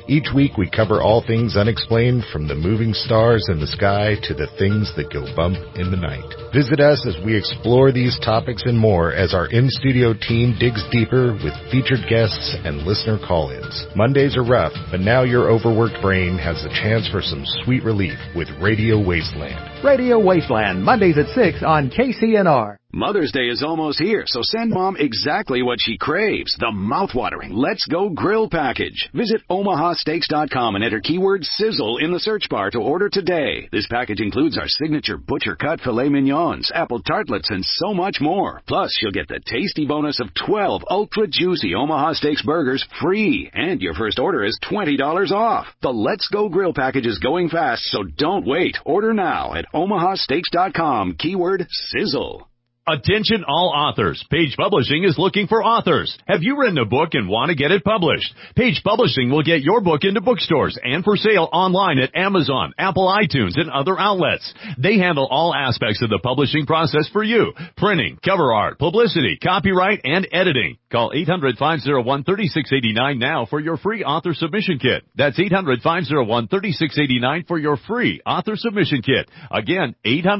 Speaker 15: Each week we cover all things unexplained, from the moving stars in the sky to the things that go bump in the night. Visit us as we explore these topics and more as our in-studio team digs deeper with featured guests and listener call-ins. Mondays are rough, but now your overworked brain has the chance for some sweet relief with Radio Wasteland.
Speaker 9: Radio Wasteland, Mondays at 6 on KCNR.
Speaker 1: Mother's Day is almost here, so send Mom exactly what she craves, the mouth-watering Let's Go Grill package. Visit omahasteaks.com and enter keyword sizzle in the search bar to order today. This package includes our signature butcher-cut filet mignons, apple tartlets, and so much more. Plus, you'll get the tasty bonus of 12 ultra-juicy Omaha Steaks burgers free, and your first order is $20 off. The Let's Go Grill package is going fast, so don't wait. Order now at omahasteaks.com, keyword sizzle.
Speaker 24: Attention all authors. Page Publishing is looking for authors. Have you written a book and want to get it published? Page Publishing will get your book into bookstores and for sale online at Amazon, Apple iTunes, and other outlets. They handle all aspects of the publishing process for you. Printing, cover art, publicity, copyright, and editing. Call 800-501-3689 now for your free author submission kit. That's 800-501-3689 for your free author submission kit. Again,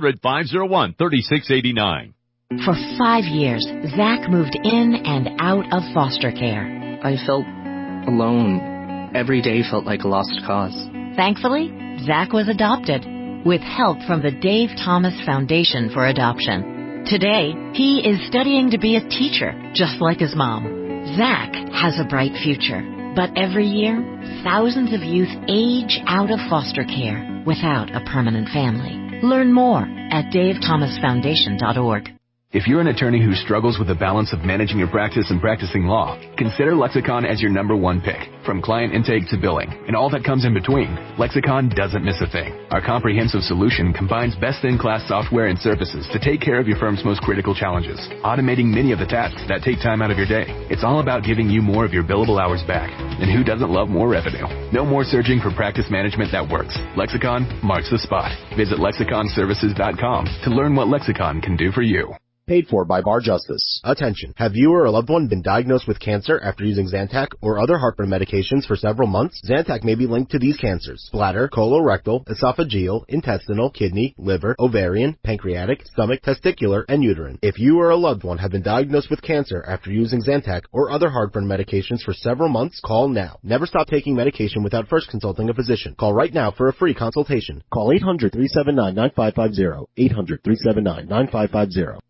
Speaker 24: 800-501-3689.
Speaker 11: For 5 years, Zach moved in and out of foster care.
Speaker 12: I felt alone. Every day felt like a lost cause.
Speaker 11: Thankfully, Zach was adopted with help from the Dave Thomas Foundation for Adoption. Today, he is studying to be a teacher, just like his mom. Zach has a bright future, but every year, thousands of youth age out of foster care without a permanent family. Learn more at davethomasfoundation.org.
Speaker 13: If you're an attorney who struggles with the balance of managing your practice and practicing law, consider Lexicon as your #1 pick. From client intake to billing and all that comes in between, Lexicon doesn't miss a thing. Our comprehensive solution combines best-in-class software and services to take care of your firm's most critical challenges, automating many of the tasks that take time out of your day. It's all about giving you more of your billable hours back. And who doesn't love more revenue? No more searching for practice management that works. Lexicon marks the spot. Visit lexiconservices.com to learn what Lexicon can do for you.
Speaker 23: Paid for by Bar Justice. Attention. Have you or a loved one been diagnosed with cancer after using Zantac or other heartburn medications for several months? Zantac may be linked to these cancers: bladder, colorectal, esophageal, intestinal, kidney, liver, ovarian, pancreatic, stomach, testicular, and uterine. If you or a loved one have been diagnosed with cancer after using Zantac or other heartburn medications for several months, call now. Never stop taking medication without first consulting a physician. Call right now for a free consultation. Call 800-379-9550. 800-379-9550.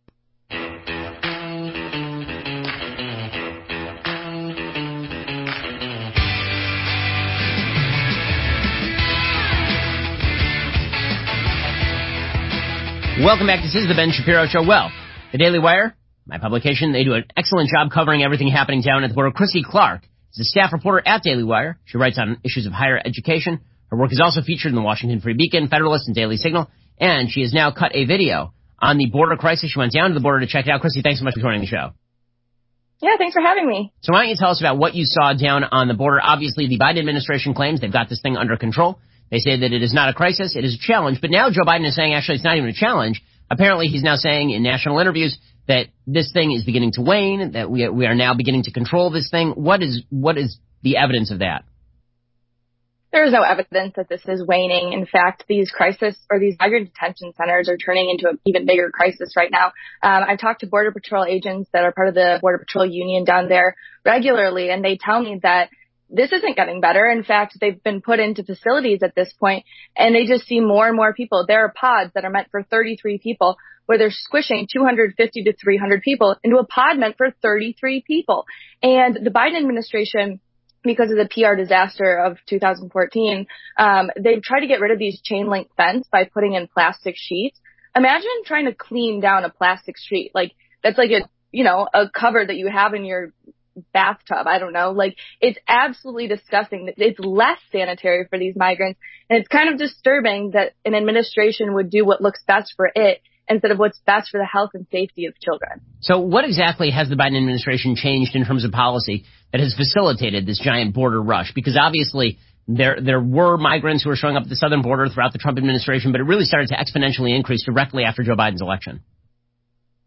Speaker 16: Welcome back. This is the Ben Shapiro Show. Well, the Daily Wire, my publication, they do an excellent job covering everything happening down at the border. Chrissy Clark is a staff reporter at Daily Wire. She writes on issues of higher education. Her work is also featured in the Washington Free Beacon, Federalist, and Daily Signal. And she has now cut a video on the border crisis. She went down to the border to check it out. Chrissy, thanks so much for joining the show.
Speaker 14: Yeah, thanks for having me.
Speaker 16: So why don't you tell us about what you saw down on the border? Obviously, the Biden administration claims they've got this thing under control. They say that it is not a crisis, it is a challenge. But now Joe Biden is saying actually it's not even a challenge. Apparently he's now saying in national interviews that this thing is beginning to wane, that we are now beginning to control this thing. What is the evidence of that?
Speaker 14: There is no evidence that this is waning. In fact, these migrant detention centers are turning into an even bigger crisis right now. I've talked to Border Patrol agents that are part of the Border Patrol Union down there regularly, and they tell me that this isn't getting better. In fact, they've been put into facilities at this point, and they just see more and more people. There are pods that are meant for 33 people where they're squishing 250 to 300 people into a pod meant for 33 people. And the Biden administration, because of the PR disaster of 2014, they've tried to get rid of these chain link fence by putting in plastic sheets. Imagine trying to clean down a plastic sheet. Like, that's like a cover that you have in your bathtub. I don't know. Like, it's absolutely disgusting. It's less sanitary for these migrants. And it's kind of disturbing that an administration would do what looks best for it instead of what's best for the health and safety of children.
Speaker 16: So what exactly has the Biden administration changed in terms of policy that has facilitated this giant border rush? Because obviously there were migrants who were showing up at the southern border throughout the Trump administration, but it really started to exponentially increase directly after Joe Biden's election.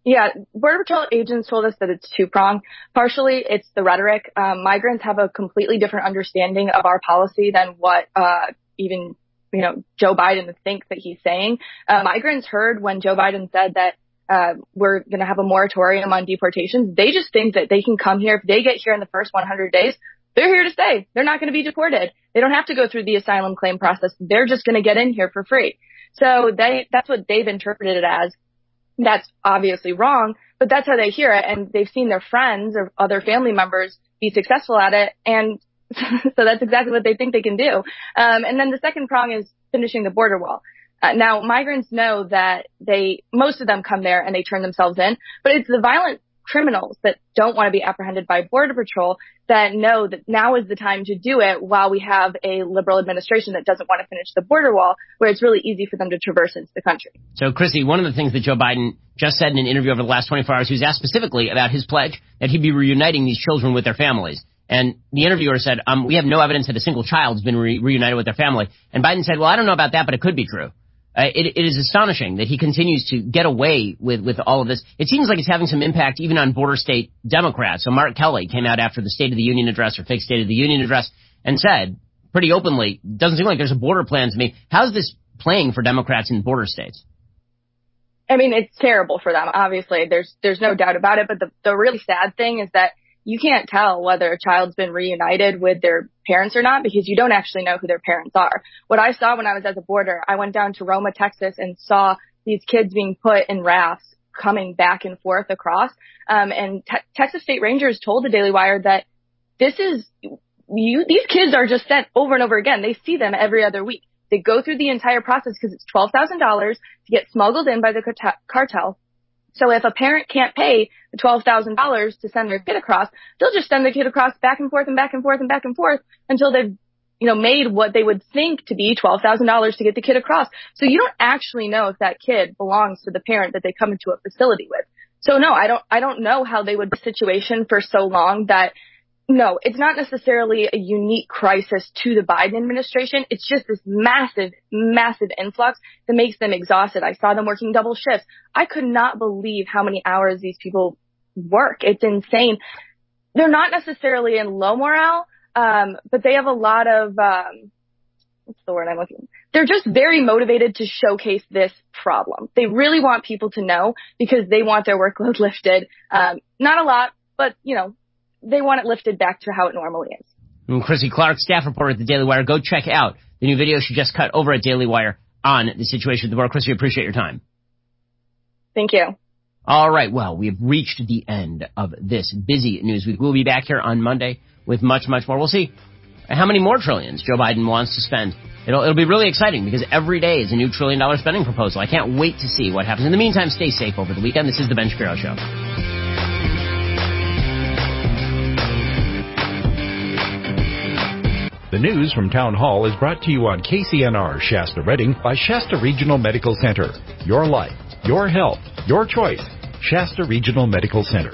Speaker 14: Yeah, Border Patrol agents told us that it's two-pronged. Partially, it's the rhetoric. Migrants have a completely different understanding of our policy than what even Joe Biden thinks that he's saying. Migrants heard when Joe Biden said that we're going to have a moratorium on deportations. They just think that they can come here. If they get here in the first 100 days, they're here to stay. They're not going to be deported. They don't have to go through the asylum claim process. They're just going to get in here for free. So that's what they've interpreted it as. That's obviously wrong, but that's how they hear it. And they've seen their friends or other family members be successful at it. And so that's exactly what they think they can do. And then the second prong is finishing the border wall. Now, migrants know that most of them come there and they turn themselves in, but it's the violent criminals that don't want to be apprehended by Border Patrol that know that now is the time to do it while we have a liberal administration that doesn't want to finish the border wall, where it's really easy for them to traverse into the country.
Speaker 16: So, Chrissy, one of the things that Joe Biden just said in an interview over the last 24 hours, he was asked specifically about his pledge that he'd be reuniting these children with their families. And the interviewer said, we have no evidence that a single child's been reunited with their family. And Biden said, well, I don't know about that, but it could be true. It is astonishing that he continues to get away with all of this. It seems like it's having some impact even on border state Democrats. So Mark Kelly came out after the State of the Union address or fake State of the Union address and said pretty openly, doesn't seem like there's a border plan to me. How's this playing for Democrats in border states?
Speaker 14: I mean, it's terrible for them. Obviously, there's no doubt about it. But the really sad thing is that you can't tell whether a child's been reunited with their parents or not because you don't actually know who their parents are. What I saw when I was at the border, I went down to Roma, Texas, and saw these kids being put in rafts coming back and forth across. And Texas State Rangers told the Daily Wire that these kids are just sent over and over again. They see them every other week. They go through the entire process because it's $12,000 to get smuggled in by the cartel. So if a parent can't pay the $12,000 to send their kid across, they'll just send the kid across back and forth and back and forth and back and forth until they've, made what they would think to be $12,000 to get the kid across. So you don't actually know if that kid belongs to the parent that they come into a facility with. So no, I don't know how they would be in a situation for so long that, no, it's not necessarily a unique crisis to the Biden administration. It's just this massive, massive influx that makes them exhausted. I saw them working double shifts. I could not believe how many hours these people work. It's insane. They're not necessarily in low morale, but they have a lot of, what's the word I'm looking for? They're just very motivated to showcase this problem. They really want people to know because they want their workload lifted. Not a lot, but, they want it lifted back to how it normally is.
Speaker 16: And Chrissy Clark, staff reporter at the Daily Wire. Go check out the new video she just cut over at Daily Wire on the situation at the border. Chrissy, appreciate your time.
Speaker 14: Thank you.
Speaker 16: All right. Well, we have reached the end of this busy news week. We'll be back here on Monday with much, much more. We'll see how many more trillions Joe Biden wants to spend. It'll be really exciting because every day is a new $1 trillion spending proposal. I can't wait to see what happens. In the meantime, stay safe over the weekend. This is the Ben Shapiro Show.
Speaker 2: The news from Town Hall is brought to you on KCNR Shasta Redding by Shasta Regional Medical Center. Your life, your health, your choice. Shasta Regional Medical Center.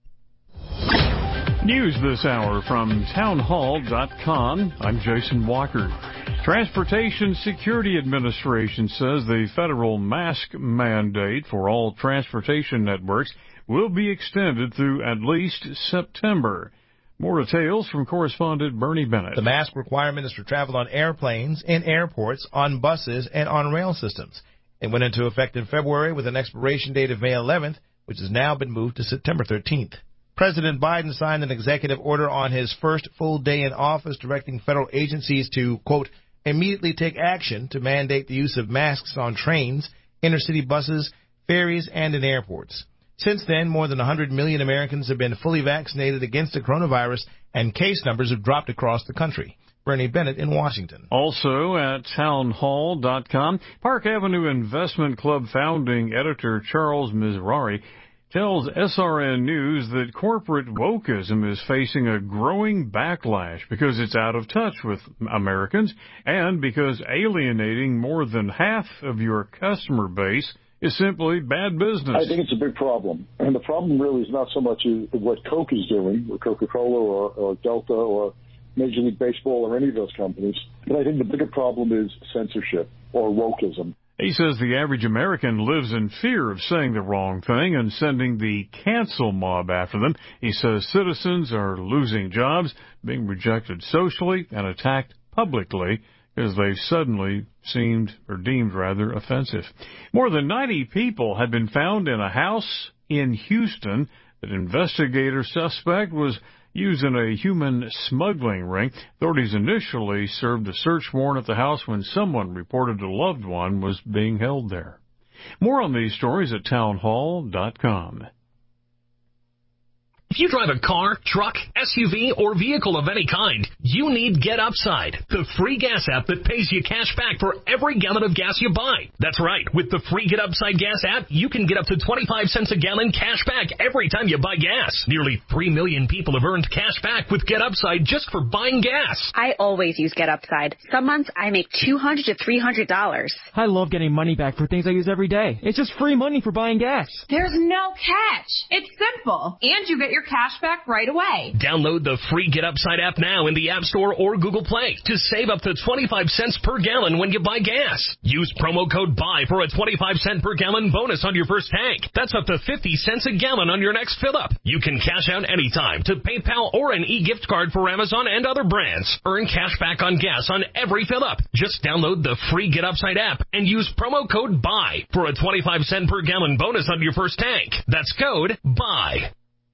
Speaker 4: News this hour from townhall.com. I'm Jason Walker. Transportation Security Administration says the federal mask mandate for all transportation networks will be extended through at least September. More details from correspondent Bernie Bennett.
Speaker 7: The mask requirement is for travel on airplanes, in airports, on buses, and on rail systems. It went into effect in February with an expiration date of May 11th, which has now been moved to September 13th. President Biden signed an executive order on his first full day in office directing federal agencies to, quote, immediately take action to mandate the use of masks on trains, intercity buses, ferries, and in airports. Since then, more than 100 million Americans have been fully vaccinated against the coronavirus, and case numbers have dropped across the country. Bernie Bennett in Washington.
Speaker 4: Also at townhall.com, Park Avenue Investment Club founding editor Charles Mizrahi tells SRN News that corporate wokeism is facing a growing backlash because it's out of touch with Americans and because alienating more than half of your customer base is simply bad business.
Speaker 17: I think it's a big problem. And the problem really is not so much what Coke is doing, or Coca-Cola or Delta or Major League Baseball or any of those companies. But I think the bigger problem is censorship or wokeism.
Speaker 4: He says the average American lives in fear of saying the wrong thing and sending the cancel mob after them. He says citizens are losing jobs, being rejected socially, and attacked publicly because they've suddenly deemed offensive. More than 90 people had been found in a house in Houston that investigators suspect was used in a human smuggling ring. Authorities initially served a search warrant at the house when someone reported a loved one was being held there. More on these stories at townhall.com.
Speaker 8: If you drive a car, truck, SUV, or vehicle of any kind, you need Get Upside, the free gas app that pays you cash back for every gallon of gas you buy. That's right. With the free Get Upside gas app, you can get up to 25 cents a gallon cash back every time you buy gas. Nearly 3 million people have earned cash back with Get Upside just for buying gas.
Speaker 10: I always use Get Upside. Some months I make $200 to $300.
Speaker 18: I love getting money back for things I use every day. It's just free money for buying gas.
Speaker 19: There's no catch. It's simple. And you get your cash back right away.
Speaker 8: Download the free Get Upside app now in the App Store or Google Play to save up to 25 cents per gallon when you buy gas. Use promo code BUY for a 25 cent per gallon bonus on your first tank. That's up to 50 cents a gallon on your next fill up. You can cash out anytime to PayPal or an e-gift card for Amazon and other brands. Earn cash back on gas on every fill up. Just download the free Get Upside app and use promo code BUY for a 25 cent per gallon bonus on your first tank. That's code BUY.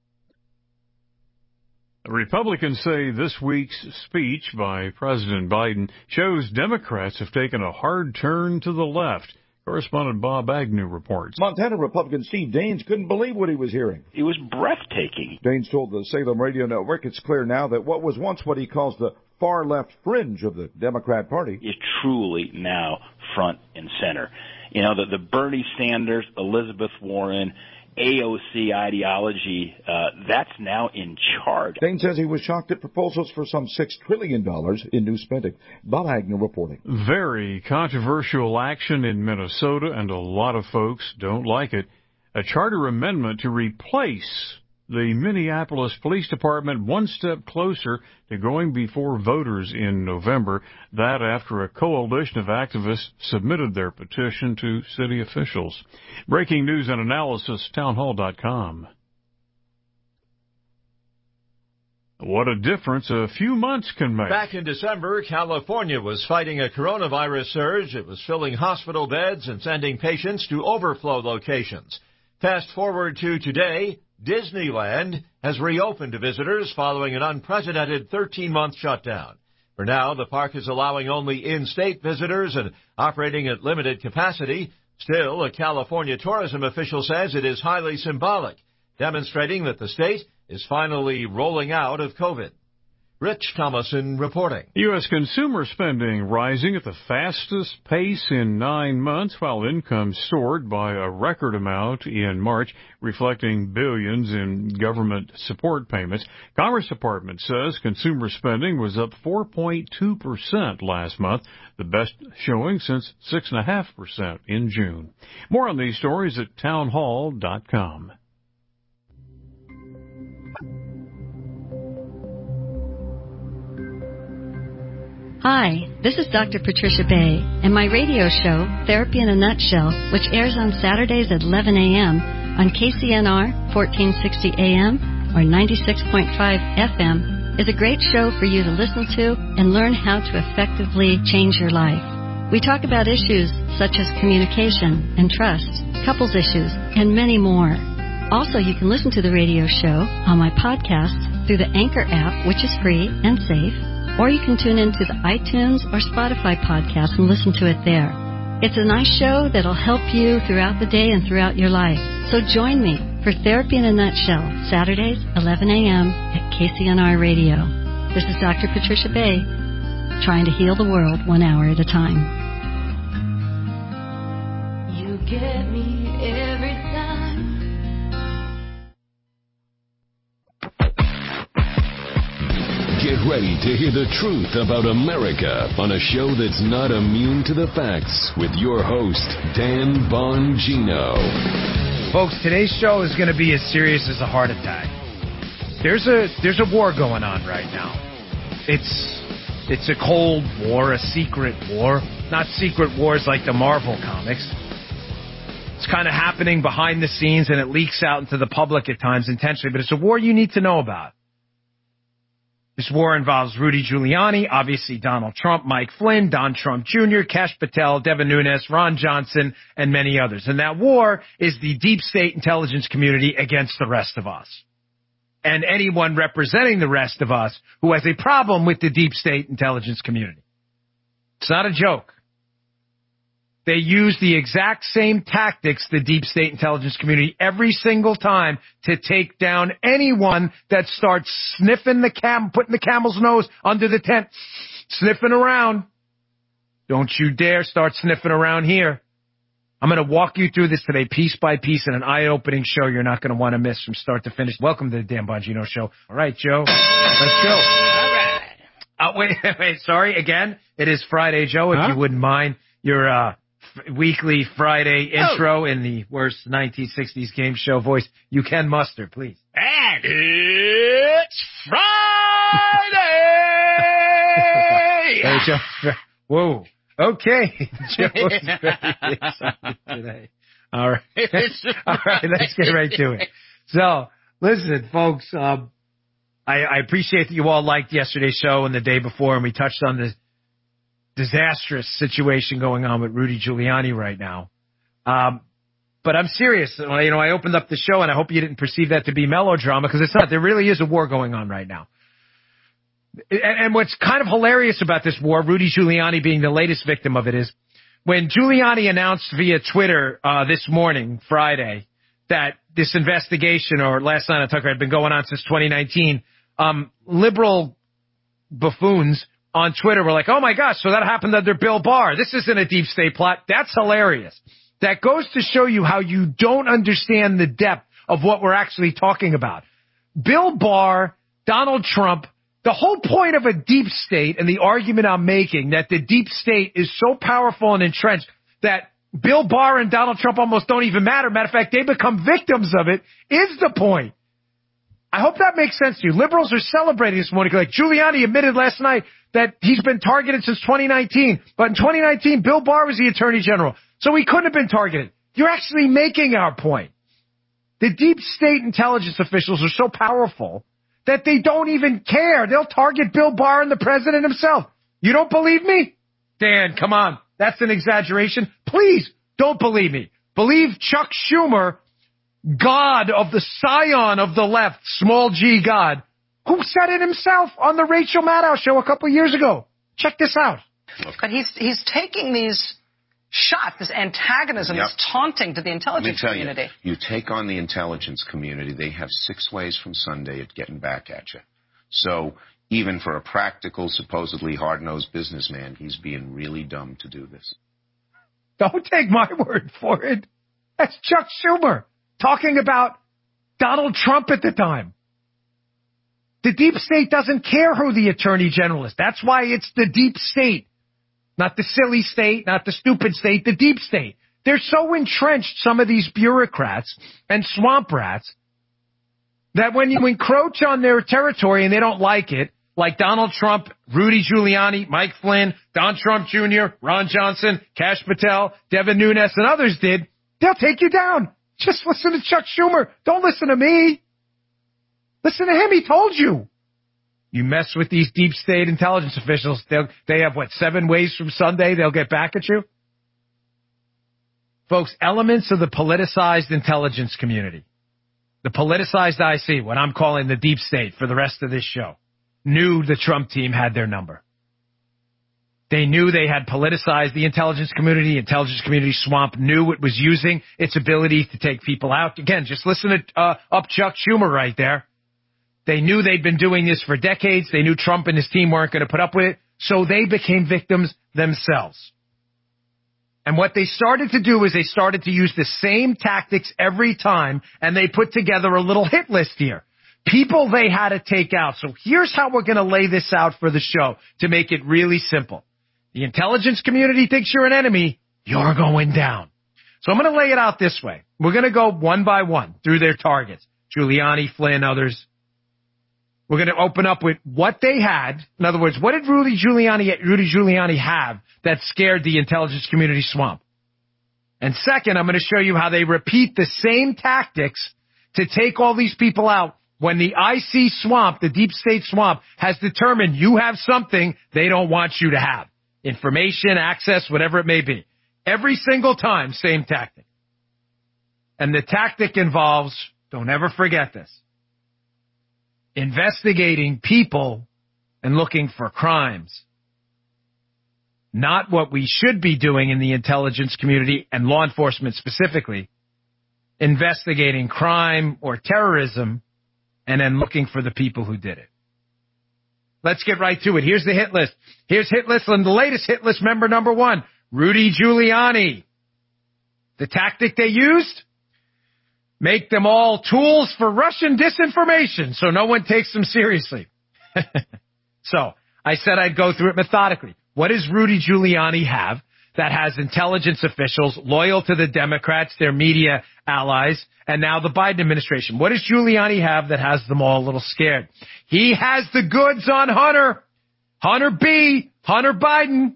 Speaker 4: Republicans say this week's speech by President Biden shows Democrats have taken a hard turn to the left. Correspondent Bob Agnew reports.
Speaker 20: Montana Republican Steve Daines couldn't believe what he was hearing.
Speaker 21: It was breathtaking.
Speaker 20: Daines told the Salem Radio Network it's clear now that what was once what he calls the far left fringe of the Democrat Party
Speaker 21: is truly now front and center. You know, the Bernie Sanders, Elizabeth Warren, AOC ideology, that's now in charge.
Speaker 20: Daines says he was shocked at proposals for some $6 trillion in new spending. Bob Agnew reporting.
Speaker 4: Very controversial action in Minnesota, and a lot of folks don't like it. A charter amendment to replace the Minneapolis Police Department one step closer to going before voters in November. That after a coalition of activists submitted their petition to city officials. Breaking news and analysis, townhall.com. What a difference a few months can make.
Speaker 22: Back in December, California was fighting a coronavirus surge. It was filling hospital beds and sending patients to overflow locations. Fast forward to today, Disneyland has reopened to visitors following an unprecedented 13-month shutdown. For now, the park is allowing only in-state visitors and operating at limited capacity. Still, a California tourism official says it is highly symbolic, demonstrating that the state is finally rolling out of COVID. Rich Thomason reporting.
Speaker 4: U.S. consumer spending rising at the fastest pace in 9 months, while income soared by a record amount in March, reflecting billions in government support payments. Commerce Department says consumer spending was up 4.2% last month, the best showing since 6.5% in June. More on these stories at townhall.com.
Speaker 22: Hi, this is Dr. Patricia Bay, and my radio show, Therapy in a Nutshell, which airs on Saturdays at 11 a.m. on KCNR 1460 AM or 96.5 FM, is a great show for you to listen to and learn how to effectively change your life. We talk about issues such as communication and trust, couples issues, and many more. Also, you can listen to the radio show on my podcast through the Anchor app, which is free and safe, or you can tune into the iTunes or Spotify podcast and listen to it there. It's a nice show that'll help you throughout the day and throughout your life. So join me for Therapy in a Nutshell, Saturdays, 11 a.m. at KCNR Radio. This is Dr. Patricia Bay, trying to heal the world 1 hour at a time.
Speaker 25: You get me every time.
Speaker 26: Get ready to hear the truth about America on a show that's not immune to the facts with your host, Dan Bongino.
Speaker 30: Folks, today's show is going to be as serious as a heart attack. There's a war going on right now. It's It's a cold war, a secret war. Not secret wars like the Marvel comics. It's kind of happening behind the scenes, and it leaks out into the public at times intentionally, but it's a war you need to know about. This war involves Rudy Giuliani, obviously Donald Trump, Mike Flynn, Don Trump Jr., Kash Patel, Devin Nunes, Ron Johnson, and many others. And that war is the deep state intelligence community against the rest of us. And anyone representing the rest of us who has a problem with the deep state intelligence community. It's not a joke. They use the exact same tactics, the deep state intelligence community, every single time to take down anyone that starts sniffing putting the camel's nose under the tent, sniffing around. Don't you dare start sniffing around here. I'm going to walk you through this today piece by piece in an eye-opening show you're not going to want to miss from start to finish. Welcome to the Dan Bongino Show. All right, Joe, let's go. All right. Wait, sorry, again, it is Friday, Joe, if you wouldn't mind your weekly Friday intro in the worst 1960s game show voice you can muster, please.
Speaker 8: And it's Friday!
Speaker 30: Hey, Joe. Whoa. Okay. Joe's very excited today. All right. All right, let's get right to it. So, listen, folks, I appreciate that you all liked yesterday's show and the day before, and we touched on the disastrous situation going on with Rudy Giuliani right now. But I'm serious. I opened up the show, and I hope you didn't perceive that to be melodrama, because it's not. There really is a war going on right now. And what's kind of hilarious about this war, Rudy Giuliani being the latest victim of it, is when Giuliani announced via Twitter this morning, Friday, that this investigation, or last night on Tucker, had been going on since 2019, liberal buffoons on Twitter were like, oh my gosh, so that happened under Bill Barr. This isn't a deep state plot. That's hilarious. That goes to show you how you don't understand the depth of what we're actually talking about. Bill Barr, Donald Trump, the whole point of a deep state, and the argument I'm making that the deep state is so powerful and entrenched that Bill Barr and Donald Trump almost don't even matter. Matter of fact, they become victims of it, is the point. I hope that makes sense to you. Liberals are celebrating this morning. Like Giuliani admitted last night that he's been targeted since 2019. But in 2019, Bill Barr was the attorney general, so he couldn't have been targeted. You're actually making our point. The deep state intelligence officials are so powerful that they don't even care. They'll target Bill Barr and the president himself. You don't believe me? Dan, come on. That's an exaggeration. Please don't believe me. Believe Chuck Schumer, God of the scion of the left, small g God, who said it himself on the Rachel Maddow show a couple years ago. Check this out.
Speaker 1: But he's taking these shots, this antagonism, this taunting to the intelligence community.
Speaker 3: You take on the intelligence community, they have 6 ways from Sunday at getting back at you. So even for a practical, supposedly hard-nosed businessman, he's being really dumb to do this.
Speaker 30: Don't take my word for it. That's Chuck Schumer talking about Donald Trump at the time. The deep state doesn't care who the attorney general is. That's why it's the deep state. Not the silly state, not the stupid state, the deep state. They're so entrenched, some of these bureaucrats and swamp rats, that when you encroach on their territory and they don't like it, like Donald Trump, Rudy Giuliani, Mike Flynn, Don Trump Jr., Ron Johnson, Kash Patel, Devin Nunes, and others did, they'll take you down. Just listen to Chuck Schumer. Don't listen to me. Listen to him. He told you. You mess with these deep state intelligence officials, they have, 7 ways from Sunday they'll get back at you? Folks, elements of the politicized intelligence community, the politicized IC, what I'm calling the deep state for the rest of this show, knew the Trump team had their number. They knew they had politicized the intelligence community. Intelligence community swamp knew it was using its ability to take people out. Again, just listen to up Chuck Schumer right there. They knew they'd been doing this for decades. They knew Trump and his team weren't going to put up with it, so they became victims themselves. And what they started to do is they started to use the same tactics every time, and they put together a little hit list here. People they had to take out. So here's how we're going to lay this out for the show to make it really simple. The intelligence community thinks you're an enemy. You're going down. So I'm going to lay it out this way. We're going to go one by one through their targets. Giuliani, Flynn, others. We're going to open up with what they had. In other words, what did Rudy Giuliani have that scared the intelligence community swamp? And second, I'm going to show you how they repeat the same tactics to take all these people out when the IC swamp, the deep state swamp, has determined you have something they don't want you to have. Information, access, whatever it may be. Every single time, same tactic. And the tactic involves, don't ever forget this, investigating people and looking for crimes. Not what we should be doing in the intelligence community and law enforcement specifically, investigating crime or terrorism and then looking for the people who did it. Let's get right to it. Here's the hit list. Here's hit list, and the latest hit list member number 1, Rudy Giuliani. The tactic they used? Make them all tools for Russian disinformation so no one takes them seriously. So I said I'd go through it methodically. What does Rudy Giuliani have that has intelligence officials loyal to the Democrats, their media allies, and now the Biden administration? What does Giuliani have that has them all a little scared? He has the goods on Hunter B., Hunter Biden.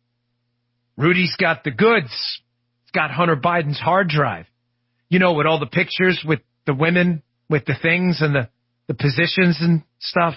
Speaker 30: Rudy's got the goods. He's got Hunter Biden's hard drive. You know, with all the pictures with the women, with the things and the positions and stuff.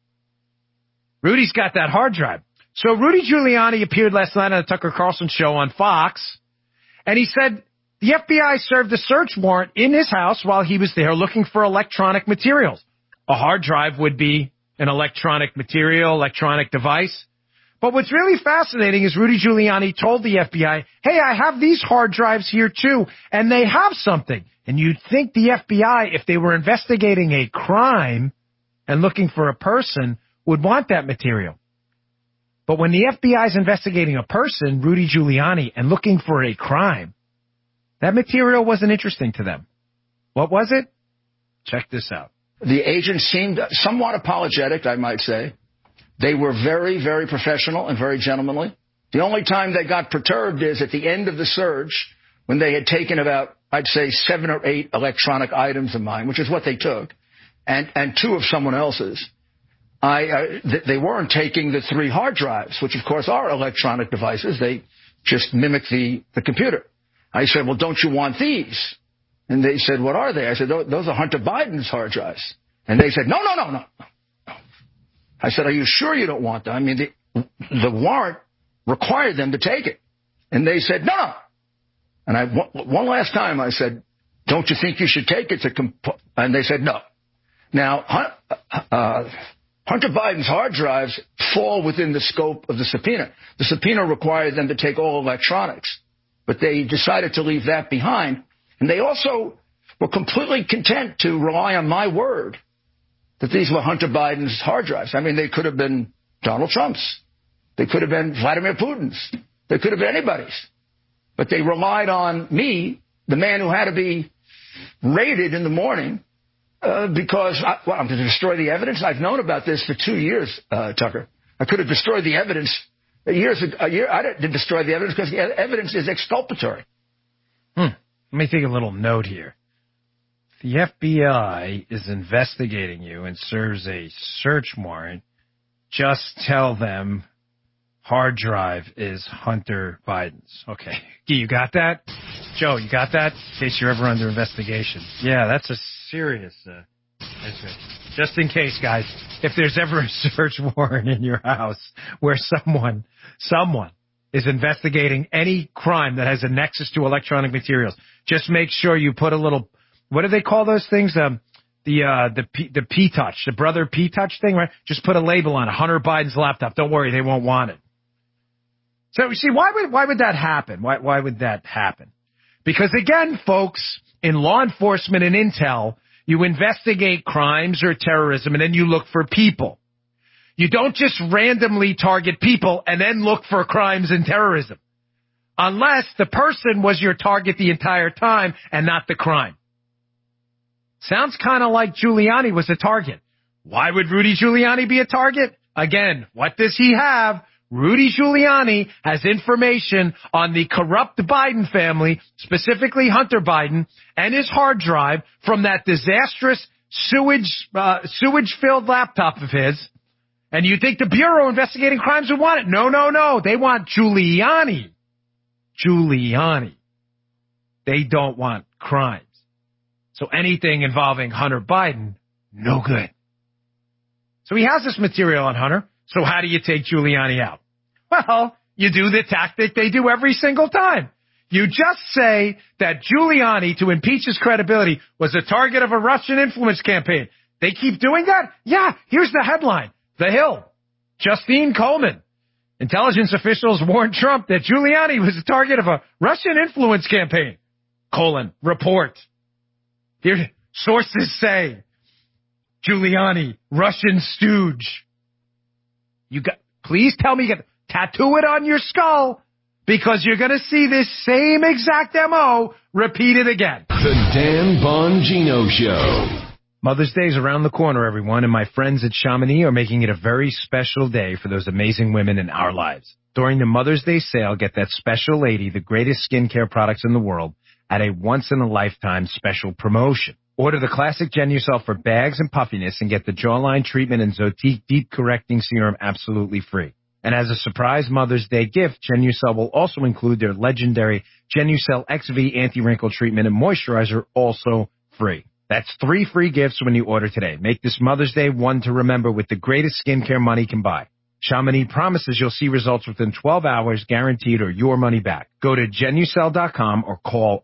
Speaker 30: Rudy's got that hard drive. So Rudy Giuliani appeared last night on the Tucker Carlson show on Fox, and he said the FBI served a search warrant in his house while he was there looking for electronic materials. A hard drive would be an electronic material, electronic device. But what's really fascinating is Rudy Giuliani told the FBI, hey, I have these hard drives here too, and they have something. And you'd think the FBI, if they were investigating a crime and looking for a person, would want that material. But when the FBI is investigating a person, Rudy Giuliani, and looking for a crime, that material wasn't interesting to them. What was it? Check this out.
Speaker 5: The agents seemed somewhat apologetic, I might say. They were very, very professional and very gentlemanly. The only time they got perturbed is at the end of the search when they had taken about, I'd say, 7 or 8 electronic items of mine, which is what they took, and 2 of someone else's. They weren't taking the 3 hard drives, which, of course, are electronic devices. They just mimic the computer. I said, well, don't you want these? And they said, what are they? I said, those are Hunter Biden's hard drives. And they said, no. I said, are you sure you don't want them? I mean, the warrant required them to take it. And they said, no. And one last time I said, don't you think you should take it? And they said, no. Now, Hunter Biden's hard drives fall within the scope of the subpoena. The subpoena required them to take all electronics, but they decided to leave that behind. And they also were completely content to rely on my word that these were Hunter Biden's hard drives. I mean, they could have been Donald Trump's. They could have been Vladimir Putin's. They could have been anybody's. But they relied on me, the man who had to be raided in the morning, because I'm going to destroy the evidence. I've known about this for 2 years, Tucker. I could have destroyed the evidence a year. I didn't destroy the evidence because the evidence is exculpatory.
Speaker 30: Let me take a little note here. The FBI is investigating you and serves a search warrant. Just tell them hard drive is Hunter Biden's. Okay. You got that? Joe, you got that? In case you're ever under investigation. Yeah, that's a serious... just in case, guys, if there's ever a search warrant in your house where someone is investigating any crime that has a nexus to electronic materials, just make sure you put a little... What do they call those things? The P-Touch, the brother P-Touch thing, right? Just put a label on it. Hunter Biden's laptop. Don't worry, they won't want it. So, you see, why would that happen? Why would that happen? Because, again, folks, in law enforcement and intel, you investigate crimes or terrorism, and then you look for people. You don't just randomly target people and then look for crimes and terrorism. Unless the person was your target the entire time and not the crime. Sounds kind of like Giuliani was a target. Why would Rudy Giuliani be a target? Again, what does he have? Rudy Giuliani has information on the corrupt Biden family, specifically Hunter Biden, and his hard drive from that disastrous sewage-filled laptop of his, and you think the Bureau investigating crimes would want it? No. They want Giuliani. They don't want crimes. So anything involving Hunter Biden, no good. So he has this material on Hunter. So how do you take Giuliani out? Well, you do the tactic they do every single time. You just say that Giuliani, to impeach his credibility, was a target of a Russian influence campaign. They keep doing that? Yeah, here's the headline. The Hill. Justine Coleman. Intelligence officials warned Trump that Giuliani was a target of a Russian influence campaign. : report. Here, sources say Giuliani, Russian stooge. Please tell me you got tattoo it on your skull, because you're going to see this same exact MO repeated again.
Speaker 26: The Dan Bongino Show.
Speaker 30: Mother's Day is around the corner, everyone, and my friends at Chamonix are making it a very special day for those amazing women in our lives. During the Mother's Day sale, get that special lady the greatest skincare products in the world at a once-in-a-lifetime special promotion. Order the classic Genucel for bags and puffiness and get the jawline treatment and Zotique Deep Correcting Serum absolutely free. And as a surprise Mother's Day gift, Genucel will also include their legendary Genucel XV Anti-Wrinkle Treatment and Moisturizer, also free. That's 3 free gifts when you order today. Make this Mother's Day one to remember with the greatest skincare money can buy. Chamonix promises you'll see results within 12 hours, guaranteed, or your money back. Go to Genucel.com or call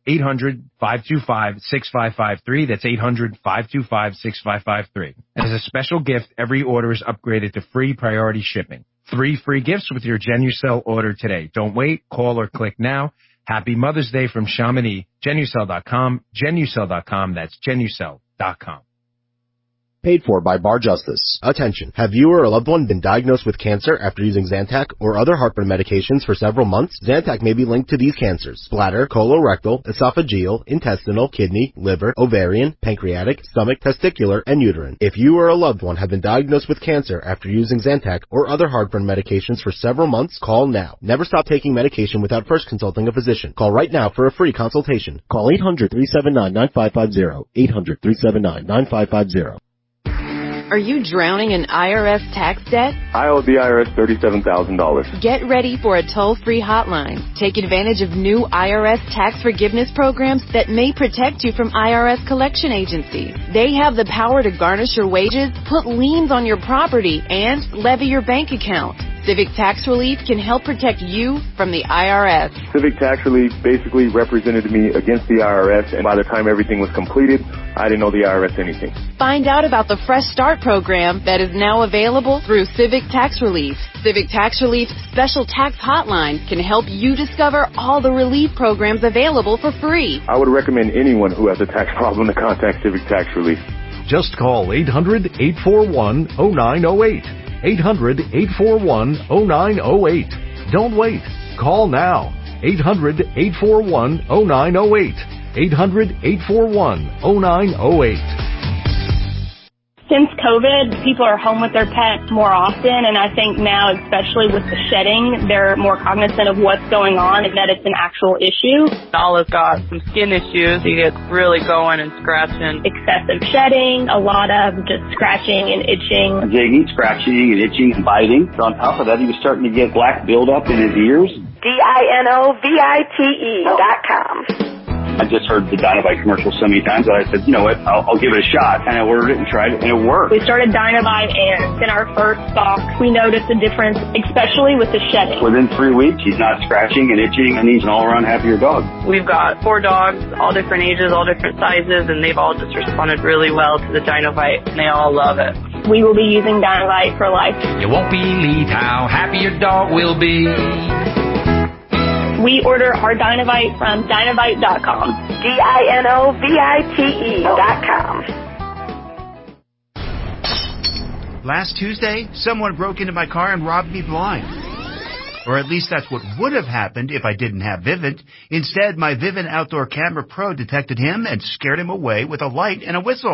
Speaker 30: 800-525-6553. That's 800-525-6553. And as a special gift, every order is upgraded to free priority shipping. 3 free gifts with your Genucel order today. Don't wait. Call or click now. Happy Mother's Day from Chamonix. Genucel.com. Genucel.com. That's Genucel.com.
Speaker 23: Paid for by Bar Justice. Attention. Have you or a loved one been diagnosed with cancer after using Zantac or other heartburn medications for several months? Zantac may be linked to these cancers: bladder, colorectal, esophageal, intestinal, kidney, liver, ovarian, pancreatic, stomach, testicular, and uterine. If you or a loved one have been diagnosed with cancer after using Zantac or other heartburn medications for several months, call now. Never stop taking medication without first consulting a physician. Call right now for a free consultation. Call 800-379-9550. 800-379-9550.
Speaker 6: Are you drowning in IRS tax debt?
Speaker 9: I owe the IRS $37,000.
Speaker 6: Get ready for a toll-free hotline. Take advantage of new IRS tax forgiveness programs that may protect you from IRS collection agencies. They have the power to garnish your wages, put liens on your property, and levy your bank account. Civic Tax Relief can help protect you from the IRS.
Speaker 9: Civic Tax Relief basically represented me against the IRS, and by the time everything was completed, I didn't owe the IRS anything.
Speaker 6: Find out about the Fresh Start program that is now available through Civic Tax Relief. Civic Tax Relief's special tax hotline can help you discover all the relief programs available for free.
Speaker 9: I would recommend anyone who has a tax problem to contact Civic Tax Relief.
Speaker 2: Just call 800-841-0908. 800-841-0908. Don't wait. Call now. 800-841-0908. 800-841-0908.
Speaker 11: Since COVID, people are home with their pets more often, and I think now, especially with the shedding, they're more cognizant of what's going on and that it's an actual issue.
Speaker 12: Nala's got some skin issues. He gets really going and scratching.
Speaker 11: Excessive shedding, a lot of just scratching and itching.
Speaker 13: Jiggy, scratching and itching and biting. So on top of that, he was starting to get black buildup in his ears.
Speaker 11: DINOVITE.com.
Speaker 13: I just heard the Dynovite commercial so many times that I said, you know what, I'll give it a shot. And I ordered it and tried it, and it worked.
Speaker 11: We started Dynovite, and in our first stock, we noticed a difference, especially with the shedding.
Speaker 13: Within 3 weeks, he's not scratching and itching, and he's an all-around happier dog.
Speaker 12: We've got 4 dogs, all different ages, all different sizes, and they've all just responded really well to the Dynovite, and they all love it.
Speaker 11: We will be using Dynovite for life.
Speaker 15: You won't believe how happy your dog will be.
Speaker 11: We order our Dynovite from Dynovite.com. DINOVITE.com.
Speaker 24: Last Tuesday, someone broke into my car and robbed me blind. Or at least that's what would have happened if I didn't have Vivint. Instead, my Vivint Outdoor Camera Pro detected him and scared him away with a light and a whistle.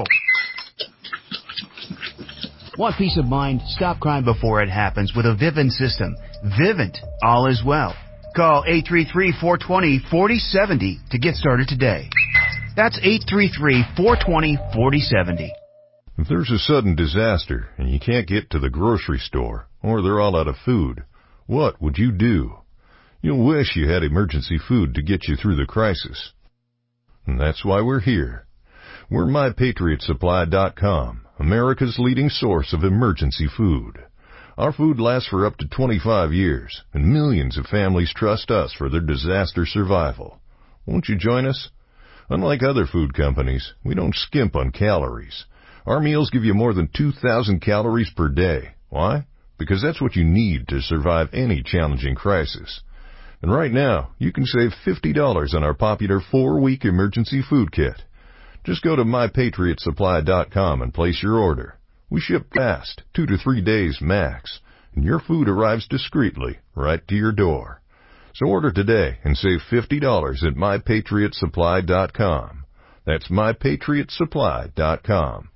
Speaker 24: Want peace of mind? Stop crime before it happens with a Vivint system. Vivint, all is well. Call 833-420-4070 to get started today. That's 833-420-4070.
Speaker 7: If there's a sudden disaster and you can't get to the grocery store, or they're all out of food, what would you do? You'll wish you had emergency food to get you through the crisis. And that's why we're here. We're MyPatriotSupply.com, America's leading source of emergency food. Our food lasts for up to 25 years, and millions of families trust us for their disaster survival. Won't you join us? Unlike other food companies, we don't skimp on calories. Our meals give you more than 2,000 calories per day. Why? Because that's what you need to survive any challenging crisis. And right now, you can save $50 on our popular 4-week emergency food kit. Just go to MyPatriotSupply.com and place your order. We ship fast, 2 to 3 days max, and your food arrives discreetly right to your door. So order today and save $50 at MyPatriotSupply.com. That's MyPatriotSupply.com.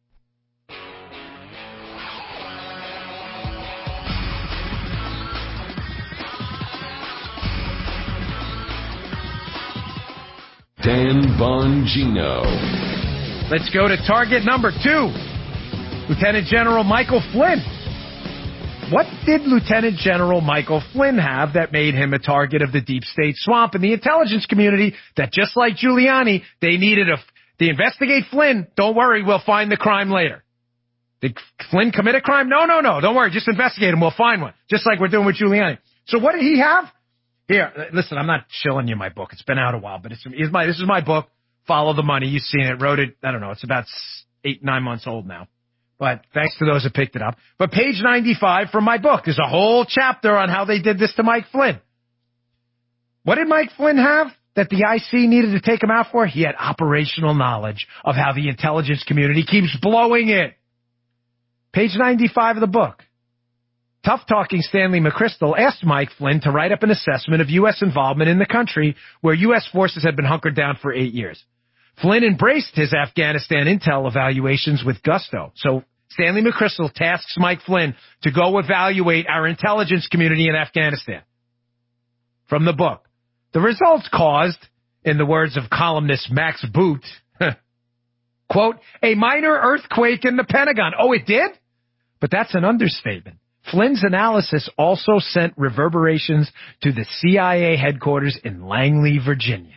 Speaker 26: Dan Bongino.
Speaker 30: Let's go to target number 2. Lieutenant General Michael Flynn. What did Lieutenant General Michael Flynn have that made him a target of the deep state swamp and the intelligence community that, just like Giuliani, they investigate Flynn. Don't worry, we'll find the crime later. Did Flynn commit a crime? No. Don't worry, just investigate him. We'll find one. Just like we're doing with Giuliani. So what did he have? Here, listen, I'm not shilling you my book. It's been out a while, but this is my book, Follow the Money. You've seen it. Wrote it, I don't know, it's about 8-9 months old now. But thanks to those who picked it up. But page 95 from my book is a whole chapter on how they did this to Mike Flynn. What did Mike Flynn have that the IC needed to take him out for? He had operational knowledge of how the intelligence community keeps blowing it. Page 95 of the book. Tough-talking Stanley McChrystal asked Mike Flynn to write up an assessment of U.S. involvement in the country where U.S. forces had been hunkered down for 8 years. Flynn embraced his Afghanistan intel evaluations with gusto. So Stanley McChrystal tasks Mike Flynn to go evaluate our intelligence community in Afghanistan. From the book. The results caused, in the words of columnist Max Boot, quote, a minor earthquake in the Pentagon. Oh, it did? But that's an understatement. Flynn's analysis also sent reverberations to the CIA headquarters in Langley, Virginia.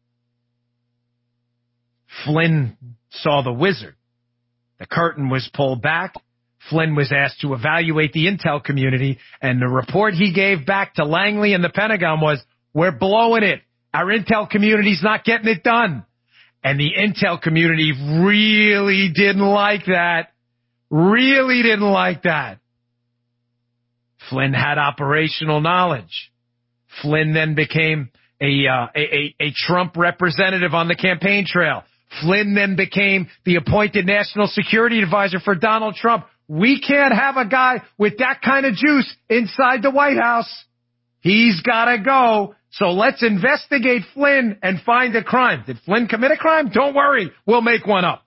Speaker 30: Flynn saw the wizard. The curtain was pulled back. Flynn was asked to evaluate the intel community, and the report he gave back to Langley and the Pentagon was, we're blowing it. Our intel community's not getting it done. And the intel community really didn't like that. Really didn't like that. Flynn had operational knowledge. Flynn then became a Trump representative on the campaign trail. Flynn then became the appointed national security advisor for Donald Trump. We can't have a guy with that kind of juice inside the White House. He's got to go. So let's investigate Flynn and find a crime. Did Flynn commit a crime? Don't worry. We'll make one up.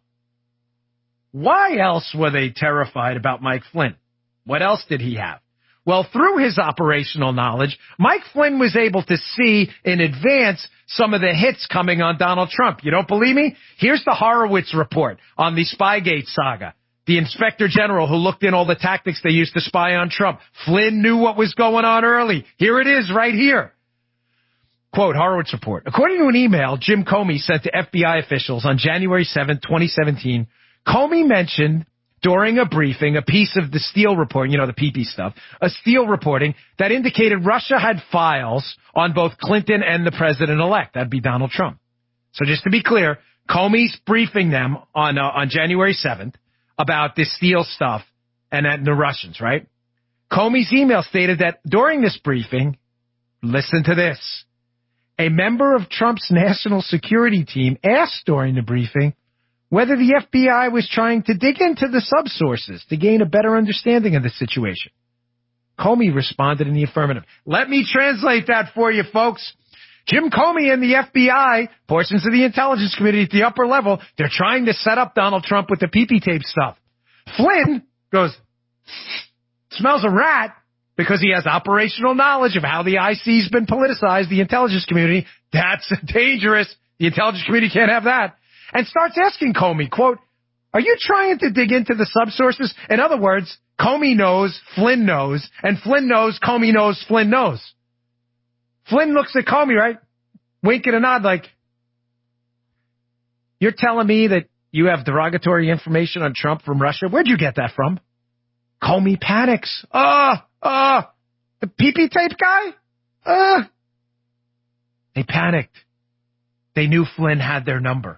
Speaker 30: Why else were they terrified about Mike Flynn? What else did he have? Well, through his operational knowledge, Mike Flynn was able to see in advance some of the hits coming on Donald Trump. You don't believe me? Here's the Horowitz report on the Spygate saga. The inspector general who looked in all the tactics they used to spy on Trump. Flynn knew what was going on early. Here it is right here. Quote, Horowitz report. According to an email Jim Comey sent to FBI officials on January 7, 2017, Comey mentioned during a briefing, a piece of the Steele report, you know, the PP stuff, a Steele reporting that indicated Russia had files on both Clinton and the president-elect. That'd be Donald Trump. So just to be clear, Comey's briefing them on January 7th about this Steele stuff and the Russians, right? Comey's email stated that during this briefing, listen to this, a member of Trump's national security team asked during the briefing whether the FBI was trying to dig into the subsources to gain a better understanding of the situation. Comey responded in the affirmative. Let me translate that for you, folks. Jim Comey and the FBI, portions of the intelligence community at the upper level, they're trying to set up Donald Trump with the PP tape stuff. Flynn goes, smells a rat, because he has operational knowledge of how the IC's been politicized, the intelligence community. That's dangerous. The intelligence community can't have that. And starts asking Comey, quote, Are you trying to dig into the subsources? In other words, Comey knows, Flynn knows, and Flynn knows, Comey knows, Flynn knows. Flynn looks at Comey, right? Wink and a nod like, you're telling me that you have derogatory information on Trump from Russia? Where'd you get that from? Comey panics. The PP tape guy? They panicked. They knew Flynn had their number.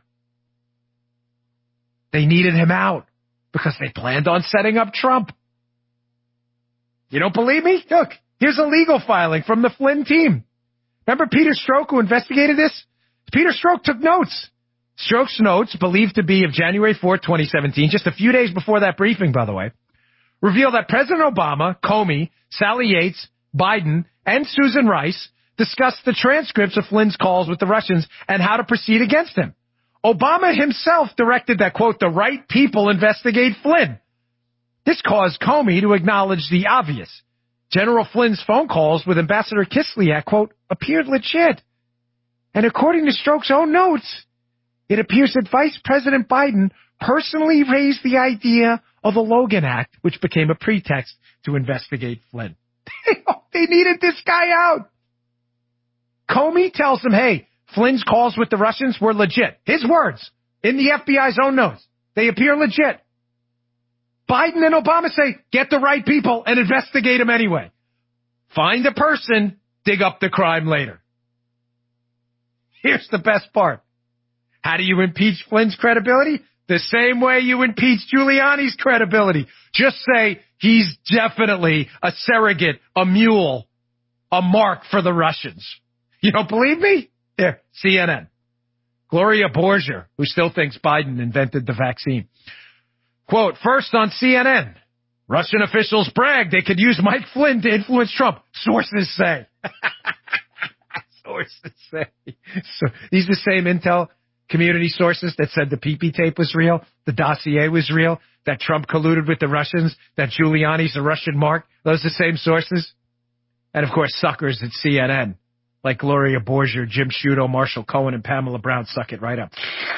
Speaker 30: They needed him out because they planned on setting up Trump. You don't believe me? Look, here's a legal filing from the Flynn team. Remember Peter Strzok, who investigated this? Peter Strzok took notes. Strzok's notes, believed to be of January 4th, 2017, just a few days before that briefing, by the way, reveal that President Obama, Comey, Sally Yates, Biden, and Susan Rice discussed the transcripts of Flynn's calls with the Russians and how to proceed against him. Obama himself directed that, quote, the right people investigate Flynn. This caused Comey to acknowledge the obvious. General Flynn's phone calls with Ambassador Kislyak, quote, appeared legit. And according to Strzok's own notes, it appears that Vice President Biden personally raised the idea of the Logan Act, which became a pretext to investigate Flynn. They needed this guy out. Comey tells them, hey, Flynn's calls with the Russians were legit. His words in the FBI's own notes. They appear legit. Biden and Obama say, get the right people and investigate him anyway. Find a person, dig up the crime later. Here's the best part. How do you impeach Flynn's credibility? The same way you impeach Giuliani's credibility. Just say he's definitely a surrogate, a mule, a mark for the Russians. You don't believe me? Here, CNN. Gloria Borger, who still thinks Biden invented the vaccine. Quote, first on CNN, Russian officials bragged they could use Mike Flynn to influence Trump. Sources say. Sources say. So, these are the same intel community sources that said the PP tape was real, the dossier was real, that Trump colluded with the Russians, that Giuliani's a Russian mark. Those are the same sources. And, of course, suckers at CNN, like Gloria Borger, Jim Sciutto, Marshall Cohen, and Pamela Brown, suck it right up.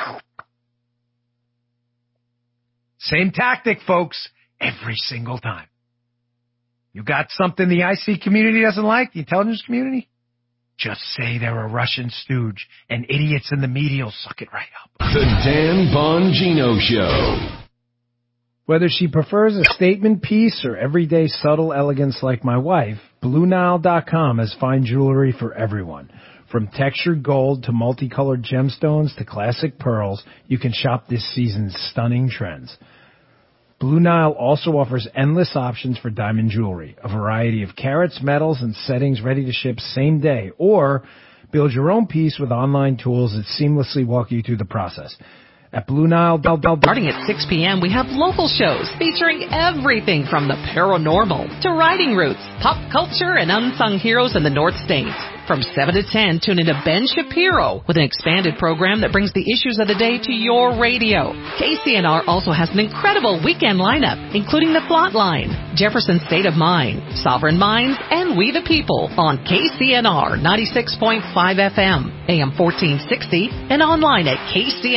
Speaker 30: Same tactic, folks, every single time. You got something the IC community doesn't like, the intelligence community? Just say they're a Russian stooge, and idiots in the media will suck it right up.
Speaker 26: The Dan Bongino Show.
Speaker 30: Whether she prefers a statement piece or everyday subtle elegance like my wife, BlueNile.com has fine jewelry for everyone. From textured gold to multicolored gemstones to classic pearls, you can shop this season's stunning trends. Blue Nile also offers endless options for diamond jewelry, a variety of carats, metals, and settings ready to ship same day, or build your own piece with online tools that seamlessly walk you through the process. At Blue Nile,
Speaker 10: starting at 6 p.m., we have local shows featuring everything from the paranormal to riding routes, pop culture, and unsung heroes in the North States. From 7 to 10, tune into Ben Shapiro with an expanded program that brings the issues of the day to your radio. KCNR also has an incredible weekend lineup, including The Plot Line, Jefferson State of Mind, Sovereign Minds, and We the People on KCNR 96.5 FM, AM 1460, and online at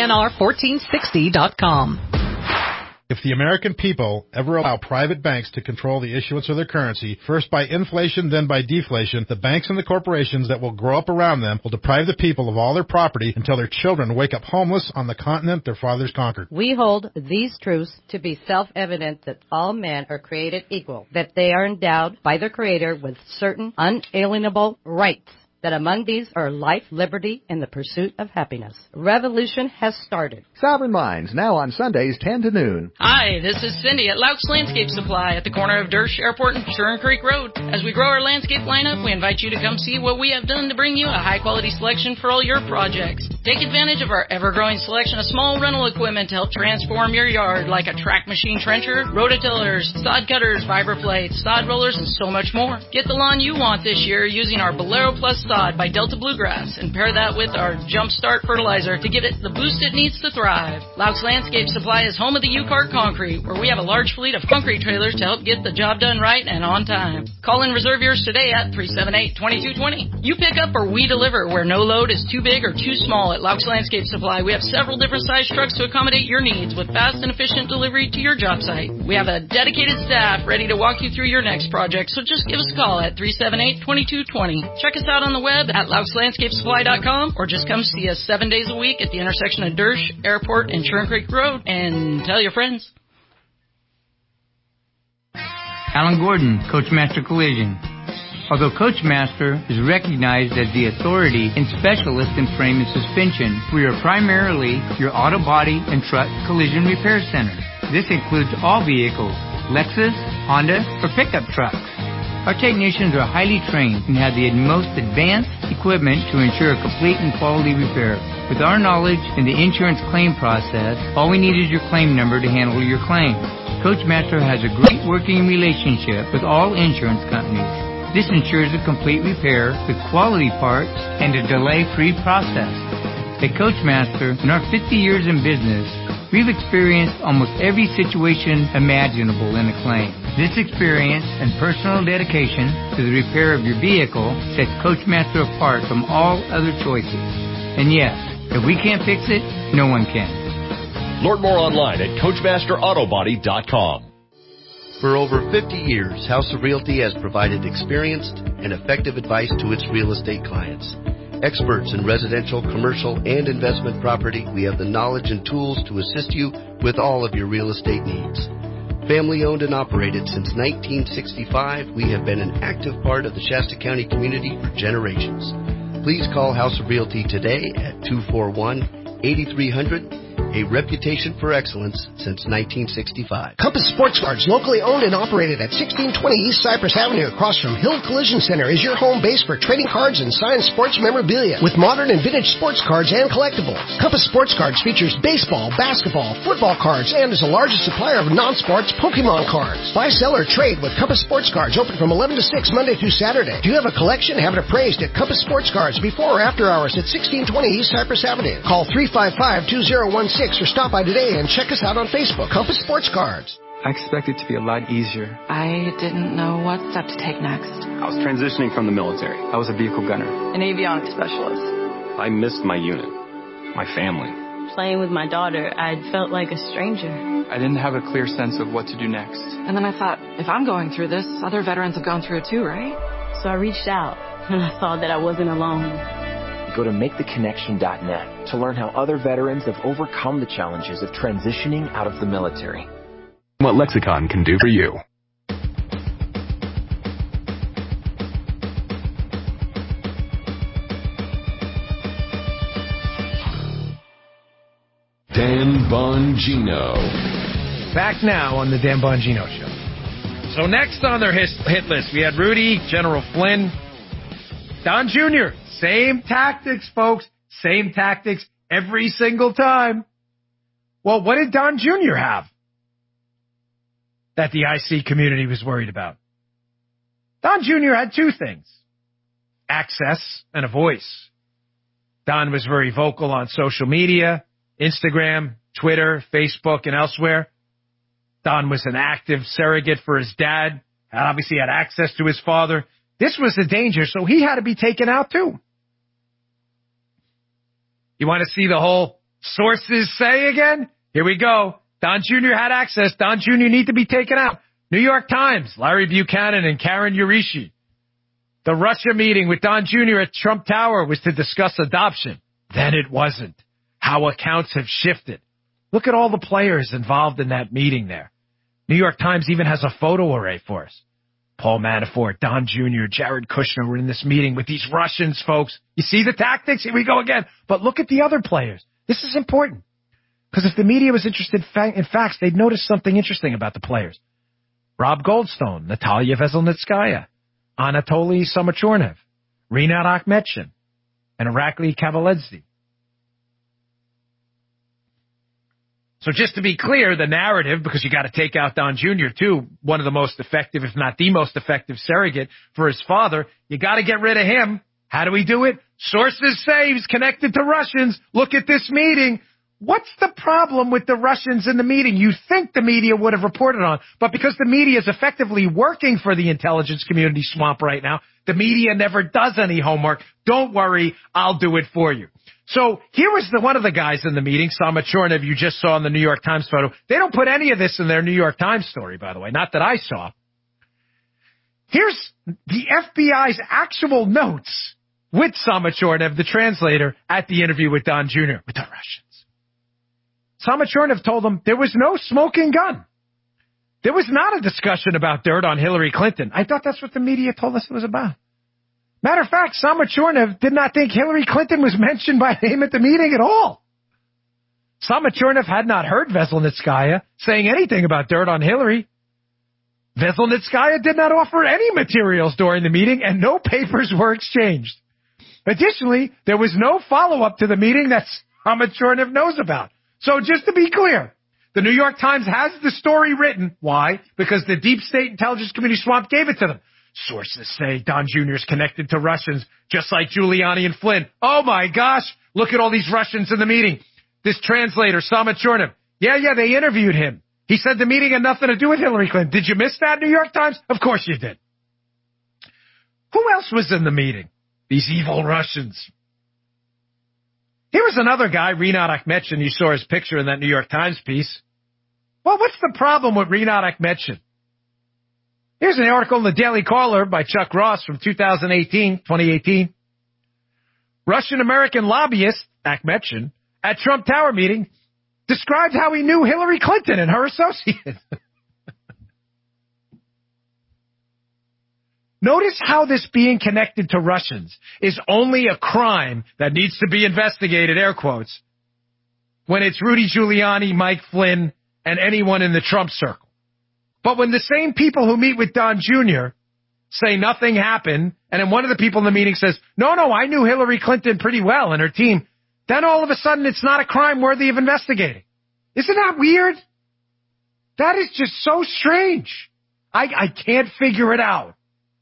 Speaker 10: KCNR1460.com.
Speaker 14: If the American people ever allow private banks to control the issuance of their currency, first by inflation, then by deflation, the banks and the corporations that will grow up around them will deprive the people of all their property until their children wake up homeless on the continent their fathers conquered.
Speaker 16: We hold these truths to be self-evident that all men are created equal, that they are endowed by their Creator with certain unalienable rights, that among these are life, liberty, and the pursuit of happiness. Revolution has started.
Speaker 17: Sovereign Minds, now on Sundays 10 to noon.
Speaker 18: Hi, this is Cindy at Loucks Landscape Supply at the corner of Dersh Airport and Shuren Creek Road. As we grow our landscape lineup, we invite you to come see what we have done to bring you a high-quality selection for all your projects. Take advantage of our ever-growing selection of small rental equipment to help transform your yard, like a track machine trencher, rototillers, sod cutters, fiber plates, sod rollers, and so much more. Get the lawn you want this year using our Bolero Plus sod by Delta Bluegrass and pair that with our Jumpstart fertilizer to give it the boost it needs to thrive. Loucks Landscape Supply is home of the U-Cart Concrete, where we have a large fleet of concrete trailers to help get the job done right and on time. Call and reserve yours today at 378-2220. You pick up or we deliver, where no load is too big or too small at at Laux Landscape Supply. We have several different size trucks to accommodate your needs with fast and efficient delivery to your job site. We have a dedicated staff ready to walk you through your next project, so just give us a call at 378-2220. Check us out on the web at LauxLandscapeSupply.com or just come see us 7 days a week at the intersection of Dersch, Airport, and Churn Creek Road, and tell your friends.
Speaker 4: Alan Gordon, Coachmaster Collision. Although Coachmaster is recognized as the authority and specialist in frame and suspension, we are primarily your auto body and truck collision repair center. This includes all vehicles, Lexus, Honda, or pickup trucks. Our technicians are highly trained and have the most advanced equipment to ensure a complete and quality repair. With our knowledge in the insurance claim process, all we need is your claim number to handle your claim. Coachmaster has a great working relationship with all insurance companies. This ensures a complete repair with quality parts and a delay-free process. At Coachmaster, in our 50 years in business, we've experienced almost every situation imaginable in a claim. This experience and personal dedication to the repair of your vehicle sets Coachmaster apart from all other choices. And yes, if we can't fix it, no one can.
Speaker 8: Learn more online at CoachmasterAutobody.com.
Speaker 19: For over 50 years, House of Realty has provided experienced and effective advice to its real estate clients. Experts in residential, commercial, and investment property, we have the knowledge and tools to assist you with all of your real estate needs. Family owned and operated since 1965, we have been an active part of the Shasta County community for generations. Please call House of Realty today at 241-8300. A reputation for excellence since 1965.
Speaker 20: Compass Sports Cards, locally owned and operated at 1620 East Cypress Avenue across from Hill Collision Center, is your home base for trading cards and signed sports memorabilia with modern and vintage sports cards and collectibles. Compass Sports Cards features baseball, basketball, football cards, and is the largest supplier of non-sports Pokemon cards. Buy, sell, or trade with Compass Sports Cards, open from 11 to 6 Monday through Saturday. Do you have a collection? Have it appraised at Compass Sports Cards before or after hours at 1620 East Cypress Avenue. Call 355-2016 or stop by today and check us out on Facebook. Compass Sports Cards.
Speaker 21: I expected it to be a lot easier.
Speaker 22: I didn't know what step to take next.
Speaker 21: I was transitioning from the military. I was a vehicle gunner.
Speaker 22: An avionics specialist.
Speaker 21: I missed my unit, my family.
Speaker 25: Playing with my daughter, I felt like a stranger.
Speaker 21: I didn't have a clear sense of what to do next.
Speaker 22: And then I thought, if I'm going through this, other veterans have gone through it too, right?
Speaker 25: So I reached out, and I saw that I wasn't alone.
Speaker 27: Go to MakeTheConnection.net to learn how other veterans have overcome the challenges of transitioning out of the military.
Speaker 28: What Lexicon can do for you.
Speaker 26: Dan Bongino.
Speaker 30: Back now on the Dan Bongino Show. So next on their hit list, we had Rudy, General Flynn, Don Jr., same tactics, folks. Same tactics every single time. Well, what did Don Jr. have that the IC community was worried about? Don Jr. had two things. Access and a voice. Don was very vocal on social media, Instagram, Twitter, Facebook, and elsewhere. Don was an active surrogate for his dad. Obviously had access to his father. This was a danger, so he had to be taken out too. You want to see the whole sources say again? Here we go. Don Jr. had access. Don Jr. need to be taken out. New York Times, Larry Buchanan and Karen Urishi. The Russia meeting with Don Jr. at Trump Tower was to discuss adoption. Then it wasn't. How accounts have shifted. Look at all the players involved in that meeting there. New York Times even has a photo array for us. Paul Manafort, Don Jr., Jared Kushner were in this meeting with these Russians, folks. You see the tactics? Here we go again. But look at the other players. This is important. Because if the media was interested in facts, they'd notice something interesting about the players. Rob Goldstone, Natalia Veselnitskaya, Anatoly Samachornev, Rinat Akhmetshin, and Irakli Kavaledze. So just to be clear, the narrative, because you got to take out Don Jr. too, one of the most effective, if not the most effective surrogate for his father, you got to get rid of him. How do we do it? Sources say he's connected to Russians. Look at this meeting. What's the problem with the Russians in the meeting? You think the media would have reported on, but because the media is effectively working for the intelligence community swamp right now, the media never does any homework. Don't worry, I'll do it for you. So here was one of the guys in the meeting, Sama Chornev, you just saw in the New York Times photo. They don't put any of this in their New York Times story, by the way, not that I saw. Here's the FBI's actual notes with Sama Chornev, the translator, at the interview with Don Jr., with the Russians. Sama Chornev told them there was no smoking gun. There was not a discussion about dirt on Hillary Clinton. I thought that's what the media told us it was about. Matter of fact, Sama Chornev did not think Hillary Clinton was mentioned by name at the meeting at all. Sama Chornev had not heard Veselnitskaya saying anything about dirt on Hillary. Veselnitskaya did not offer any materials during the meeting, and no papers were exchanged. Additionally, there was no follow-up to the meeting that Sama Chornev knows about. So just to be clear, the New York Times has the story written. Why? Because the deep state intelligence community swamp gave it to them. Sources say Don Jr. is connected to Russians, just like Giuliani and Flynn. Oh, my gosh. Look at all these Russians in the meeting. This translator, Sama Chornev. Yeah, they interviewed him. He said the meeting had nothing to do with Hillary Clinton. Did you miss that, New York Times? Of course you did. Who else was in the meeting? These evil Russians. Here was another guy, Rinat Akhmetshin. You saw his picture in that New York Times piece. Well, what's the problem with Rinat Akhmetshin? Here's an article in the Daily Caller by Chuck Ross from 2018. Russian-American lobbyist, Akhmetshin, at Trump Tower meeting, described how he knew Hillary Clinton and her associates. Notice how this being connected to Russians is only a crime that needs to be investigated, air quotes, when it's Rudy Giuliani, Mike Flynn, and anyone in the Trump circle. But when the same people who meet with Don Jr. say nothing happened, and then one of the people in the meeting says, no, I knew Hillary Clinton pretty well and her team, then all of a sudden it's not a crime worthy of investigating. Isn't that weird? That is just so strange. I can't figure it out.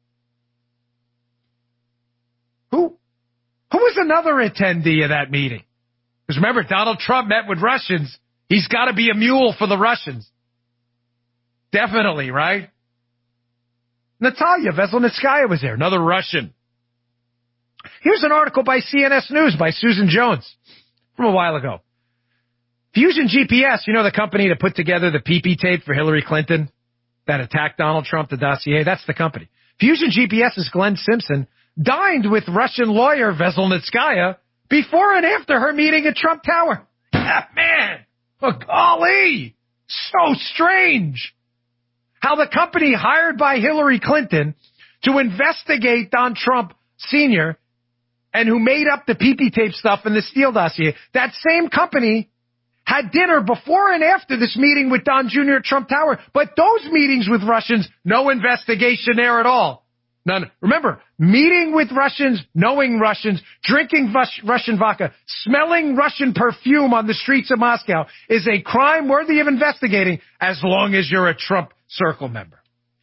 Speaker 30: Who was another attendee of that meeting? Because remember, Donald Trump met with Russians. He's got to be a mule for the Russians. Definitely, right? Natalia Veselnitskaya was there, another Russian. Here's an article by CNS News by Susan Jones from a while ago. Fusion GPS, you know the company that put together the PP tape for Hillary Clinton that attacked Donald Trump, the dossier? That's the company. Fusion GPS's Glenn Simpson dined with Russian lawyer Veselnitskaya before and after her meeting at Trump Tower. Man, golly, so strange. How the company hired by Hillary Clinton to investigate Don Trump Sr. and who made up the PP tape stuff in the Steele dossier, that same company had dinner before and after this meeting with Don Jr. at Trump Tower. But those meetings with Russians, no investigation there at all. None. Remember, meeting with Russians, knowing Russians, drinking Russian vodka, smelling Russian perfume on the streets of Moscow is a crime worthy of investigating as long as you're a Trump Circle member.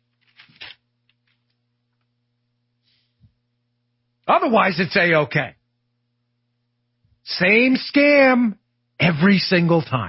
Speaker 30: Otherwise, it's A-OK. Same scam every single time.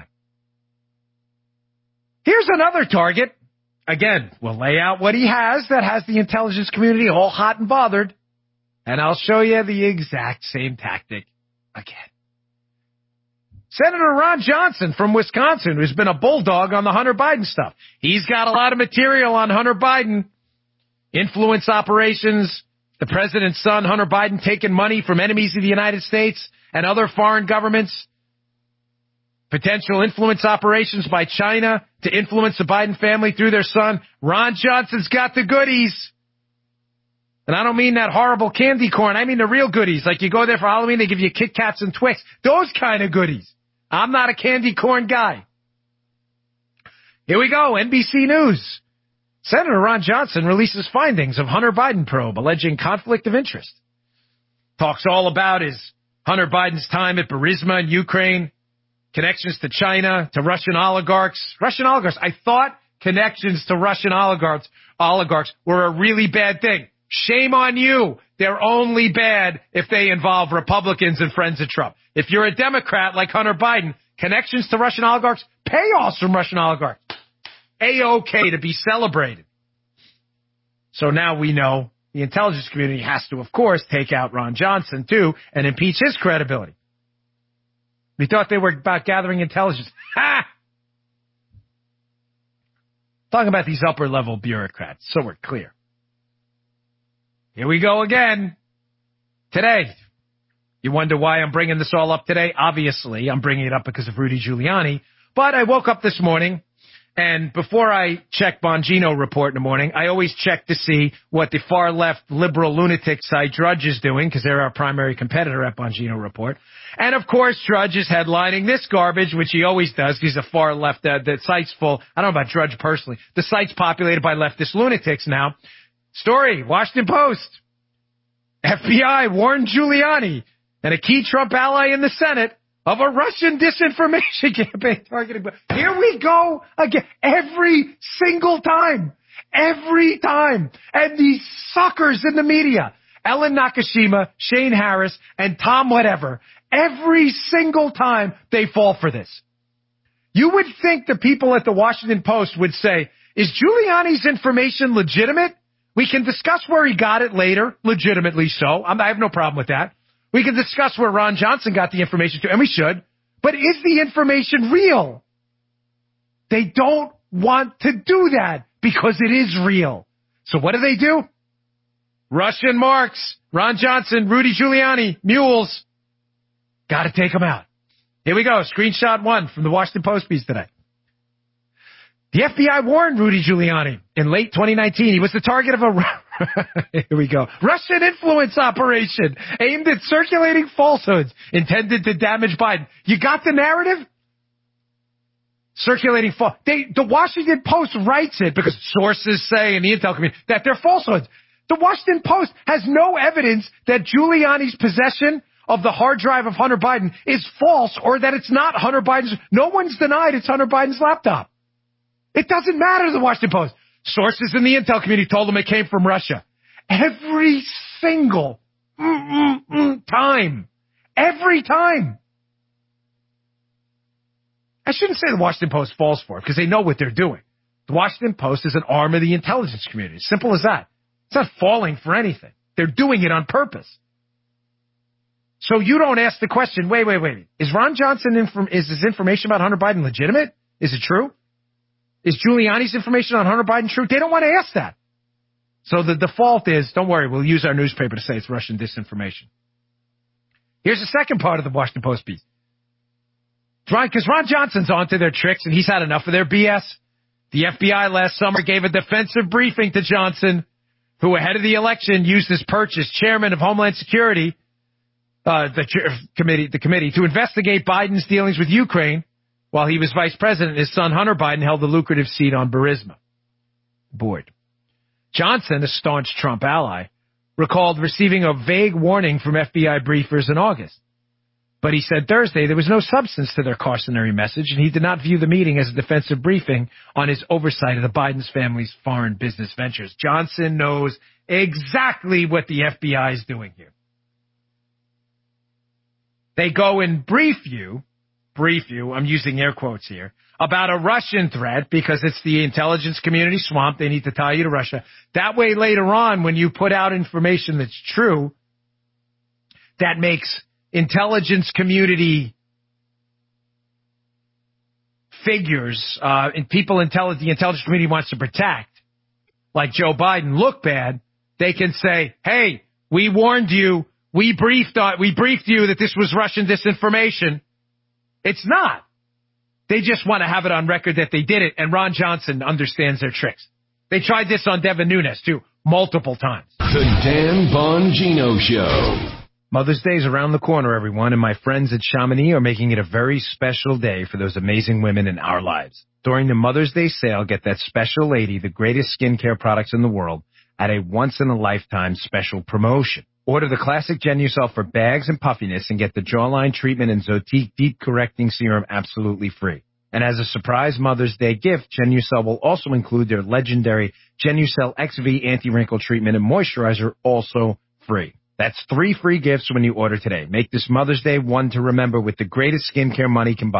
Speaker 30: Here's another target. Again, we'll lay out what he has that has the intelligence community all hot and bothered, and I'll show you the exact same tactic again. Senator Ron Johnson from Wisconsin, who's been a bulldog on the Hunter Biden stuff. He's got a lot of material on Hunter Biden. Influence operations, the president's son, Hunter Biden, taking money from enemies of the United States and other foreign governments. Potential influence operations by China to influence the Biden family through their son. Ron Johnson's got the goodies. And I don't mean that horrible candy corn. I mean the real goodies. Like you go there for Halloween, they give you Kit Kats and Twix. Those kind of goodies. I'm not a candy corn guy. Here we go. NBC News. Senator Ron Johnson releases findings of Hunter Biden probe alleging conflict of interest. Talks all about his Hunter Biden's time at Burisma in Ukraine, connections to China, to Russian oligarchs. Russian oligarchs. I thought connections to Russian oligarchs were a really bad thing. Shame on you. They're only bad if they involve Republicans and friends of Trump. If you're a Democrat like Hunter Biden, connections to Russian oligarchs, payoffs from Russian oligarchs, A-OK to be celebrated. So now we know the intelligence community has to, of course, take out Ron Johnson, too, and impeach his credibility. We thought they were about gathering intelligence. Ha! Talking about these upper-level bureaucrats, so we're clear. Here we go again. Today. You wonder why I'm bringing this all up today? Obviously, I'm bringing it up because of Rudy Giuliani. But I woke up this morning, and before I check Bongino report in the morning, I always check to see what the far-left liberal lunatic site Drudge is doing, because they're our primary competitor at Bongino report. And, of course, Drudge is headlining this garbage, which he always does. He's a far-left. The site's full. I don't know about Drudge personally. The site's populated by leftist lunatics now. Story, Washington Post. FBI warned Giuliani and a key Trump ally in the Senate of a Russian disinformation campaign targeting. Here we go again. Every single time. Every time. And these suckers in the media, Ellen Nakashima, Shane Harris, and Tom whatever, every single time they fall for this. You would think the people at the Washington Post would say, is Giuliani's information legitimate? We can discuss where he got it later, legitimately so. I have no problem with that. We can discuss where Ron Johnson got the information to, and we should. But is the information real? They don't want to do that because it is real. So what do? Russian marks, Ron Johnson, Rudy Giuliani, mules. Got to take them out. Here we go. Screenshot 1 from the Washington Post piece today. The FBI warned Rudy Giuliani in late 2019 he was the target of a here we go, Russian influence operation aimed at circulating falsehoods intended to damage Biden. You got the narrative? Circulating the Washington Post writes it because sources say in the intel community that they're falsehoods. The Washington Post has no evidence that Giuliani's possession of the hard drive of Hunter Biden is false or that it's not Hunter Biden's. No one's denied it's Hunter Biden's laptop. It doesn't matter to the Washington Post. Sources in the intel community told them it came from Russia. Every single time. Every time. I shouldn't say the Washington Post falls for it because they know what they're doing. The Washington Post is an arm of the intelligence community. Simple as that. It's not falling for anything. They're doing it on purpose. So you don't ask the question, wait. Is Ron Johnson, is his information about Hunter Biden legitimate? Is it true? Is Giuliani's information on Hunter Biden true? They don't want to ask that. So the default is, don't worry, we'll use our newspaper to say it's Russian disinformation. Here's the second part of the Washington Post piece. Because Ron Johnson's onto their tricks and he's had enough of their BS. The FBI last summer gave a defensive briefing to Johnson, who ahead of the election used his perch as chairman of Homeland Security, the committee, to investigate Biden's dealings with Ukraine. While he was vice president, his son Hunter Biden held the lucrative seat on Burisma board. Johnson, a staunch Trump ally, recalled receiving a vague warning from FBI briefers in August. But he said Thursday there was no substance to their cautionary message, and he did not view the meeting as a defensive briefing on his oversight of the Biden's family's foreign business ventures. Johnson knows exactly what the FBI is doing here. They go and brief you, I'm using air quotes here, about a Russian threat because it's the intelligence community swamp. They need to tie you to Russia. That way later on, when you put out information that's true, that makes intelligence community figures, and people the intelligence community wants to protect, like Joe Biden, look bad, they can say, hey, we warned you, we briefed you that this was Russian disinformation. It's not. They just want to have it on record that they did it, and Ron Johnson understands their tricks. They tried this on Devin Nunes, too, multiple times.
Speaker 26: The Dan Bongino Show.
Speaker 30: Mother's Day is around the corner, everyone, and my friends at Chamonix are making it a very special day for those amazing women in our lives. During the Mother's Day sale, get that special lady the greatest skincare products in the world at a once-in-a-lifetime special promotion. Order the classic Genucel for bags and puffiness and get the jawline treatment and Zotique deep correcting serum absolutely free. And as a surprise Mother's Day gift, Genucel will also include their legendary Genucel XV anti-wrinkle treatment and moisturizer, also free. That's 3 free gifts when you order today. Make this Mother's Day one to remember with the greatest skincare money can buy.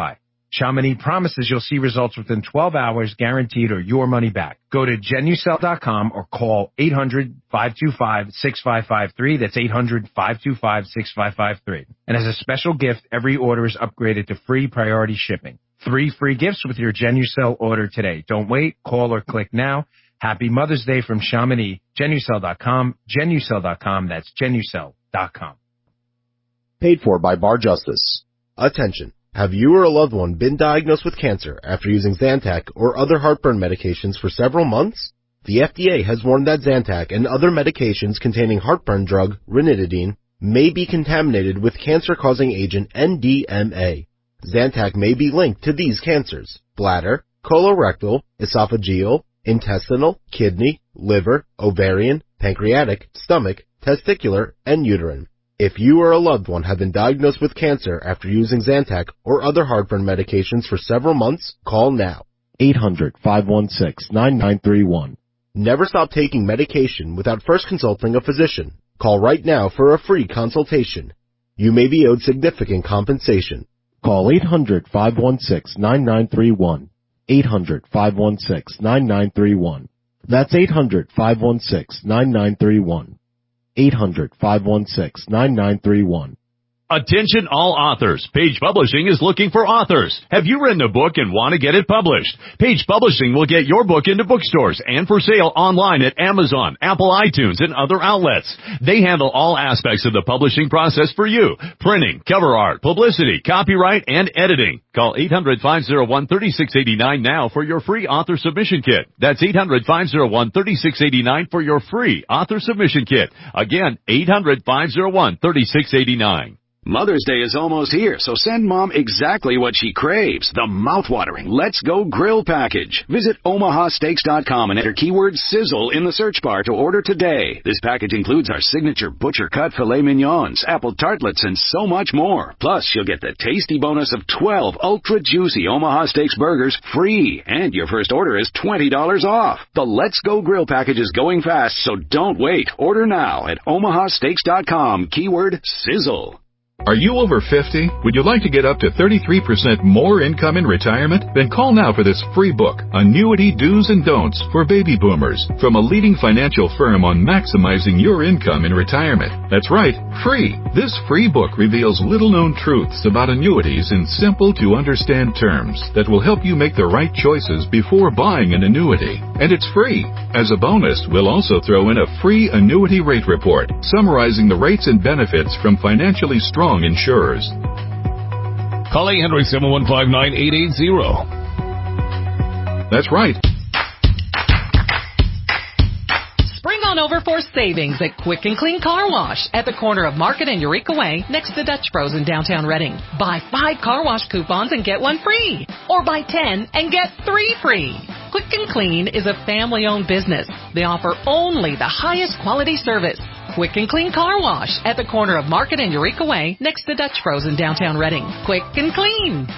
Speaker 1: Chamonix promises you'll see results within 12 hours, guaranteed, or your money back. Go to Genucell.com or call 800-525-6553. That's 800-525-6553. And as a special gift, every order is upgraded to free priority shipping. 3 free gifts with your Genucell order today. Don't wait. Call or click now. Happy Mother's Day from Chamonix. Genucell.com. Genucell.com. That's Genucell.com.
Speaker 2: Paid for by Bar Justice. Attention. Have you or a loved one been diagnosed with cancer after using Zantac or other heartburn medications for several months? The FDA has warned that Zantac and other medications containing heartburn drug, ranitidine, may be contaminated with cancer-causing agent NDMA. Zantac may be linked to these cancers: bladder, colorectal, esophageal, intestinal, kidney, liver, ovarian, pancreatic, stomach, testicular, and uterine. If you or a loved one have been diagnosed with cancer after using Zantac or other heartburn medications for several months, call now. 800-516-9931. Never stop taking medication without first consulting a physician. Call right now for a free consultation. You may be owed significant compensation. Call 800-516-9931. 800-516-9931. That's 800-516-9931. 800-516-9931.
Speaker 3: Attention all authors. Page Publishing is looking for authors. Have you written a book and want to get it published? Page Publishing will get your book into bookstores and for sale online at Amazon, Apple iTunes, and other outlets. They handle all aspects of the publishing process for you. Printing, cover art, publicity, copyright, and editing. Call 800-501-3689 now for your free author submission kit. That's 800-501-3689 for your free author submission kit. Again, 800-501-3689.
Speaker 5: Mother's Day is almost here, so send Mom exactly what she craves, the mouth-watering Let's Go Grill package. Visit omahasteaks.com and enter keyword sizzle in the search bar to order today. This package includes our signature butcher-cut filet mignons, apple tartlets, and so much more. Plus, you'll get the tasty bonus of 12 ultra-juicy Omaha Steaks burgers free, and your first order is $20 off. The Let's Go Grill package is going fast, so don't wait. Order now at omahasteaks.com, keyword sizzle.
Speaker 6: Are you over 50? Would you like to get up to 33% more income in retirement? Then call now for this free book, Annuity Do's and Don'ts for Baby Boomers, from a leading financial firm on maximizing your income in retirement. That's right, free. This free book reveals little-known truths about annuities in simple-to-understand terms that will help you make the right choices before buying an annuity. And it's free. As a bonus, we'll also throw in a free annuity rate report summarizing the rates and benefits from financially strong insurers.
Speaker 8: Call 800-715-9880.
Speaker 6: That's right.
Speaker 10: Spring on over for savings at Quick and Clean Car Wash at the corner of Market and Eureka Way next to Dutch Bros in downtown Reading. Buy 5 car wash coupons and get 1 free. Or buy 10 and get 3 free. Quick and Clean is a family-owned business. They offer only the highest quality service. Quick and Clean Car Wash at the corner of Market and Eureka Way next to Dutch Bros in downtown Reading. Quick and Clean.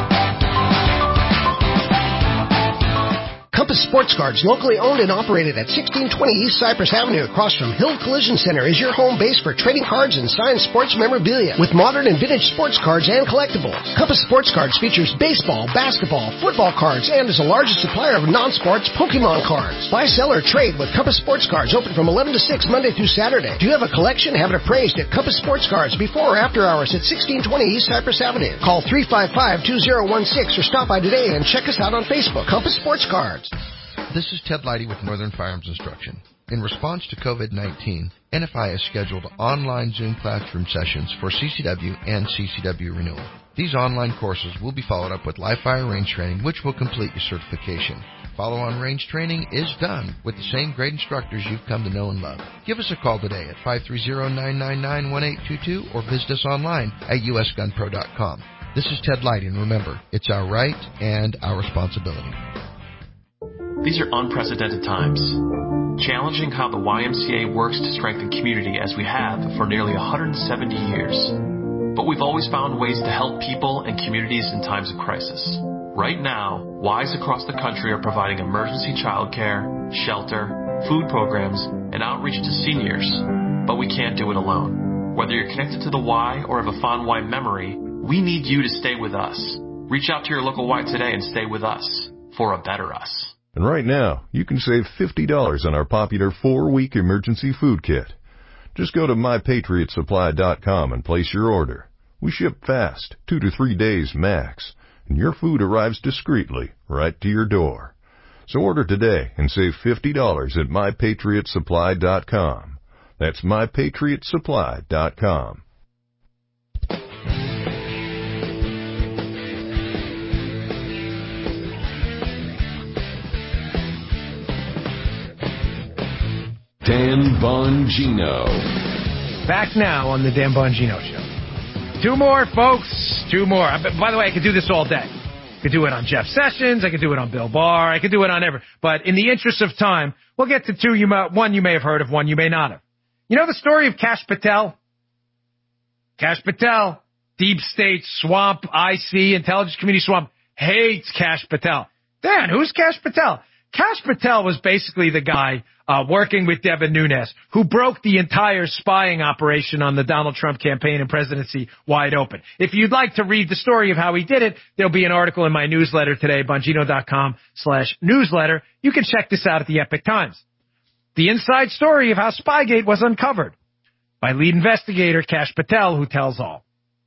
Speaker 20: Compass Sports Cards, locally owned and operated at 1620 East Cypress Avenue across from Hill Collision Center, is your home base for trading cards and signed sports memorabilia with modern and vintage sports cards and collectibles. Compass Sports Cards features baseball, basketball, football cards, and is the largest supplier of non-sports Pokemon cards. Buy, sell, or trade with Compass Sports Cards, open from 11 to 6 Monday through Saturday. Do you have a collection? Have it appraised at Compass Sports Cards before or after hours at 1620 East Cypress Avenue. Call 355-2016 or stop by today and check us out on Facebook. Compass Sports Cards.
Speaker 9: This is Ted Leidy with Northern Firearms Instruction. In response to COVID-19, NFI has scheduled online Zoom classroom sessions for CCW and CCW renewal. These online courses will be followed up with live fire range training, which will complete your certification. Follow-on range training is done with the same great instructors you've come to know and love. Give us a call today at 530-999-1822 or visit us online at usgunpro.com. This is Ted Leidy, and remember, it's our right and our responsibility.
Speaker 12: These are unprecedented times, challenging how the YMCA works to strengthen community as we have for nearly 170 years. But we've always found ways to help people and communities in times of crisis. Right now, Ys across the country are providing emergency childcare, shelter, food programs, and outreach to seniors. But we can't do it alone. Whether you're connected to the Y or have a fond Y memory, we need you to stay with us. Reach out to your local Y today and stay with us for a better us.
Speaker 7: And right now, you can save $50 on our popular 4-week emergency food kit. Just go to MyPatriotSupply.com and place your order. We ship fast, 2 to 3 days max, and your food arrives discreetly right to your door. So order today and save $50 at MyPatriotSupply.com. That's MyPatriotSupply.com.
Speaker 26: Dan Bongino.
Speaker 30: Back now on the Dan Bongino Show. 2 more, folks. 2 more. By the way, I could do this all day. I could do it on Jeff Sessions. I could do it on Bill Barr. I could do it on every. But in the interest of time, we'll get to 2. One you may have heard of, one you may not have. You know the story of Kash Patel? Kash Patel, deep state swamp, IC, intelligence community swamp, hates Kash Patel. Dan, who's Kash Patel? Kash Patel was basically the guy working with Devin Nunes who broke the entire spying operation on the Donald Trump campaign and presidency wide open. If you'd like to read the story of how he did it, there'll be an article in my newsletter today, Bongino.com/newsletter. You can check this out at the Epic Times. The inside story of how Spygate was uncovered by lead investigator Kash Patel, who tells all.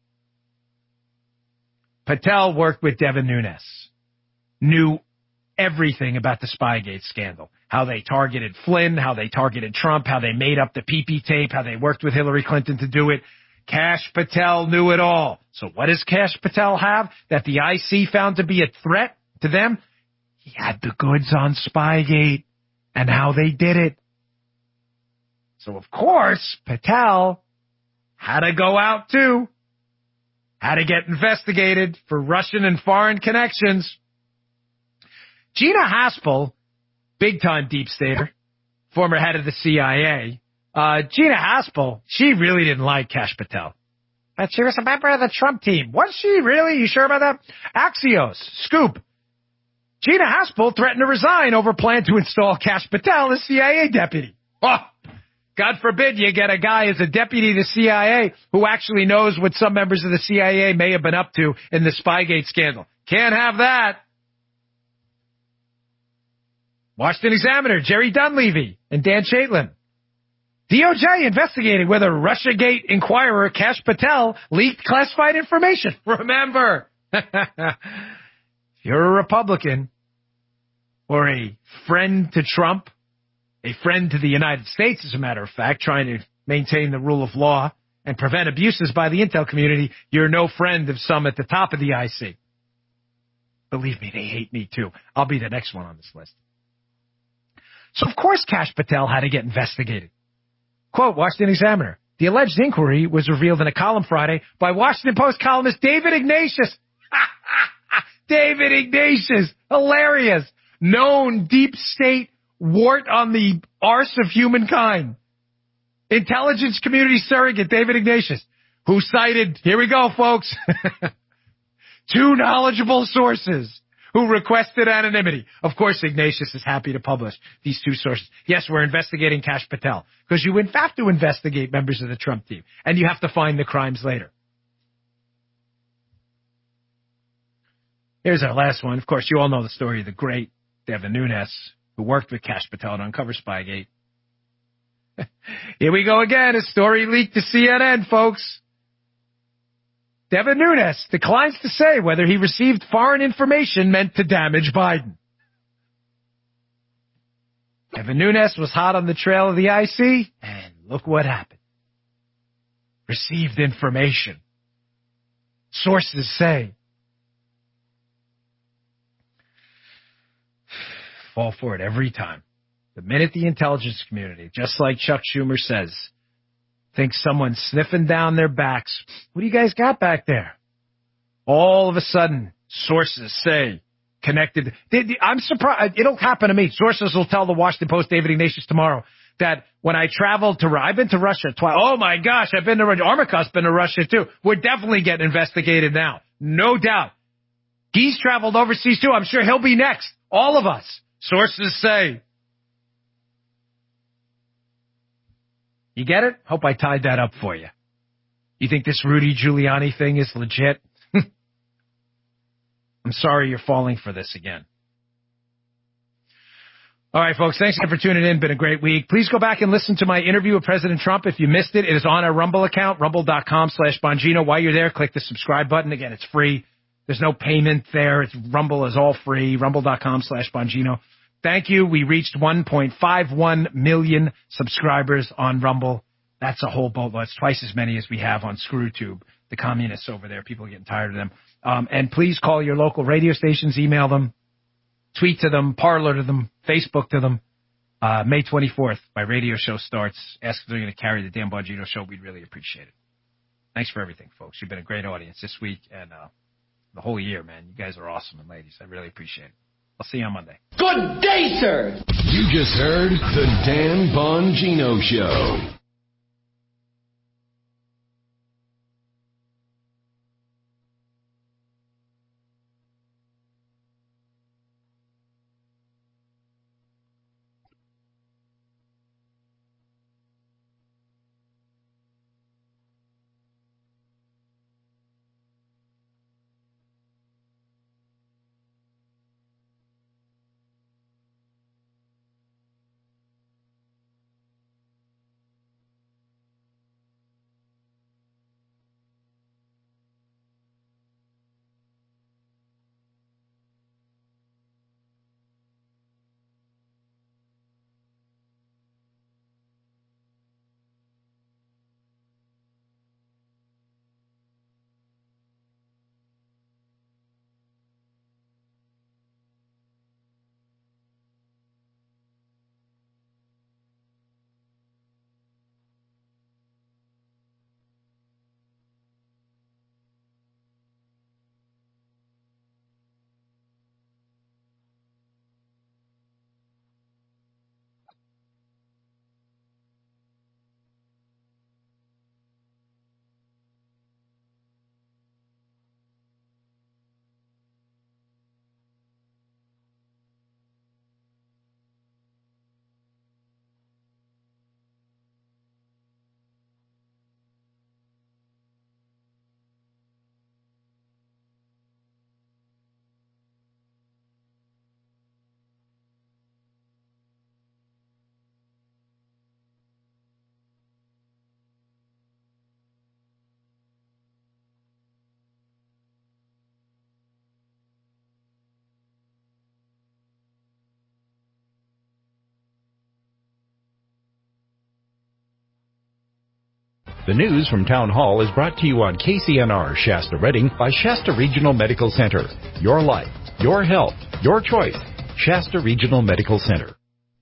Speaker 30: Patel worked with Devin Nunes, knew everything about the Spygate scandal, how they targeted Flynn, how they targeted Trump, how they made up the PP tape, how they worked with Hillary Clinton to do it. Kash Patel knew it all. So what does Kash Patel have that the IC found to be a threat to them? He had the goods on Spygate and how they did it. So of course, Patel had to go out too, had to get investigated for Russian and foreign connections. Gina Haspel, big-time deep stater, former head of the CIA, Gina Haspel, she really didn't like Kash Patel. But she was a member of the Trump team. Was she really? You sure about that? Axios, scoop. Gina Haspel threatened to resign over plan to install Kash Patel as CIA deputy. Oh, God forbid you get a guy as a deputy to the CIA who actually knows what some members of the CIA may have been up to in the Spygate scandal. Can't have that. Washington Examiner, Jerry Dunleavy and Dan Chaitlin. DOJ investigating whether Russiagate inquirer Kash Patel leaked classified information. Remember, if you're a Republican or a friend to Trump, a friend to the United States, as a matter of fact, trying to maintain the rule of law and prevent abuses by the intel community, you're no friend of some at the top of the IC. Believe me, they hate me too. I'll be the next one on this list. So, of course, Kash Patel had to get investigated. Quote, Washington Examiner, the alleged inquiry was revealed in a column Friday by Washington Post columnist David Ignatius. David Ignatius, hilarious. Known deep state wart on the arse of humankind. Intelligence community surrogate David Ignatius, who cited, here we go, folks, 2 knowledgeable sources who requested anonymity. Of course, Ignatius is happy to publish these 2 sources. Yes, we're investigating Kash Patel, because you have to investigate members of the Trump team, and you have to find the crimes later. Here's our last one. Of course, you all know the story of the great Devin Nunes, who worked with Kash Patel to uncover Spygate. Here we go again. A story leaked to CNN, folks. Devin Nunes declines to say whether he received foreign information meant to damage Biden. Devin Nunes was hot on the trail of the IC, and look what happened. Received information. Sources say. Fall for it every time. The minute the intelligence community, just like Chuck Schumer says, thinks someone's sniffing down their backs, what do you guys got back there? All of a sudden, sources say, connected. I'm surprised. It'll happen to me. Sources will tell the Washington Post, David Ignatius tomorrow, that when I traveled to, I've been to Russia twice. Oh my gosh, I've been to Russia. Armaco's been to Russia too. We're definitely getting investigated now. No doubt. He's traveled overseas too. I'm sure he'll be next. All of us. Sources say. You get it? Hope I tied that up for you. You think this Rudy Giuliani thing is legit?
Speaker 1: I'm sorry you're falling for this again. All right, folks, thanks again for tuning in. Been a great week. Please go back and listen to my interview with President Trump. If you missed it, it is on our Rumble account, rumble.com/Bongino. While you're there, click the subscribe button. Again, it's free. There's no payment there. Rumble is all free, rumble.com/Bongino. Thank you. We reached 1.51 million subscribers on Rumble. That's a whole boatload. It's twice as many as we have on ScrewTube, the communists over there. People are getting tired of them. And please call your local radio stations, email them, tweet to them, parlor to them, Facebook to them. May 24th, my radio show starts. Ask if they're going to carry the Dan Bongino show. We'd really appreciate it. Thanks for everything, folks. You've been a great audience this week and the whole year, man. You guys are awesome, and ladies, I really appreciate it. I'll see you on Monday.
Speaker 26: Good day, sir. You just heard the Dan Bongino Show.
Speaker 11: The news from Town Hall is brought to you on KCNR Shasta Redding by Shasta Regional Medical Center. Your life, your health, your choice. Shasta Regional Medical Center.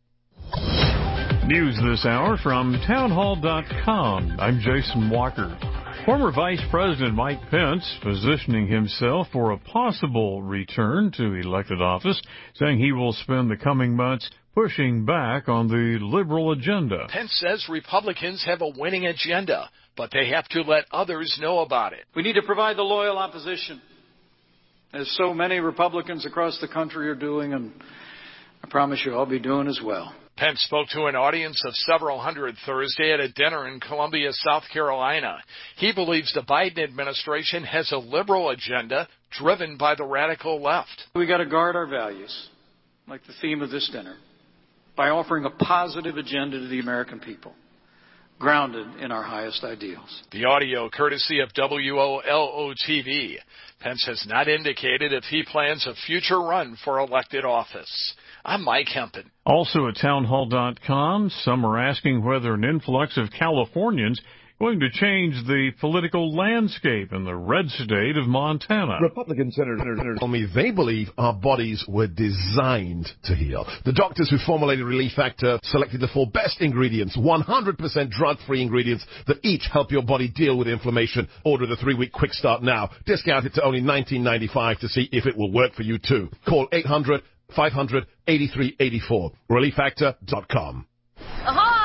Speaker 13: News this hour from townhall.com. I'm Jason Walker. Former Vice President Mike Pence positioning himself for a possible return to elected office, saying he will spend the coming months pushing back on the liberal agenda.
Speaker 14: Pence says Republicans have a winning agenda, but they have to let others know about it.
Speaker 15: We need to provide the loyal opposition, as so many Republicans across the country are doing, and I promise you I'll be doing as well.
Speaker 14: Pence spoke to an audience of several hundred Thursday at a dinner in Columbia, South Carolina. He believes the Biden administration has a liberal agenda driven by the radical left.
Speaker 15: We got to guard our values, like the theme of this dinner, by offering a positive agenda to the American people, grounded in our highest ideals.
Speaker 14: The audio courtesy of WOLO-TV. Pence has not indicated if he plans a future run for elected office. I'm Mike Hempen.
Speaker 13: Also at townhall.com, some are asking whether an influx of Californians going to change the political landscape in the red state of Montana.
Speaker 16: Republican senators told me they believe our bodies were designed to heal. The doctors who formulated Relief Factor selected the 4 best ingredients, 100% drug-free ingredients that each help your body deal with inflammation. Order the 3-week quick start now. Discount it to only $19.95 to see if it will work for you too. Call 800-500-8384. ReliefFactor.com.
Speaker 17: Ahoy!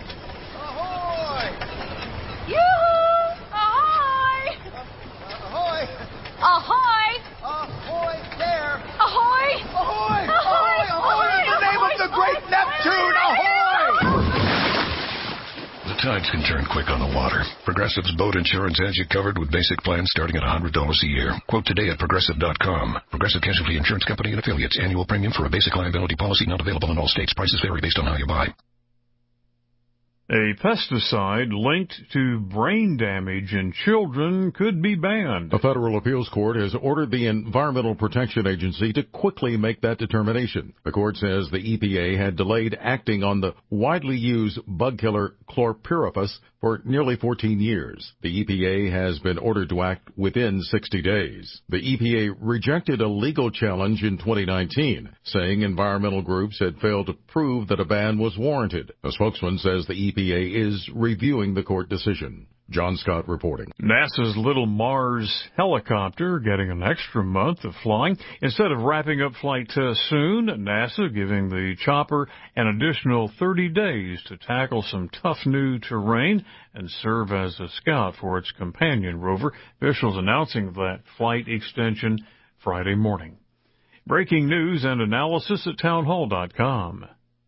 Speaker 17: Ahoy!
Speaker 18: Ahoy there!
Speaker 17: Ahoy!
Speaker 18: Ahoy!
Speaker 17: Ahoy!
Speaker 18: Ahoy! In the name of the great Neptune! Ahoy!
Speaker 9: The
Speaker 4: Tides can turn quick on the water. Progressive's boat insurance has you covered with basic plans starting at $100 a year. Quote today at Progressive.com. Progressive Casualty Insurance Company and affiliates. Annual premium for a basic liability policy not available in all states. Prices vary based on how you buy.
Speaker 13: A pesticide linked to brain damage in children could be banned.
Speaker 19: A federal appeals court has ordered the Environmental Protection Agency to quickly make that determination. The court says the EPA had delayed acting on the widely used bug killer chlorpyrifos for nearly 14 years. The EPA has been ordered to act within 60 days. The EPA rejected a legal challenge in 2019, saying environmental groups had failed to prove that a ban was warranted. A spokesman says the EPA is reviewing the court decision. John Scott reporting.
Speaker 13: NASA's Little Mars helicopter getting an extra month of flying. Instead of wrapping up flight tests soon, NASA giving the chopper an additional 30 days to tackle some tough new terrain and serve as a scout for its companion rover. Officials announcing that flight extension Friday morning. Breaking news and analysis at townhall.com.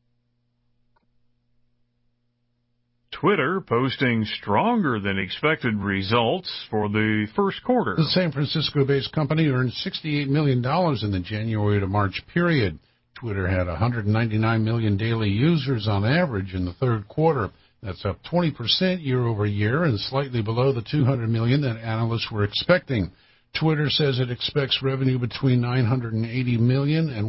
Speaker 13: Twitter posting stronger than expected results for the first quarter.
Speaker 21: The San Francisco-based company earned $68 million in the January to March period. Twitter had 199 million daily users on average in the third quarter. That's up 20% year over year and slightly below the 200 million that analysts were expecting. Twitter says it expects revenue between $980 million and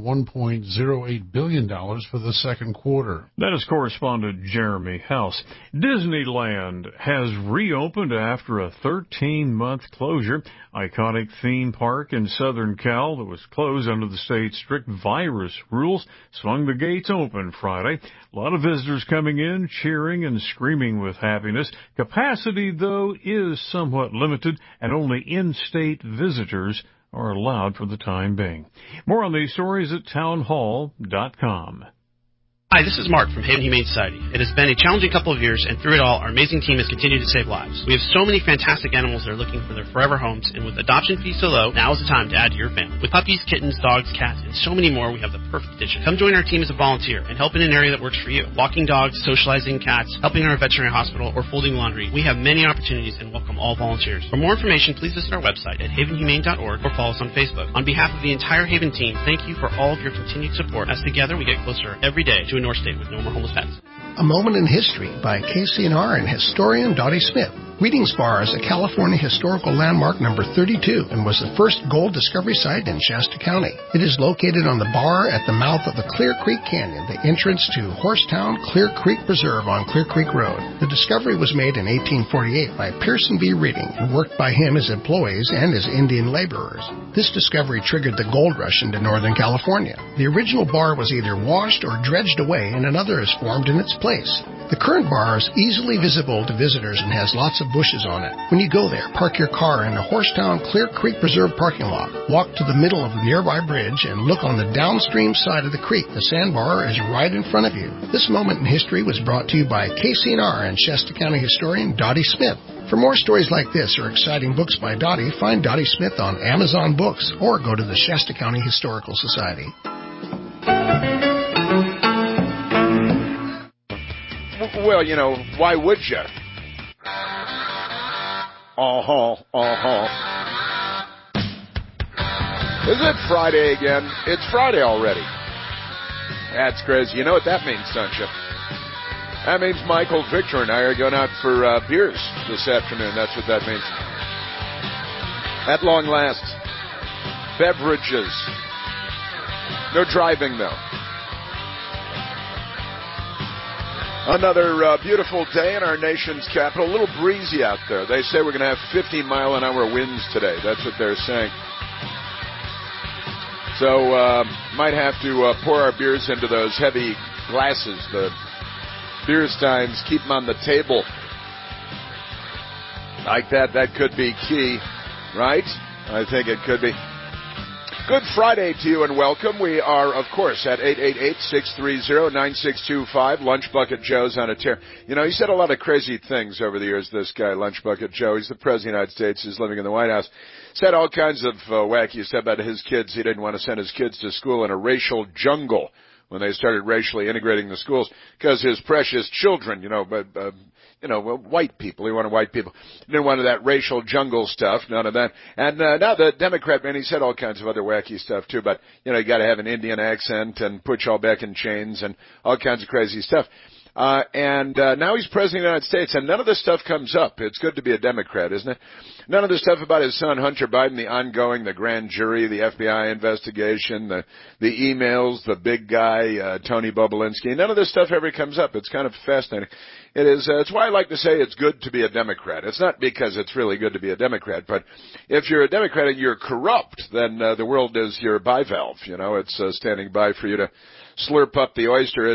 Speaker 21: $1.08 billion for the second quarter.
Speaker 13: That is correspondent Jeremy House. Disneyland has reopened after a 13-month closure. Iconic theme park in Southern Cal that was closed under the state's strict virus rules swung the gates open Friday. A lot of visitors coming in, cheering and screaming with happiness. Capacity, though, is somewhat limited, and only in-state visitors are allowed for the time being. More on these stories at townhall.com.
Speaker 22: Hi, this is Mark from Haven Humane Society. It has been a challenging couple of years, and through it all, our amazing team has continued to save lives. We have so many fantastic animals that are looking for their forever homes, and with adoption fees so low, now is the time to add to your family. With puppies, kittens, dogs, cats, and so many more, we have the perfect addition. Come join our team as a volunteer and help in an area that works for you. Walking dogs, socializing cats, helping in our veterinary hospital, or folding laundry. We have many opportunities and welcome all volunteers. For more information, please visit our website at havenhumane.org or follow us on Facebook. On behalf of the entire Haven team, thank you for all of your continued support, as together we get closer every day to a North State with no more homeless pets.
Speaker 20: A Moment in History by KCNR and historian Dottie Smith. Readings Bar is a California historical landmark number 32 and was the first gold discovery site in Shasta County. It is located on the bar at the mouth of the Clear Creek Canyon, the entrance to Horsetown Clear Creek Preserve on Clear Creek Road. The discovery was made in 1848 by Pearson B. Reading and worked by him as employees and as Indian laborers. This discovery triggered the gold rush into Northern California. The original bar was either washed or dredged away and another is formed in its place. The current bar is easily visible to visitors and has lots of bushes on it. When you go there, park your car in the Horsetown Clear Creek Preserve parking lot. Walk to the middle of the nearby bridge and look on the downstream side of the creek. The sandbar is right in front of you. This Moment in History was brought to you by KCNR and Shasta County historian Dottie Smith. For more stories like this or exciting books by Dottie, find Dottie Smith on Amazon Books or go to the Shasta County Historical Society.
Speaker 23: Well, you know, why would you? Is it Friday again? It's Friday already. That's crazy. You know what that means, don't you? That means Michael, Victor, and I are going out for beers this afternoon. That's what that means. At long last. Beverages. No driving, though. Another beautiful day in our nation's capital. A little breezy out there. They say we're going to have 50-mile-an-hour winds today. That's what they're saying. So might have to pour our beers into those heavy glasses. The beer steins, keep them on the table. Like that. That could be key, right? I think it could be. Good Friday to you and welcome. We are, of course, at 888-630-9625. Lunch Bucket Joe's on a tear. You know, he said a lot of crazy things over the years, this guy, Lunch Bucket Joe. He's the President of the United States. He's living in the White House. Said all kinds of wacky stuff about his kids. He didn't want to send his kids to school in a racial jungle. when they started racially integrating the schools, because his precious children, white people, he wanted white people. Didn't want that racial jungle stuff, none of that. And now the Democrat man, he said all kinds of other wacky stuff too, but, you got to have an Indian accent and put you all back in chains and all kinds of crazy stuff. Now he's president of the United States, and none of this stuff comes up. It's good to be a Democrat, isn't it? None of the stuff about his son Hunter Biden, the grand jury, the FBI investigation, the emails, the big guy, Tony Bobulinski, none of this stuff ever comes up. It's kind of fascinating. It is, it's why I like to say it's good to be a Democrat. It's not because it's really good to be a Democrat, but if you're a Democrat and you're corrupt, then the world is your bivalve. It's standing by for you to slurp up the oyster.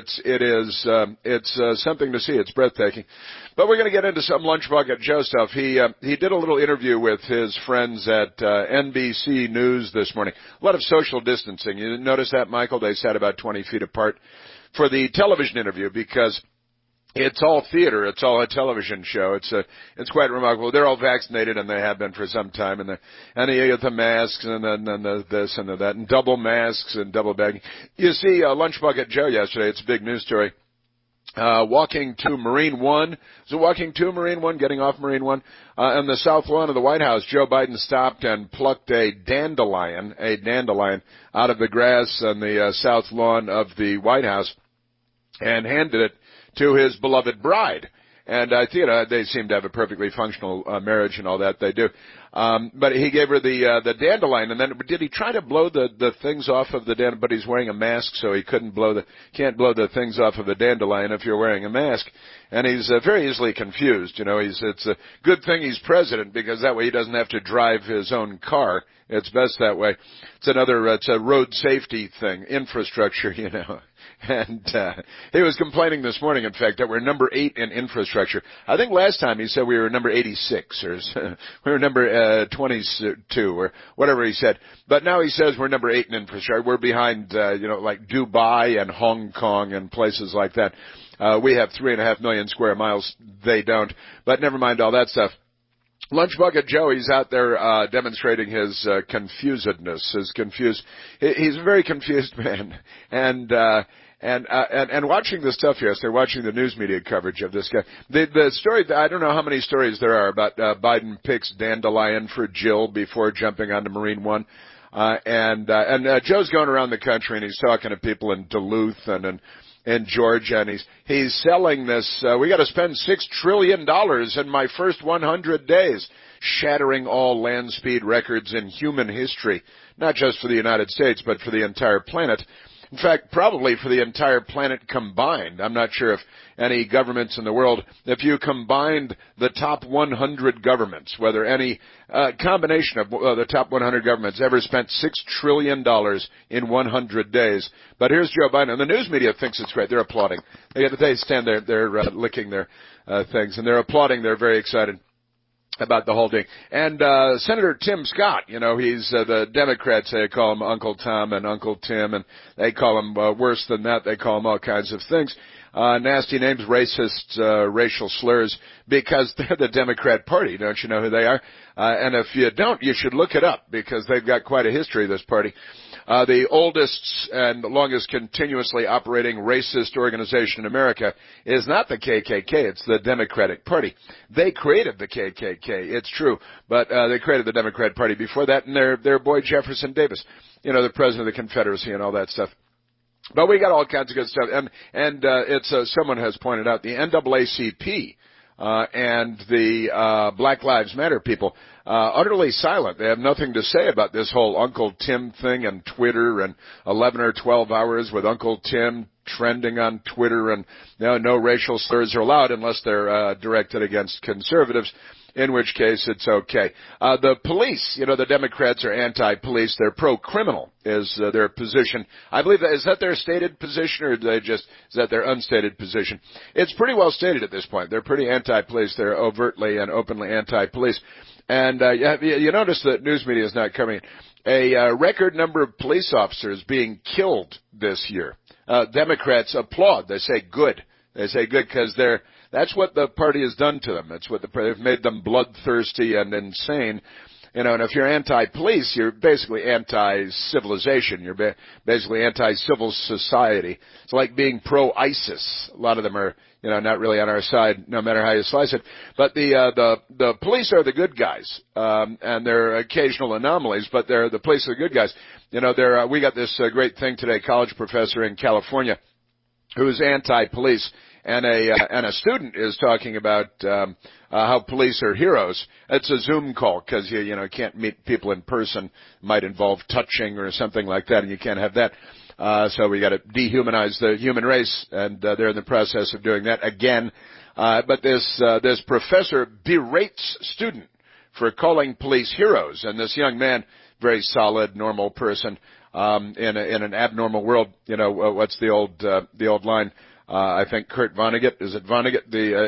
Speaker 23: It's something to see. It's breathtaking. But we're going to get into some Lunch Bucket Joe stuff. He did a little interview with his friends at NBC News this morning. A lot of social distancing. You notice that, Michael? They sat about 20 feet apart for the television interview because it's all theater. It's all a television show. It's quite remarkable. They're all vaccinated, and they have been for some time. And you get the masks, and then the this and the that, and double masks and double bagging. You see, Lunch Bucket Joe yesterday. It's a big news story. Walking to Marine One. So walking to Marine One, getting off Marine One, on the south lawn of the White House, Joe Biden stopped and plucked a dandelion out of the grass on the south lawn of the White House, and handed it to his beloved bride. And I think they seem to have a perfectly functional marriage and all that. They do. But he gave her the dandelion, and then did he try to blow the things off of the dandelion? But he's wearing a mask, so he can't blow the things off of a dandelion if you're wearing a mask. And he's very easily confused. It's a good thing he's president, because that way he doesn't have to drive his own car. It's best that way. It's a road safety thing, infrastructure, And he was complaining this morning, in fact, that we're number 8 in infrastructure. I think last time he said we were number 86, or we were number 22, or whatever he said. But now he says we're number 8 in infrastructure. We're behind, like Dubai and Hong Kong and places like that. We have 3.5 million square miles. They don't. But never mind all that stuff. Lunch Bucket Joe, he's out there demonstrating his confusedness. He's a very confused man. And watching the stuff yesterday, watching the news media coverage of this guy, the story, I don't know how many stories there are about Biden picks dandelion for Jill before jumping onto Marine One. Joe's going around the country, and he's talking to people in Duluth and in Georgia, and he's selling this. We got to spend $6 trillion in my first 100 days, shattering all land speed records in human history, not just for the United States, but for the entire planet. In fact, probably for the entire planet combined. I'm not sure if any governments in the world, if you combined the top 100 governments, whether any combination of the top 100 governments ever spent $6 trillion in 100 days. But here's Joe Biden, and the news media thinks it's great. They're applauding. They stand there, they're licking their things, and they're applauding. They're very excited about the whole thing. And Senator Tim Scott, he's the Democrats, they call him Uncle Tom and Uncle Tim, and they call him worse than that. They call him all kinds of things. Nasty names, racist, racial slurs, because they're the Democrat Party. Don't you know who they are? And if you don't, you should look it up, because they've got quite a history, this party. The oldest and longest continuously operating racist organization in America is not the KKK, it's the Democratic Party. They created the KKK, it's true, but they created the Democrat Party before that, and their boy Jefferson Davis, the president of the Confederacy and all that stuff. But we got all kinds of good stuff, and it's someone has pointed out the NAACP and the Black Lives Matter people utterly silent. They have nothing to say about this whole Uncle Tim thing and Twitter, and 11 or 12 hours with Uncle Tim trending on Twitter, and no racial slurs are allowed unless they're directed against conservatives, in which case it's okay. The police, the Democrats are anti-police. They're pro-criminal is their position. I believe is that their stated position, or is that their unstated position? It's pretty well stated at this point. They're pretty anti-police. They're overtly and openly anti-police. And you notice that news media is not covering it. A record number of police officers being killed this year. Democrats applaud. They say good. They say good because that's what the party has done to them. It's what they've made them bloodthirsty and insane. You know, and if you're anti-police, you're basically anti-civilization. You're basically anti-civil society. It's like being pro-ISIS. A lot of them are, you know, not really on our side, no matter how you slice it. But the police are the good guys, and they're occasional anomalies, but the police are the good guys. You know, we got this great thing today, college professor in California who's anti-police, and a student is talking about how police are heroes. It's a Zoom call because you can't meet people in person. It might involve touching or something like that, and you can't have that. So we got to dehumanize the human race, and they're in the process of doing that again. But this professor berates student for calling police heroes, and this young man, very solid, normal person, in an abnormal world. You know, what's the old line? I think Kurt Vonnegut, is it Vonnegut?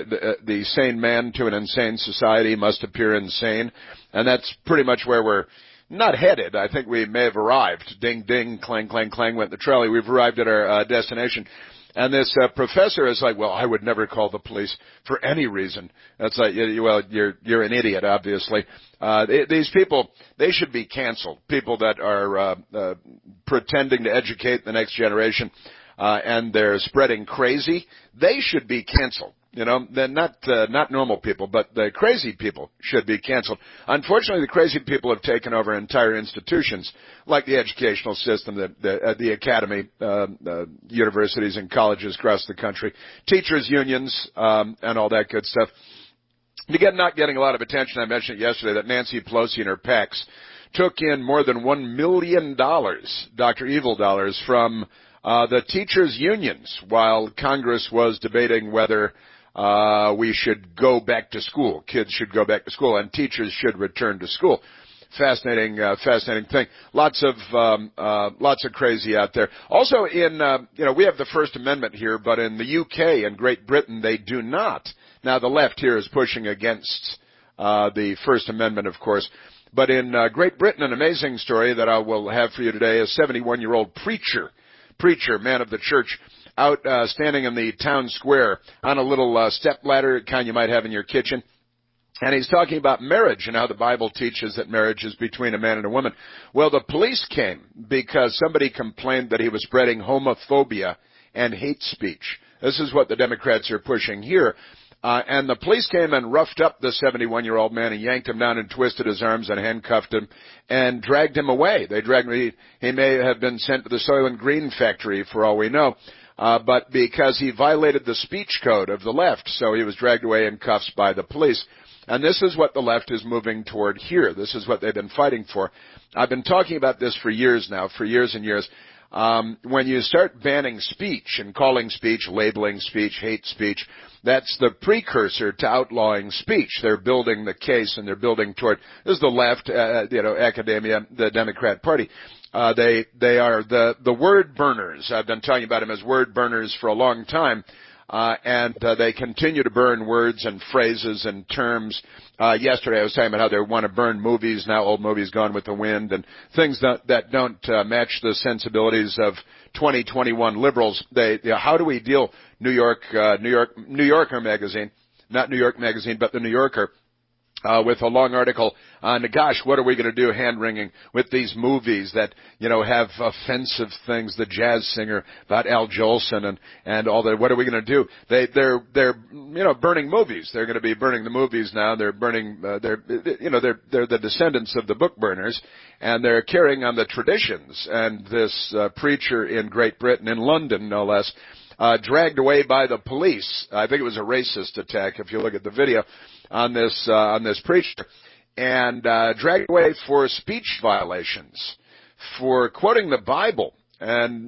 Speaker 23: The sane man to an insane society must appear insane. And that's pretty much where we're not headed. I think we may have arrived. Ding, ding, clang, clang, clang went the trolley. We've arrived at our destination. And this professor is like, well, I would never call the police for any reason. That's like, well, you're an idiot, obviously. These people, they should be canceled. People that are pretending to educate the next generation, and they're spreading crazy, they should be canceled. You know, they're not normal people, but the crazy people should be canceled. Unfortunately, the crazy people have taken over entire institutions, like the educational system, the academy, universities and colleges across the country, teachers' unions, and all that good stuff. Again, not getting a lot of attention. I mentioned it yesterday that Nancy Pelosi and her PACs took in more than $1 million, Dr. Evil dollars, from the teachers' unions while Congress was debating whether we should go back to school. Kids should go back to school, and teachers should return to school. Fascinating thing. Lots of crazy out there. Also we have the First Amendment here, but in the UK and Great Britain, they do not. Now, the left here is pushing against the First Amendment, of course. But in Great Britain, an amazing story that I will have for you today, a 71-year-old preacher, man of the church, out standing in the town square on a little step ladder, kind you might have in your kitchen. And he's talking about marriage and how the Bible teaches that marriage is between a man and a woman. Well, the police came because somebody complained that he was spreading homophobia and hate speech. This is what the Democrats are pushing here. And the police came and roughed up the 71-year-old man and yanked him down and twisted his arms and handcuffed him and dragged him away. He may have been sent to the Soylent Green factory for all we know. But because he violated the speech code of the left, so he was dragged away in cuffs by the police. And this is what the left is moving toward here. This is what they've been fighting for. I've been talking about this for years now, for years and years. When you start banning speech and calling speech, labeling speech, hate speech, that's the precursor to outlawing speech. They're building the case and they're building toward, this is the left, academia, the Democrat Party. They are the word burners. I've been talking about them as word burners for a long time. And they continue to burn words and phrases and terms. Yesterday I was talking about how they want to burn movies, now old movies Gone with the Wind, and things that don't match the sensibilities of 2021 liberals. How do we deal, New Yorker magazine, not New York magazine, but the New Yorker, with a long article on, gosh, what are we going to do, hand-wringing, with these movies that, have offensive things, the jazz singer about Al Jolson and all that. What are we going to do? They're burning movies. They're going to be burning the movies now. They're burning, they're the descendants of the book burners, and they're carrying on the traditions. And this preacher in Great Britain, in London no less, dragged away by the police. I think it was a racist attack if you look at the video on this preacher, and dragged away for speech violations, for quoting the Bible. And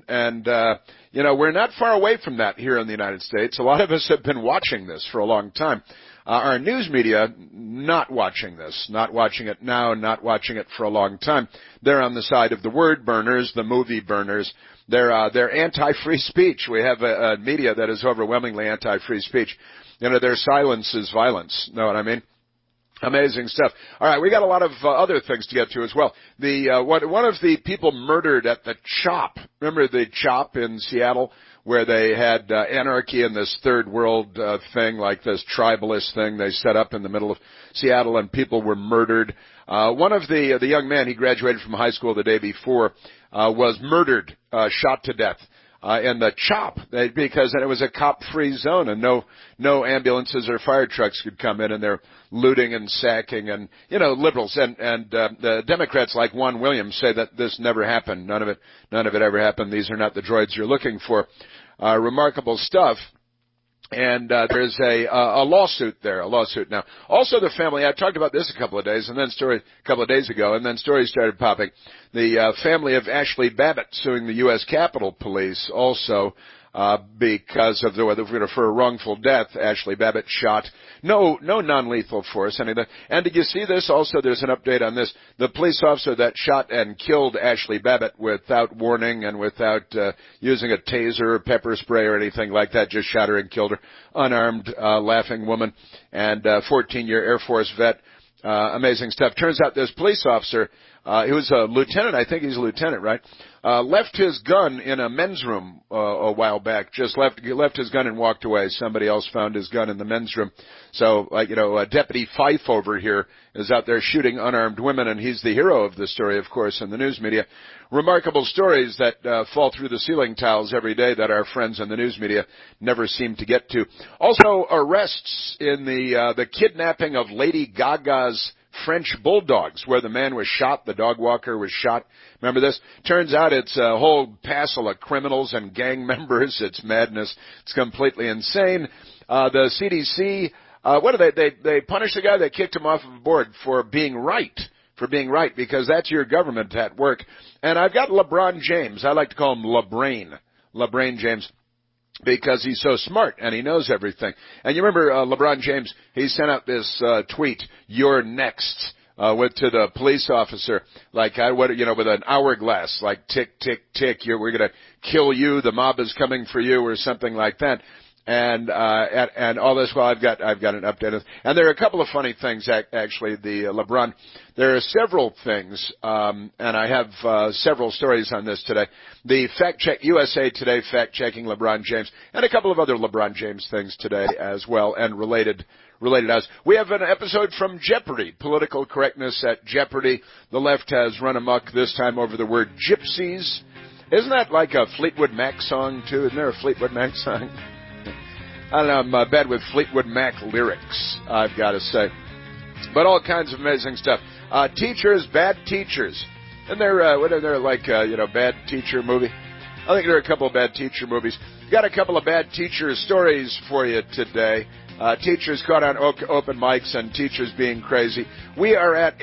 Speaker 23: we're not far away from that here in the United States. A lot of us have been watching this for a long time. Our news media not watching this, not watching it now, not watching it for a long time. They're on the side of the word burners, the movie burners. They're anti-free speech. We have a media that is overwhelmingly anti-free speech. Their silence is violence. Know what I mean? Amazing stuff. All right, we got a lot of other things to get to as well. One of the people murdered at the CHOP. Remember the CHOP in Seattle, where they had anarchy in this third world thing, like this tribalist thing they set up in the middle of Seattle, and people were murdered. One of the young men, he graduated from high school the day before, was murdered, shot to death. In the CHOP, because it was a cop-free zone, and no ambulances or fire trucks could come in, and they're looting and sacking, and liberals and the Democrats like Juan Williams say that this never happened. None of it ever happened. These are not the droids you're looking for. Remarkable stuff. And there's a lawsuit there, a lawsuit now. Also, the family, I talked about this a couple of days ago, and then stories started popping. The family of Ashley Babbitt suing the U.S. Capitol Police also because of for a wrongful death. Ashley Babbitt shot. No non-lethal force, any of that. And did you see this? Also, there's an update on this. The police officer that shot and killed Ashley Babbitt without warning and without using a taser or pepper spray or anything like that, just shot her and killed her. Unarmed, laughing woman, and 14-year Air Force vet. Amazing stuff. Turns out this police officer, he was a lieutenant, I think he's a lieutenant, right? Left his gun in a men's room a while back. Just left his gun and walked away. Somebody else found his gun in the men's room. So, Deputy Fife over here is out there shooting unarmed women, and he's the hero of the story, of course, in the news media. Remarkable stories that fall through the ceiling tiles every day that our friends in the news media never seem to get to. Also, arrests in the kidnapping of Lady Gaga's French bulldogs, where the man was shot, the dog walker was shot. Remember this? Turns out it's a whole passel of criminals and gang members. It's madness. It's completely insane. The CDC, what do they punished the guy. They kicked him off of the board for being right, because that's your government at work. And I've got LeBron James. I like to call him LeBrain James, because he's so smart and he knows everything. And you remember LeBron James, he sent out this tweet, "You're next," to the police officer, like with an hourglass, like tick, tick, tick, we're gonna kill you, the mob is coming for you, or something like that. And all this while I've got an update. And there are a couple of funny things, actually, LeBron. There are several things, and I have several stories on this today. The fact check, USA Today fact checking LeBron James, and a couple of other LeBron James things today as well, and related us. We have an episode from Jeopardy, political correctness at Jeopardy. The left has run amok this time over the word gypsies. Isn't that like a Fleetwood Mac song too? Isn't there a Fleetwood Mac song? I don't know, I'm bad with Fleetwood Mac lyrics, I've got to say. But all kinds of amazing stuff. Teachers, bad teachers. And they're bad teacher movie? I think there are a couple of bad teacher movies. Got a couple of bad teacher stories for you today. Teachers caught on open mics and teachers being crazy. We are at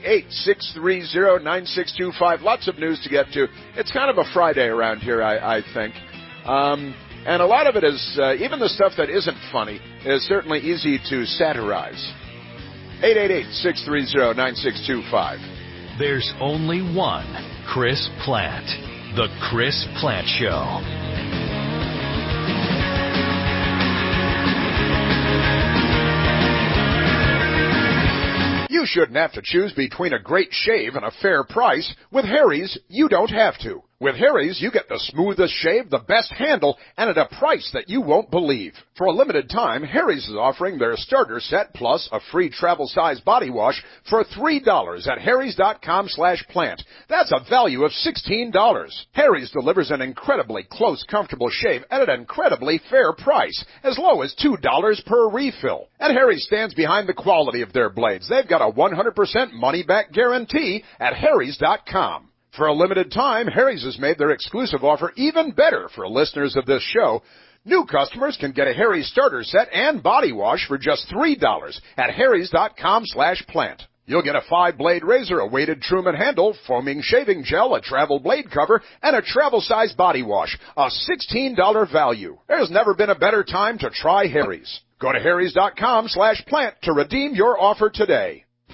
Speaker 23: 888-630-9625. Lots of news to get to. It's kind of a Friday around here, I think. And a lot of it is, even the stuff that isn't funny, is certainly easy to satirize. 888-630-9625.
Speaker 26: There's only one Chris Plante. The Chris Plante Show.
Speaker 23: You shouldn't have to choose between a great shave and a fair price. With Harry's, you don't have to. With Harry's, you get the smoothest shave, the best handle, and at a price that you won't believe. For a limited time, Harry's is offering their starter set plus a free travel-size body wash for $3 at harrys.com/plant. That's a value of $16. Harry's delivers an incredibly close, comfortable shave at an incredibly fair price, as low as $2 per refill. And Harry's stands behind the quality of their blades. They've got a 100% money-back guarantee at harrys.com. For a limited time, Harry's has made their exclusive offer even better for listeners of this show. New customers can get a Harry's starter set and body wash for just $3 at harrys.com/plant. You'll get a 5-blade razor, a weighted Truman handle, foaming shaving gel, a travel blade cover, and a travel-size body wash, a $16 value. There's never been a better time to try Harry's. Go to harrys.com/plant to redeem your offer today.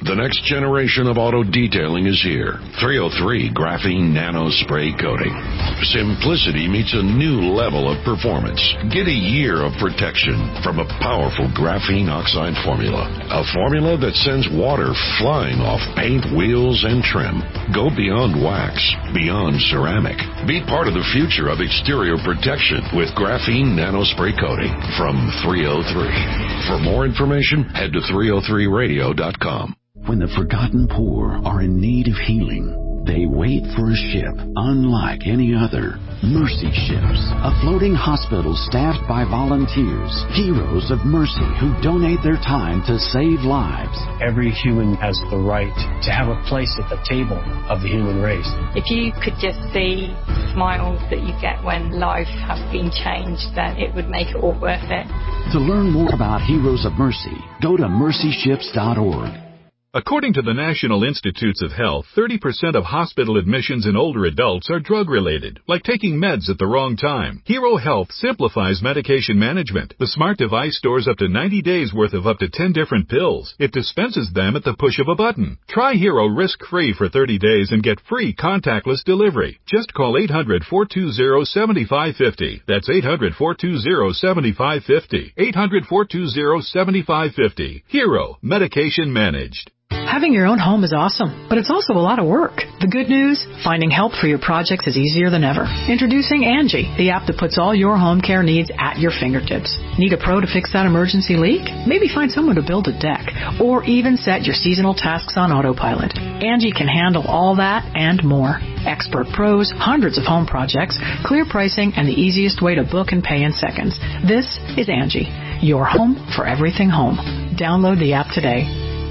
Speaker 4: The next generation of auto detailing is here. 303 Graphene Nano Spray Coating. Simplicity meets a new level of performance. Get a year of protection from a powerful graphene oxide formula. A formula that sends water flying off paint, wheels, and trim. Go beyond wax, beyond ceramic. Be part of the future of exterior protection with Graphene Nano Spray Coating from 303. For more information, head to 303radio.com.
Speaker 2: When the forgotten poor are in need of healing, they wait for a ship unlike any other. Mercy Ships, a floating hospital staffed by volunteers, heroes of mercy who donate their time to save lives.
Speaker 3: Every human has the right to have a place at the table of the human race.
Speaker 5: If you could just see the smiles that you get when lives have been changed, then it would make it all worth it.
Speaker 2: To learn more about Heroes of Mercy, go to mercyships.org.
Speaker 6: According to the National Institutes of Health, 30% of hospital admissions in older adults are drug-related, like taking meds at the wrong time. Hero Health simplifies medication management. The smart device stores up to 90 days worth of up to 10 different pills. It dispenses them at the push of a button. Try Hero risk-free for 30 days and get free contactless delivery. Just call 800-420-7550. That's 800-420-7550. 800-420-7550. Hero, medication managed.
Speaker 10: Having your own home is awesome, but it's also a lot of work. The good news? Finding help for your projects is easier than ever. Introducing Angie, the app that puts all your home care needs at your fingertips. Need a pro to fix that emergency leak? Maybe find someone to build a deck, or even set your seasonal tasks on autopilot. Angie can handle all that and more. Expert pros, hundreds of home projects, clear pricing, and the easiest way to book and pay in seconds. This is Angie, your home for everything home. Download the app today.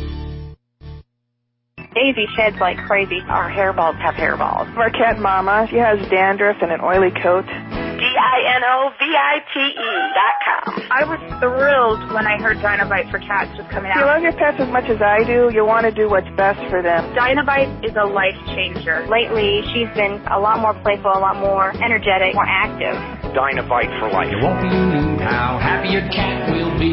Speaker 8: Daisy sheds like crazy. Our hairballs have hairballs.
Speaker 24: Marquette Mama, she has dandruff and an oily coat.
Speaker 8: DINOVITE.com. I was thrilled when I heard Dinovite for Cats was coming out.
Speaker 24: If you love your pets as much as I do, you want to do what's best for them.
Speaker 8: Dinovite is a life changer. Lately, she's been a lot more playful, a lot more energetic, more active.
Speaker 25: Dinovite for life.
Speaker 27: You won't believe how happy your cat will be.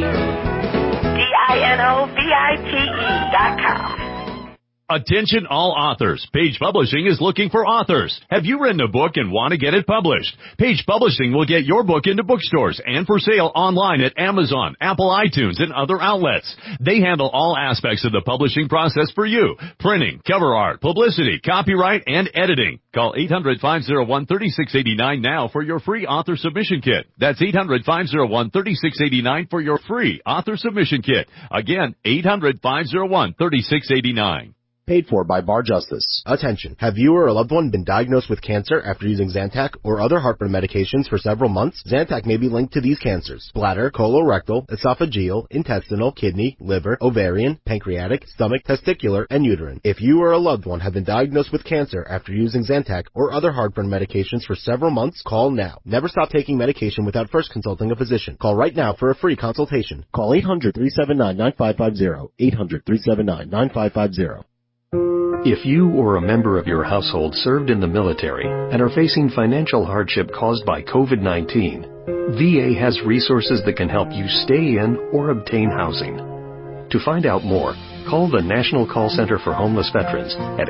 Speaker 8: DINOVITE.com.
Speaker 28: Attention all authors. Page Publishing is looking for authors. Have you written a book and want to get it published? Page Publishing will get your book into bookstores and for sale online at Amazon, Apple iTunes, and other outlets. They handle all aspects of the publishing process for you. Printing, cover art, publicity, copyright, and editing. Call 800-501-3689 now for your free author submission kit. That's 800-501-3689 for your free author submission kit. Again, 800-501-3689.
Speaker 29: Paid for by Bar Justice. Attention. Have you or a loved one been diagnosed with cancer after using Zantac or other heartburn medications for several months? Zantac may be linked to these cancers: bladder, colorectal, esophageal, intestinal, kidney, liver, ovarian, pancreatic, stomach, testicular, and uterine. If you or a loved one have been diagnosed with cancer after using Zantac or other heartburn medications for several months, call now. Never stop taking medication without first consulting a physician. Call right now for a free consultation. Call 800-379-9550. 800-379-9550.
Speaker 31: If you or a member of your household served in the military and are facing financial hardship caused by COVID-19, VA has resources that can help you stay in or obtain housing. To find out more, call the National Call Center for Homeless Veterans at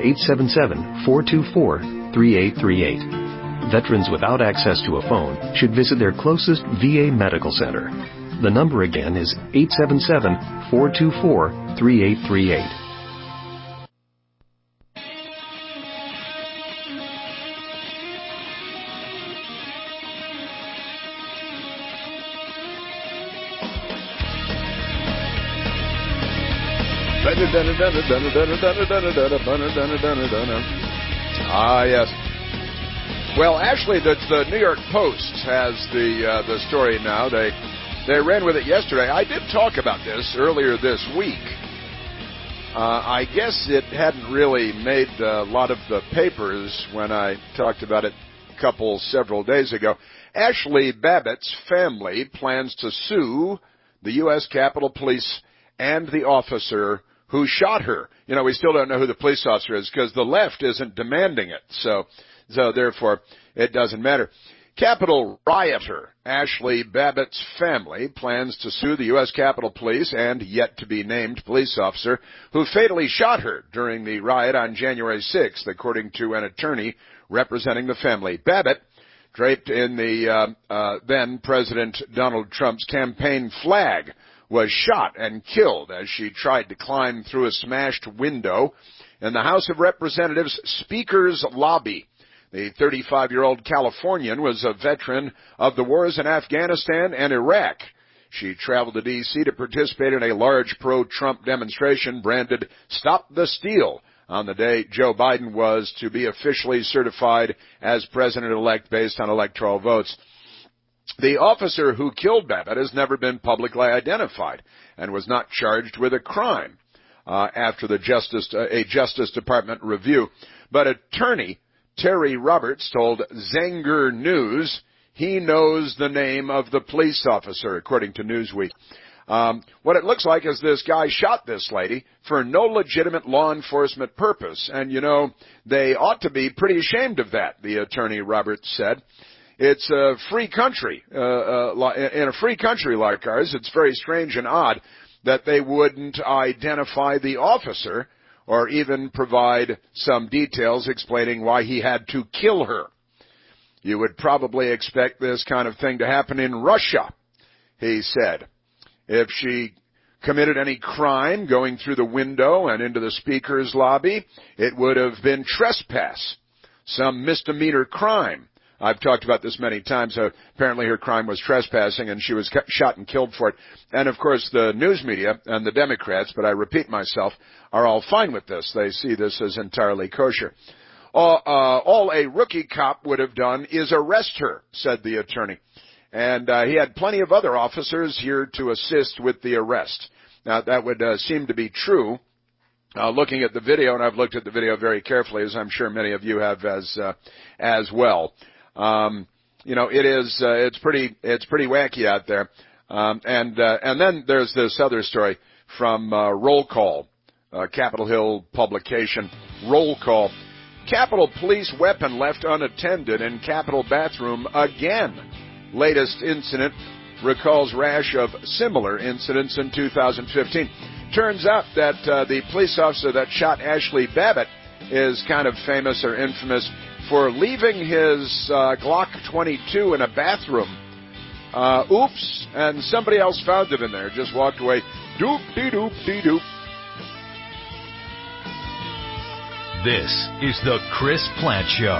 Speaker 31: 877-424-3838. Veterans without access to a phone should visit their closest VA medical center. The number again is 877-424-3838.
Speaker 23: Ah, yes. Well, actually, the New York Post has the story now. They ran with it yesterday. I did talk about this earlier this week. I guess it hadn't really made a lot of the papers when I talked about it several days ago. Ashley Babbitt's family plans to sue the U.S. Capitol Police and the officer who shot her. You know, we still don't know who the police officer is because the left isn't demanding it. So therefore, it doesn't matter. Capitol rioter Ashley Babbitt's family plans to sue the U.S. Capitol Police and yet-to-be-named police officer who fatally shot her during the riot on January 6th, according to an attorney representing the family. Babbitt, draped in the then-President Donald Trump's campaign flag, was shot and killed as she tried to climb through a smashed window in the House of Representatives Speaker's lobby. The 35-year-old Californian was a veteran of the wars in Afghanistan and Iraq. She traveled to D.C. to participate in a large pro-Trump demonstration branded Stop the Steal on the day Joe Biden was to be officially certified as president-elect based on electoral votes. The officer who killed Babbitt has never been publicly identified and was not charged with a crime after a Justice Department review. But attorney Terry Roberts told Zenger News he knows the name of the police officer, according to Newsweek. What it looks like is this guy shot this lady for no legitimate law enforcement purpose. And, you know, they ought to be pretty ashamed of that, the attorney Roberts said. It's a free country. In a free country like ours, it's very strange and odd that they wouldn't identify the officer or even provide some details explaining why he had to kill her. You would probably expect this kind of thing to happen in Russia, he said. If she committed any crime going through the window and into the speaker's lobby, it would have been trespass, some misdemeanor crime. I've talked about this many times. Apparently her crime was trespassing, and she was shot and killed for it. And, of course, the news media and the Democrats, but I repeat myself, are all fine with this. They see this as entirely kosher. All a rookie cop would have done is arrest her, said the attorney. And he had plenty of other officers here to assist with the arrest. Now, that would seem to be true. Looking at the video, and I've looked at the video very carefully, as I'm sure many of you have as well. You know, it's pretty wacky out there. And then there's this other story from Roll Call, Capitol Hill publication. Roll Call. Capitol Police weapon left unattended in Capitol bathroom again. Latest incident recalls rash of similar incidents in 2015. Turns out that the police officer that shot Ashley Babbitt is kind of famous or infamous for leaving his Glock 22 in a bathroom. Oops, and somebody else found it in there. Just walked away. Doop-de-doop-de-doop.
Speaker 1: This is the Chris Plante Show.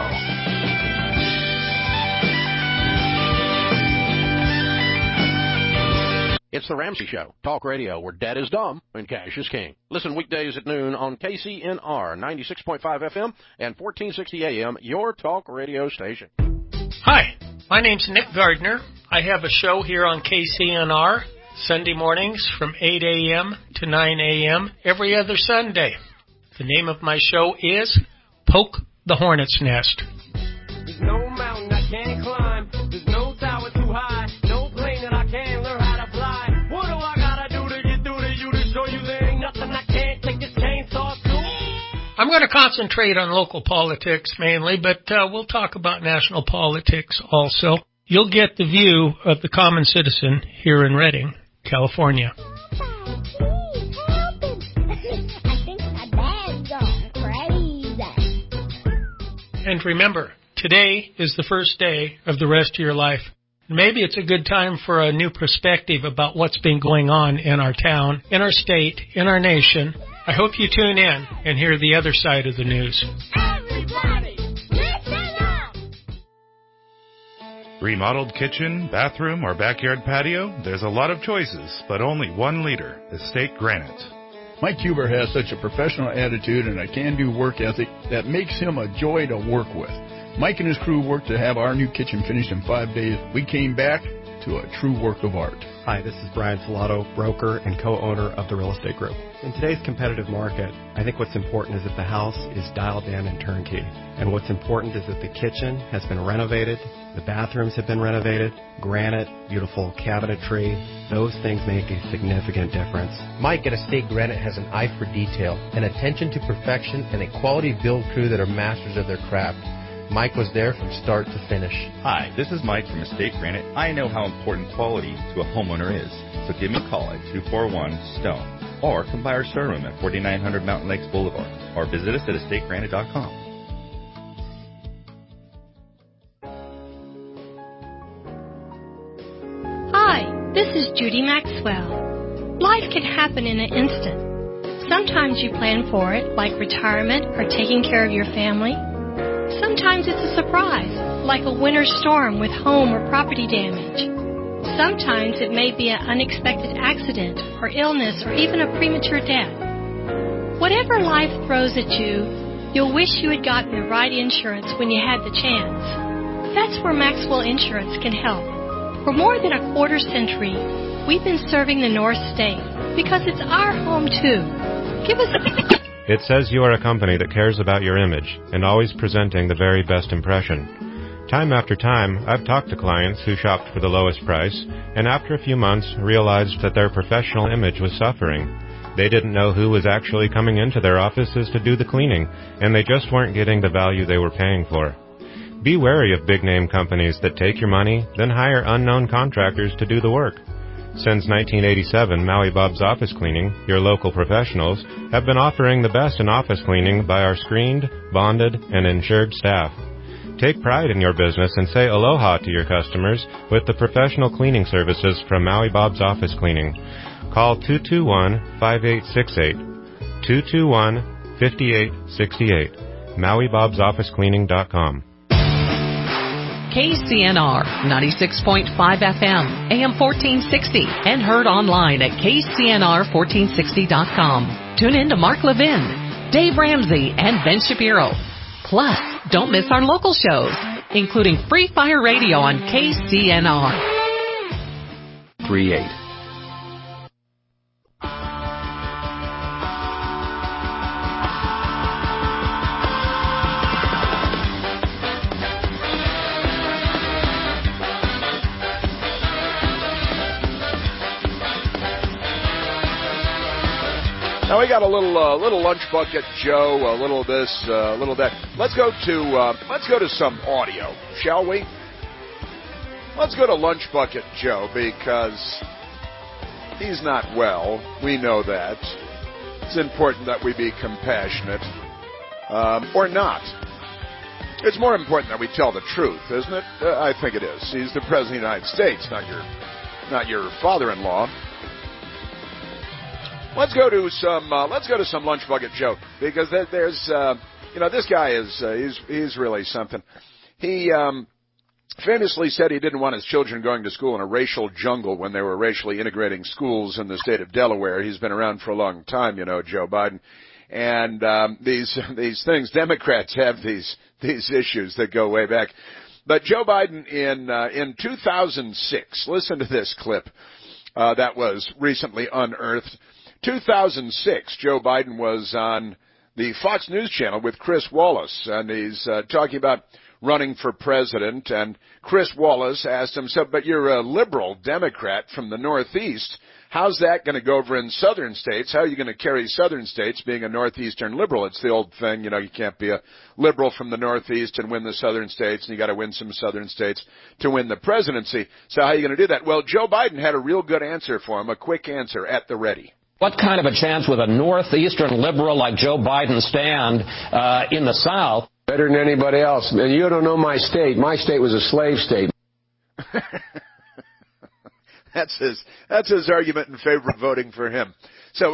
Speaker 7: It's the Ramsey Show, talk radio where dad is dumb and cash is king. Listen weekdays at noon on KCNR 96.5 FM and 1460 AM, your talk radio station.
Speaker 11: Hi, my name's Nick Gardner. I have a show here on KCNR Sunday mornings from 8 a.m. to 9 a.m. every other Sunday. The name of my show is Poke the Hornet's Nest.
Speaker 12: There's no mountain I can't climb. There's no tower too high. No plane that I can't learn how to fly. What do I gotta do to get through to you to show you there ain't nothing I can't take this chainsaw to?
Speaker 11: I'm going to concentrate on local politics mainly, but we'll talk about national politics also. You'll get the view of the common citizen here in Redding, California. And remember, today is the first day of the rest of your life. Maybe it's a good time for a new perspective about what's been going on in our town, in our state, in our nation. I hope you tune in and hear the other side of the news.
Speaker 12: Everybody, listen up!
Speaker 14: Remodeled kitchen, bathroom, or backyard patio? There's a lot of choices, but only one leader, Estate Granite.
Speaker 15: Mike Huber has such a professional attitude and a can-do work ethic that makes him a joy to work with. Mike and his crew worked to have our new kitchen finished in 5 days. We came back to a true work of art.
Speaker 16: Hi, this is Brian Filato, broker and co-owner of the Real Estate Group. In today's competitive market, I think what's important is that the house is dialed in and turnkey. And what's important is that the kitchen has been renovated, the bathrooms have been renovated, granite, beautiful cabinetry. Those things make a significant difference.
Speaker 17: Mike at Estate Granite has an eye for detail, an attention to perfection, and a quality build crew that are masters of their craft. Mike was there from start to finish.
Speaker 4: Hi, this is Mike from Estate Granite. I know how important quality to a homeowner is, so give me a call at 241-STONE or come by our showroom at 4900 Mountain Lakes Boulevard or visit us at estategranite.com.
Speaker 9: Hi, this is Judy Maxwell. Life can happen in an instant. Sometimes you plan for it, like retirement or taking care of your family. Sometimes it's a surprise, like a winter storm with home or property damage. Sometimes it may be an unexpected accident or illness or even a premature death. Whatever life throws at you, you'll wish you had gotten the right insurance when you had the chance. That's where Maxwell Insurance can help. For more than a quarter century, we've been serving the North State because it's our home too. Give us a...
Speaker 13: It says you are a company that cares about your image and always presenting the very best impression. Time after time, I've talked to clients who shopped for the lowest price and after a few months realized that their professional image was suffering. They didn't know who was actually coming into their offices to do the cleaning, and they just weren't getting the value they were paying for. Be wary of big-name companies that take your money, then hire unknown contractors to do the work. Since 1987, Maui Bob's Office Cleaning, your local professionals, have been offering the best in office cleaning by our screened, bonded, and insured staff. Take pride in your business and say aloha to your customers with the professional cleaning services from Maui Bob's Office Cleaning. Call 221-5868, 221-5868, MauiBob'sOfficeCleaning.com.
Speaker 10: KCNR 96.5 FM, AM 1460, and heard online at KCNR1460.com. Tune in to Mark Levin, Dave Ramsey, and Ben Shapiro. Plus, don't miss our local shows, including Free Fire Radio on KCNR.
Speaker 31: 38.
Speaker 23: Now we got a little lunch bucket Joe, a little this, a little that. Let's go to some audio, shall we? Let's go to Lunch Bucket Joe because he's not well. We know that. It's important that we be compassionate, or not. It's more important that we tell the truth, isn't it? I think it is. He's the President of the United States, not your father-in-law. Let's go to some Lunch Bucket Joe because there's this guy is he's really something. He famously said he didn't want his children going to school in a racial jungle when they were racially integrating schools in the state of Delaware. He's been around for a long time, Joe Biden, and these things. Democrats have these issues that go way back. But Joe Biden in 2006, listen to this clip that was recently unearthed. 2006, Joe Biden was on the Fox News channel with Chris Wallace, and he's talking about running for president, and Chris Wallace asked him, so, but you're a liberal Democrat from the Northeast. How's that going to go over in southern states? How are you going to carry southern states being a Northeastern liberal? It's the old thing, you can't be a liberal from the Northeast and win the southern states, and you got to win some southern states to win the presidency. So how are you going to do that? Well, Joe Biden had a real good answer for him, a quick answer at the ready.
Speaker 18: What kind of a chance would a northeastern liberal like Joe Biden stand in the South?
Speaker 19: Better than anybody else. And you don't know my state. My state was a slave state.
Speaker 23: That's his argument in favor of voting for him. So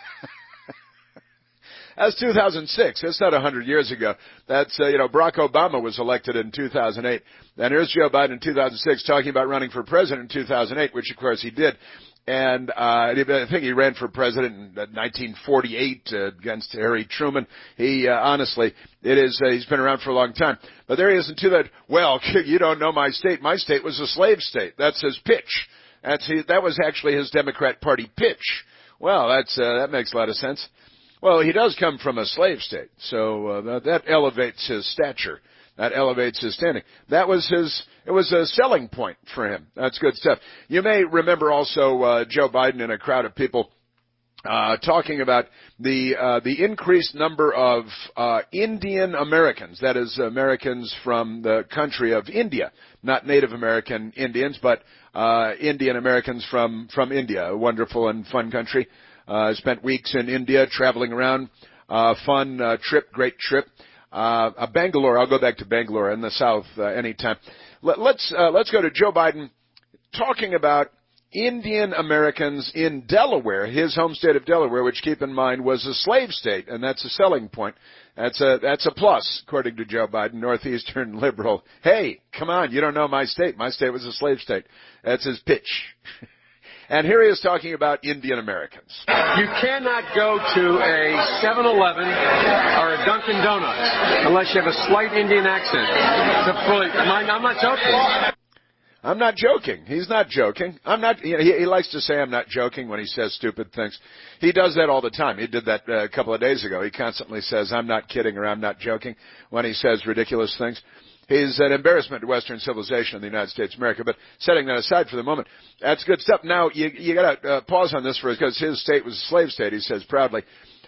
Speaker 23: that's 2006. That's not 100 years ago. That's Barack Obama was elected in 2008. And here's Joe Biden in 2006 talking about running for president in 2008, which of course he did. And I think he ran for president in 1948 against Harry Truman. He honestly, he's been around for a long time. But there he is in 2000. Well, you don't know my state. My state was a slave state. That's his pitch. That was actually his Democrat Party pitch. Well, that makes a lot of sense. Well, he does come from a slave state, so that elevates his stature. That elevates his standing. It was a selling point for him. That's good stuff. You may remember also Joe Biden in a crowd of people talking about the increased number of Indian Americans, that is, Americans from the country of India, not Native American Indians, but Indian Americans from India, a wonderful and fun country. Spent weeks in India traveling around, fun trip, great trip. Bangalore, I'll go back to Bangalore in the south anytime. Let's go to Joe Biden talking about Indian Americans in Delaware, his home state of Delaware, which, keep in mind, was a slave state, and that's a selling point. That's a plus, according to Joe Biden, Northeastern liberal. Hey, come on, you don't know my state. My state was a slave state. That's his pitch. And here he is talking about Indian Americans.
Speaker 19: You cannot go to a 7-Eleven or a Dunkin' Donuts unless you have a slight Indian accent. I'm not joking.
Speaker 23: I'm not joking. He's not joking. He likes to say I'm not joking when he says stupid things. He does that all the time. He did that a couple of days ago. He constantly says I'm not kidding or I'm not joking when he says ridiculous things. He's an embarrassment to Western civilization in the United States of America. But setting that aside for the moment, that's good stuff. Now, you got to pause on this for us, because his state was a slave state, he says proudly.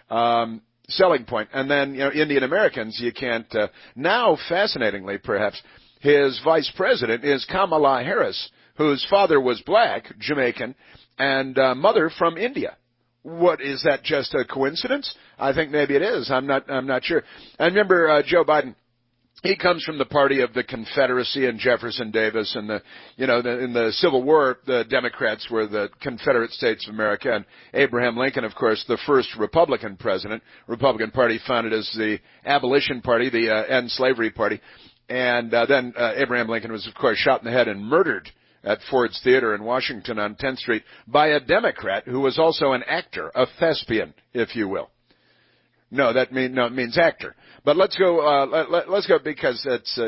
Speaker 23: Selling point. And then, Indian Americans, you can't. Now, fascinatingly, perhaps, his vice president is Kamala Harris, whose father was black, Jamaican, and mother from India. What, is that just a coincidence? I think maybe it is. I'm not sure. And remember, Joe Biden, he comes from the party of the Confederacy and Jefferson Davis, and in the Civil War, the Democrats were the Confederate States of America, and Abraham Lincoln, of course, the first Republican president. Republican Party founded as the Abolition Party, the End Slavery Party. And then Abraham Lincoln was, of course, shot in the head and murdered at Ford's Theater in Washington on 10th Street by a Democrat who was also an actor, a thespian, if you will. No, it means actor. But let's go. Let's go, because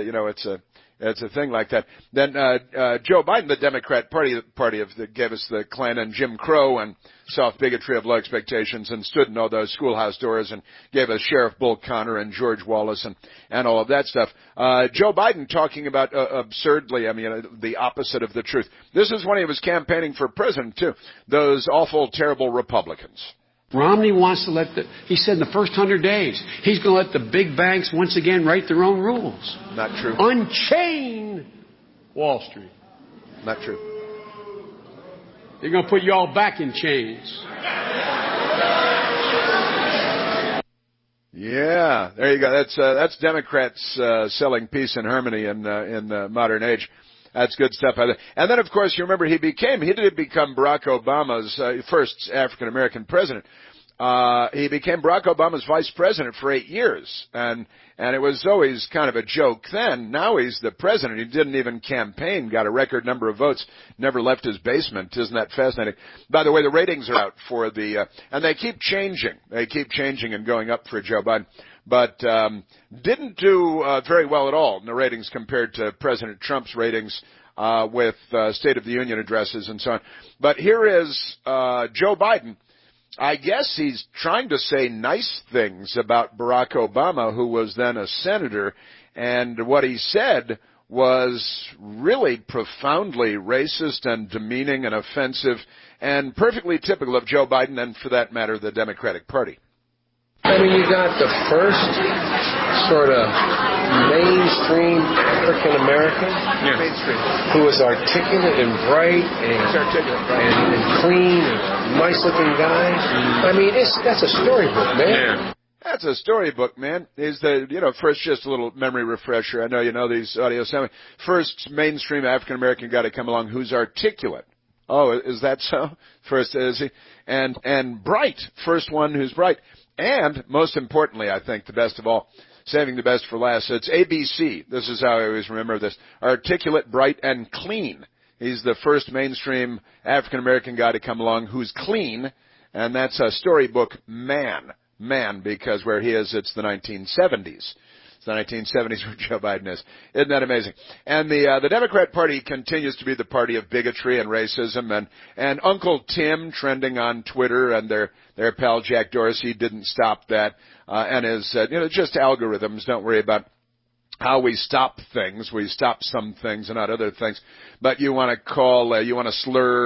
Speaker 23: it's a thing like that. Then Joe Biden, the Democrat party that gave us the Klan and Jim Crow and soft bigotry of low expectations, and stood in all those schoolhouse doors and gave us Sheriff Bull Connor and George Wallace and all of that stuff. Joe Biden talking about absurdly, the opposite of the truth. This is when he was campaigning for president too. Those awful, terrible Republicans.
Speaker 2: Romney wants to he said in the first 100 days, he's going to let the big banks once again write their own rules.
Speaker 23: Not true.
Speaker 2: Unchain Wall Street.
Speaker 23: Not true.
Speaker 2: They're going to put you all back in chains.
Speaker 23: Yeah, there you go. That's Democrats selling peace and harmony in the modern age. That's good stuff. And then, of course, you remember he did become Barack Obama's first African-American president. He became Barack Obama's vice president for 8 years. And it was always kind of a joke then. Now he's the president. He didn't even campaign, got a record number of votes, never left his basement. Isn't that fascinating? By the way, the ratings are out for and they keep changing. They keep changing and going up for Joe Biden. But didn't do very well at all in the ratings compared to President Trump's ratings with State of the Union addresses and so on. But here is Joe Biden. I guess he's trying to say nice things about Barack Obama, who was then a senator, and what he said was really profoundly racist and demeaning and offensive and perfectly typical of Joe Biden and, for that matter, the Democratic Party.
Speaker 19: You got the first sort of mainstream African American who was articulate and bright and clean and a nice looking guy. That's a storybook, man. Yeah.
Speaker 23: That's a storybook, man. Is first, just a little memory refresher. I know you know these audio sound. First mainstream African American guy to come along who's articulate. Oh, is that so? First, is he? And bright. First one who's bright. And, most importantly, I think, the best of all, saving the best for last, it's ABC. This is how I always remember this. Articulate, bright, and clean. He's the first mainstream African-American guy to come along who's clean, and that's a storybook man. Man, because where he is, it's the 1970s. It's the 1970s where Joe Biden is. Isn't that amazing? And the Democrat Party continues to be the party of bigotry and racism, and Uncle Tim trending on Twitter, and their pal Jack Dorsey didn't stop that, and is, just algorithms. Don't worry about how we stop things. We stop some things and not other things. But you want to slur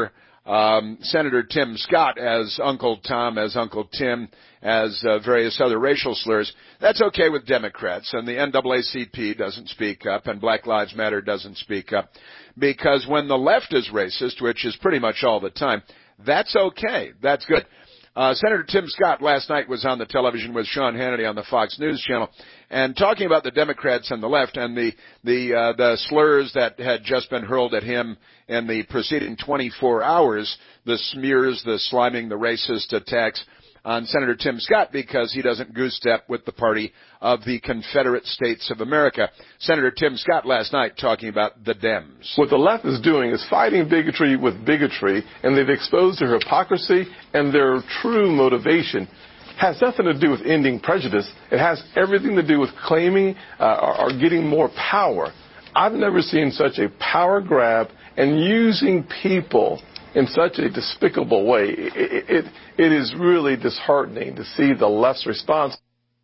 Speaker 23: Senator Tim Scott as Uncle Tom, as Uncle Tim, as various other racial slurs. That's okay with Democrats, and the NAACP doesn't speak up, and Black Lives Matter doesn't speak up, because when the left is racist, which is pretty much all the time, that's okay. That's good. Senator Tim Scott last night was on the television with Sean Hannity on the Fox News channel, and talking about the Democrats and the left and the slurs that had just been hurled at him in the preceding 24 hours, the smears, the sliming, the racist attacks on Senator Tim Scott, because he doesn't goose step with the party of the Confederate States of America. Senator Tim Scott last night talking about the Dems.
Speaker 3: What the left is doing is fighting bigotry with bigotry, and they've exposed their hypocrisy, and their true motivation has nothing to do with ending prejudice. It has everything to do with claiming or getting more power. I've never seen such a power grab and using people in such a despicable way. It is really disheartening to see the left's response.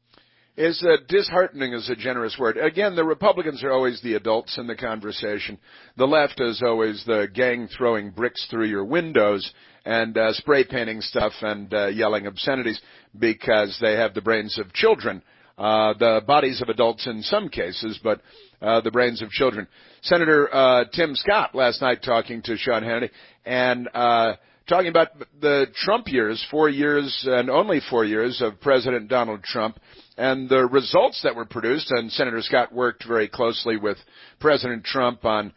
Speaker 23: Disheartening is a generous word. Again, the Republicans are always the adults in the conversation. The left is always the gang throwing bricks through your windows and spray painting stuff and yelling obscenities because they have the brains of children. The bodies of adults in some cases, but the brains of children. Senator Tim Scott last night talking to Sean Hannity and talking about the Trump years, 4 years and only 4 years of President Donald Trump, and the results that were produced. And Senator Scott worked very closely with President Trump on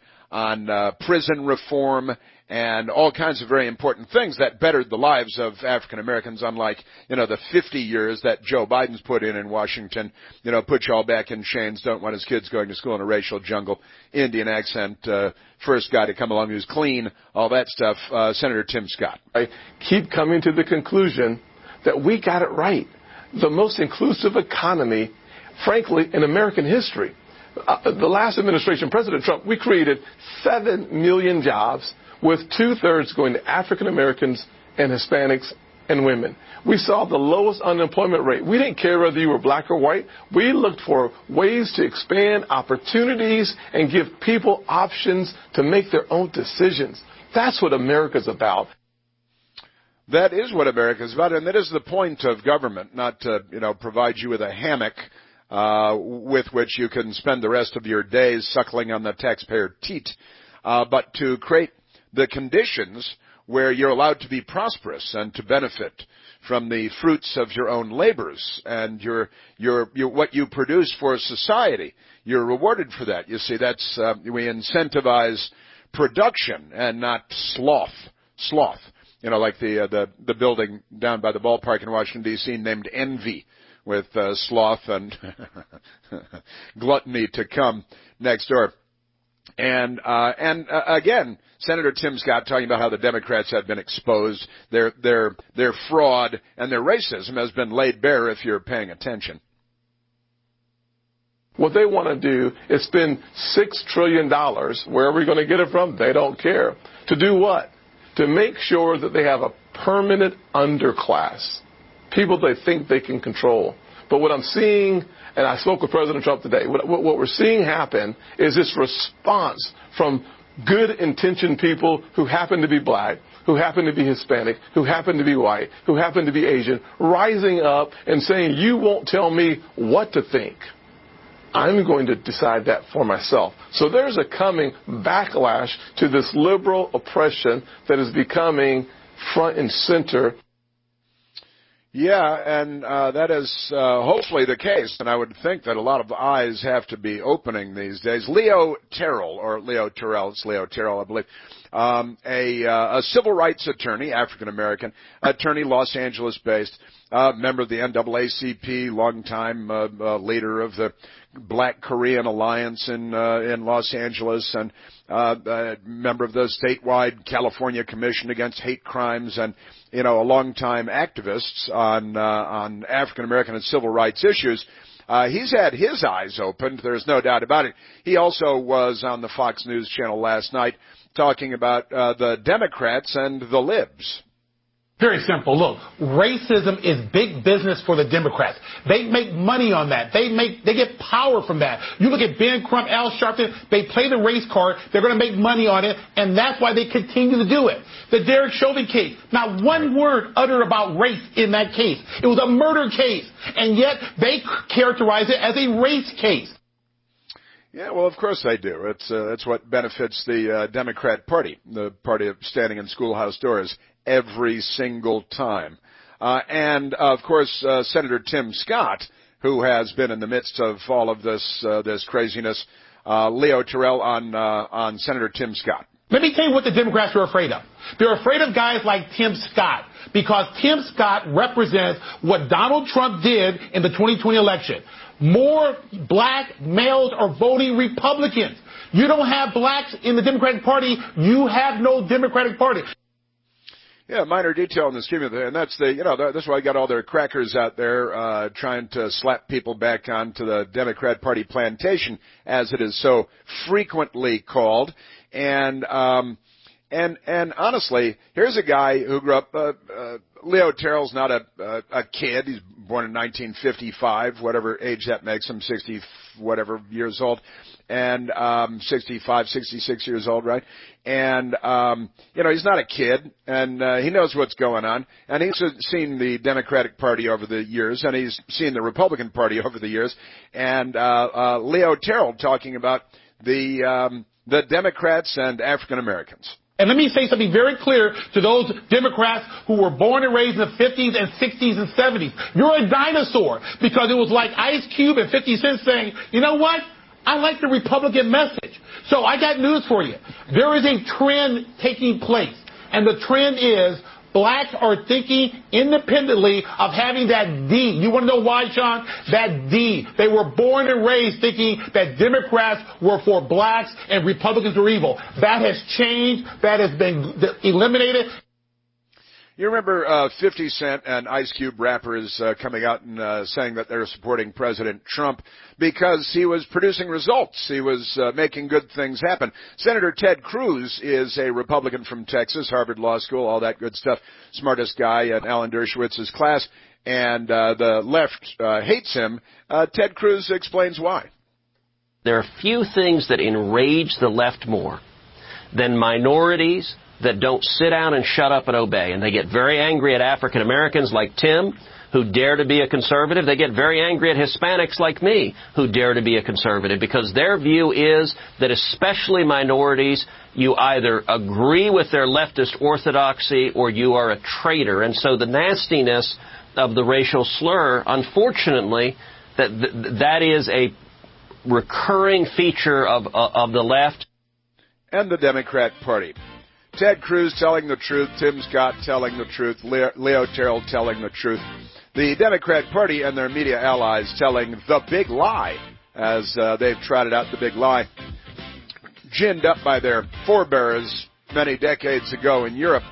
Speaker 23: prison reform and all kinds of very important things that bettered the lives of African Americans, unlike, the 50 years that Joe Biden's put in Washington, put you all back in chains, don't want his kids going to school in a racial jungle, Indian accent, first guy to come along who's clean, all that stuff. Senator Tim Scott.
Speaker 3: I keep coming to the conclusion that we got it right. The most inclusive economy, frankly, in American history. The last administration, President Trump, we created 7 million jobs, with 2/3 going to African Americans and Hispanics and women. We saw the lowest unemployment rate. We didn't care whether you were black or white. We looked for ways to expand opportunities and give people options to make their own decisions. That's what America's about.
Speaker 23: That is what America's about, and that is the point of government, not to, provide you with a hammock with which you can spend the rest of your days suckling on the taxpayer teat, but to create the conditions where you're allowed to be prosperous and to benefit from the fruits of your own labors and your what you produce for society. You're rewarded for that. You see, that's we incentivize production and not sloth. Like the building down by the ballpark in Washington D.C. named Envy, with sloth and gluttony to come next door. And again, Senator Tim Scott talking about how the Democrats have been exposed, their fraud and their racism has been laid bare if you're paying attention.
Speaker 3: What they want to do is spend $6 trillion. Where are we going to get it from? They don't care. To do what? To make sure that they have a permanent underclass, people they think they can control. But what I'm seeing, and I spoke with President Trump today, what we're seeing happen is this response from good-intentioned people who happen to be black, who happen to be Hispanic, who happen to be white, who happen to be Asian, rising up and saying, you won't tell me what to think. I'm going to decide that for myself. So there's a coming backlash to this liberal oppression that is becoming front and center.
Speaker 23: Yeah, and that is hopefully the case, and I would think that a lot of eyes have to be opening these days. Leo Terrell, it's Leo Terrell, I believe, a civil rights attorney, African-American attorney, Los Angeles-based, member of the NAACP, longtime leader of the Black Korean Alliance in Los Angeles, and member of the statewide California Commission Against Hate Crimes, and a longtime activist on African American and civil rights issues. He's had his eyes opened. There's no doubt about it. He also was on the Fox News channel last night talking about the Democrats and the libs.
Speaker 5: Very simple. Look, racism is big business for the Democrats. They make money on that. They get power from that. You look at Ben Crump, Al Sharpton, they play the race card. They're going to make money on it, and that's why they continue to do it. The Derek Chauvin case, not one word uttered about race in that case. It was a murder case, and yet they characterize it as a race case.
Speaker 23: Yeah, well, of course they do. It's what benefits the Democrat Party, the party of standing in schoolhouse doors every single time. And of course, Senator Tim Scott, who has been in the midst of all of this craziness. Leo Terrell on Senator Tim Scott.
Speaker 5: Let me tell you what the Democrats are afraid of. They're afraid of guys like Tim Scott, because Tim Scott represents what Donald Trump did in the 2020 election. More black males are voting Republicans. You don't have blacks in the Democratic Party, you have no Democratic Party.
Speaker 23: Yeah, minor detail in the scheme of things, and that's that's why I got all their crackers out there trying to slap people back onto the Democrat Party plantation, as it is so frequently called. And honestly, here's a guy who grew up. Leo Terrell's not a kid. He's born in 1955, whatever age that makes him, 60 whatever years old, and 65, 66 years old, right? And he's not a kid, and he knows what's going on, and he's seen the Democratic Party over the years, and he's seen the Republican Party over the years, and Leo Terrell talking about the Democrats and African Americans.
Speaker 5: And let me say something very clear to those Democrats who were born and raised in the 50s and 60s and 70s. You're a dinosaur, because it was like Ice Cube and 50 Cent saying, you know what? I like the Republican message. So I got news for you. There is a trend taking place, and the trend is blacks are thinking independently of having that D. You want to know why, Sean? That D. They were born and raised thinking that Democrats were for blacks and Republicans were evil. That has changed. That has been eliminated.
Speaker 23: You remember 50 Cent and Ice Cube rappers coming out and saying that they're supporting President Trump because he was producing results. He was making good things happen. Senator Ted Cruz is a Republican from Texas, Harvard Law School, all that good stuff. Smartest guy in Alan Dershowitz's class. And the left hates him. Ted Cruz explains why.
Speaker 6: There are few things that enrage the left more than minorities that don't sit down and shut up and obey. And they get very angry at African Americans like Tim, who dare to be a conservative. They get very angry at Hispanics like me, who dare to be a conservative, because their view is that especially minorities, you either agree with their leftist orthodoxy or you are a traitor. And so the nastiness of the racial slur, unfortunately, that is a recurring feature of the left.
Speaker 23: And the Democrat Party. Ted Cruz telling the truth, Tim Scott telling the truth, Leo Terrell telling the truth. The Democrat Party and their media allies telling the big lie, as they've trotted out the big lie, ginned up by their forebears many decades ago in Europe.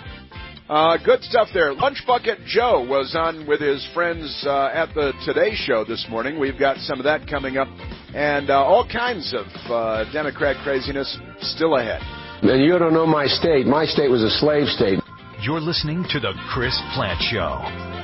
Speaker 23: Good stuff there. Lunch Bucket Joe was on with his friends at the Today Show this morning. We've got some of that coming up, and all kinds of Democrat craziness still ahead.
Speaker 19: And you don't know my state. My state was a slave state.
Speaker 1: You're listening to The Chris Plante Show.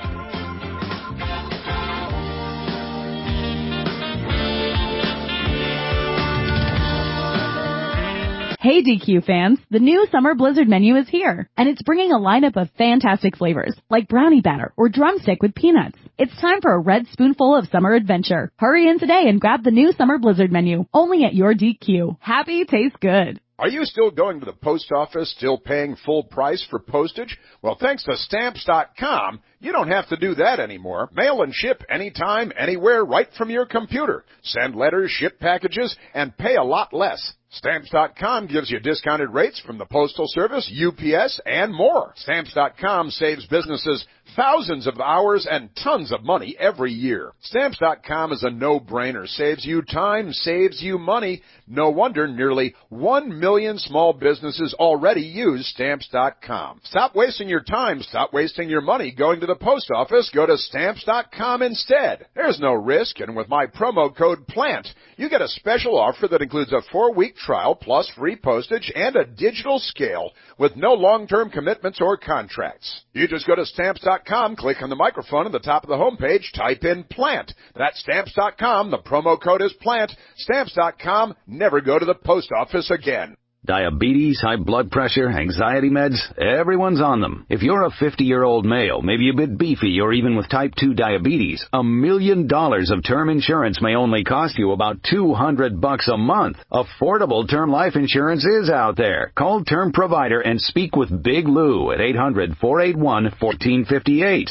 Speaker 8: Hey DQ fans, the new Summer Blizzard menu is here, and it's bringing a lineup of fantastic flavors, like brownie batter or drumstick with peanuts. It's time for a red spoonful of summer adventure. Hurry in today and grab the new Summer Blizzard menu, only at your DQ. Happy tastes good.
Speaker 23: Are you still going to the post office, still paying full price for postage? Well, thanks to Stamps.com, you don't have to do that anymore. Mail and ship anytime, anywhere, right from your computer. Send letters, ship packages, and pay a lot less. Stamps.com gives you discounted rates from the Postal Service, UPS, and more. Stamps.com saves businesses Thousands of hours and tons of money every year. Stamps.com is a no-brainer. Saves you time, saves you money. No wonder nearly 1 million small businesses already use Stamps.com. Stop wasting your time. Stop wasting your money going to the post office. Go to Stamps.com instead. There's no risk, and with my promo code PLANT, you get a special offer that includes a 4-week trial plus free postage and a digital scale with no long-term commitments or contracts. You just go to Stamps.com, click on the microphone at the top of the homepage, type in PLANT. That's Stamps.com. The promo code is PLANT. Stamps.com. Never go to the post office again.
Speaker 7: Diabetes, high blood pressure, anxiety meds, everyone's on them. If you're a 50-year-old male, maybe a bit beefy, or even with type 2 diabetes, $1 million of term insurance may only cost you about $200 a month. Affordable term life insurance is out there. Call Term Provider and speak with Big Lou at 800-481-1458,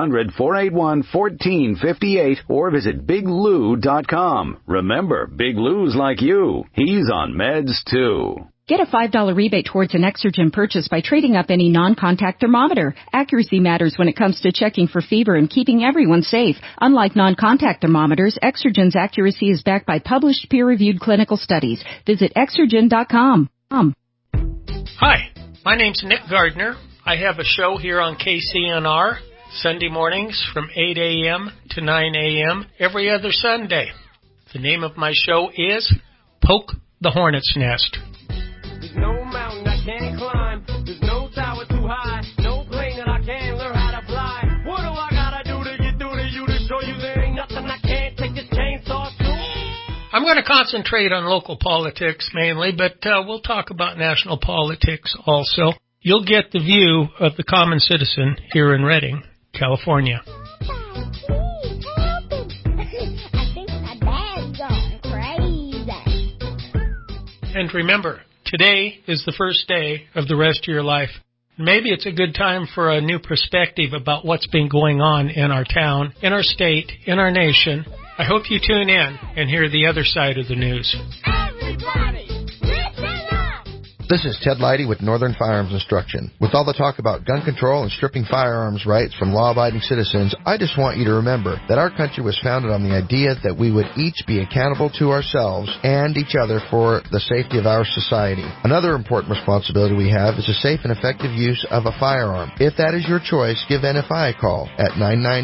Speaker 7: 800-481-1458, or visit biglou.com. Remember, Big Lou's like you. He's on meds too.
Speaker 20: Get a $5 rebate towards an Exergen purchase by trading up any non-contact thermometer. Accuracy matters when it comes to checking for fever and keeping everyone safe. Unlike non-contact thermometers, Exergen's accuracy is backed by published peer-reviewed clinical studies. Visit Exergen.com.
Speaker 11: Hi, my name's Nick Gardner. I have a show here on KCNR, Sunday mornings from 8 a.m. to 9 a.m. every other Sunday. The name of my show is Poke the Hornet's Nest.
Speaker 12: There's no mountain I can't climb. There's no tower too high. No plane that I can't learn how to fly. What do I gotta do to get through to you to show you there ain't nothing I can't take this chainsaw to?
Speaker 11: I'm going to concentrate on local politics mainly, but we'll talk about national politics also. You'll get the view of the common citizen here in Redding, California. And remember, today is the first day of the rest of your life. Maybe it's a good time for a new perspective about what's been going on in our town, in our state, in our nation. I hope you tune in and hear the other side of the news.
Speaker 12: Everybody, listen up!
Speaker 21: This is Ted Leidy with Northern Firearms Instruction. With all the talk about gun control and stripping firearms rights from law-abiding citizens, I just want you to remember that our country was founded on the idea that we would each be accountable to ourselves and each other for the safety of our society. Another important responsibility we have is the safe and effective use of a firearm. If that is your choice, give NFI a call at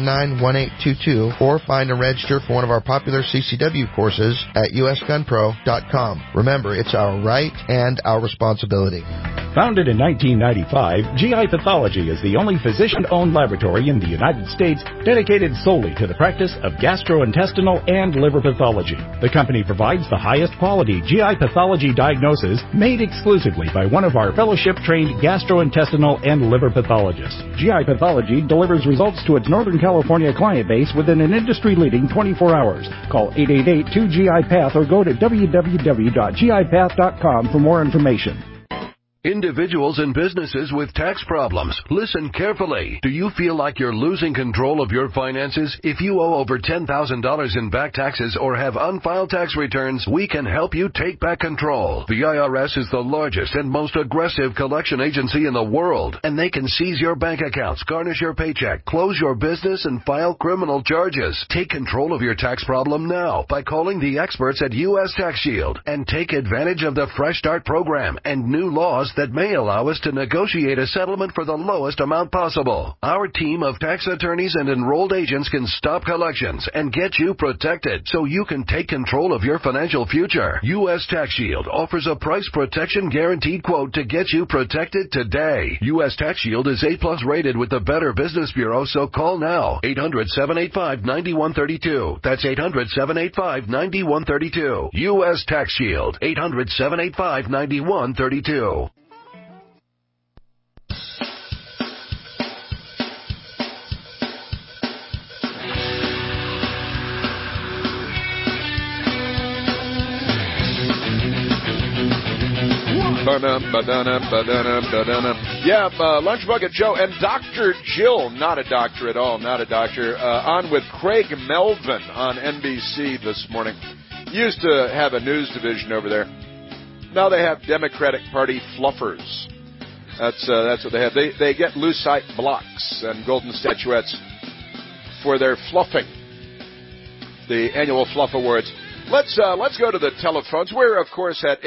Speaker 21: 999-1822 or find and register for one of our popular CCW courses at usgunpro.com. Remember, it's our right and our responsibility.
Speaker 22: Founded in 1995, GI Pathology is the only physician-owned laboratory in the United States dedicated solely to the practice of gastrointestinal and liver pathology. The company provides the highest quality GI pathology diagnosis made exclusively by one of our fellowship-trained gastrointestinal and liver pathologists. GI Pathology delivers results to its Northern California client base within an industry-leading 24 hours. Call 888-2GI-PATH or go to www.gipath.com for more information.
Speaker 1: Individuals and businesses with tax problems, listen carefully. Do you feel like you're losing control of your finances? If you owe over $10,000 in back taxes or have unfiled tax returns, we can help you take back control. The IRS is the largest and most aggressive collection agency in the world, and they can seize your bank accounts, garnish your paycheck, close your business, and file criminal charges. Take control of your tax problem now by calling the experts at U.S. Tax Shield and take advantage of the Fresh Start program and new laws that may allow us to negotiate a settlement for the lowest amount possible. Our team of tax attorneys and enrolled agents can stop collections and get you protected so you can take control of your financial future. U.S. Tax Shield offers a price protection guaranteed quote to get you protected today. U.S. Tax Shield is A+ rated with the Better Business Bureau, so call now. 800-785-9132. That's 800-785-9132. U.S. Tax Shield. 800-785-9132.
Speaker 23: Yeah, Lunch Bucket Joe and Dr. Jill, not a doctor at all, not a doctor, on with Craig Melvin on NBC this morning. Used to have a news division over there. Now they have Democratic Party fluffers. That's what they have. They get lucite blocks and golden statuettes for their fluffing. The annual Fluff Awards. Let's go to the telephones. We're, of course, at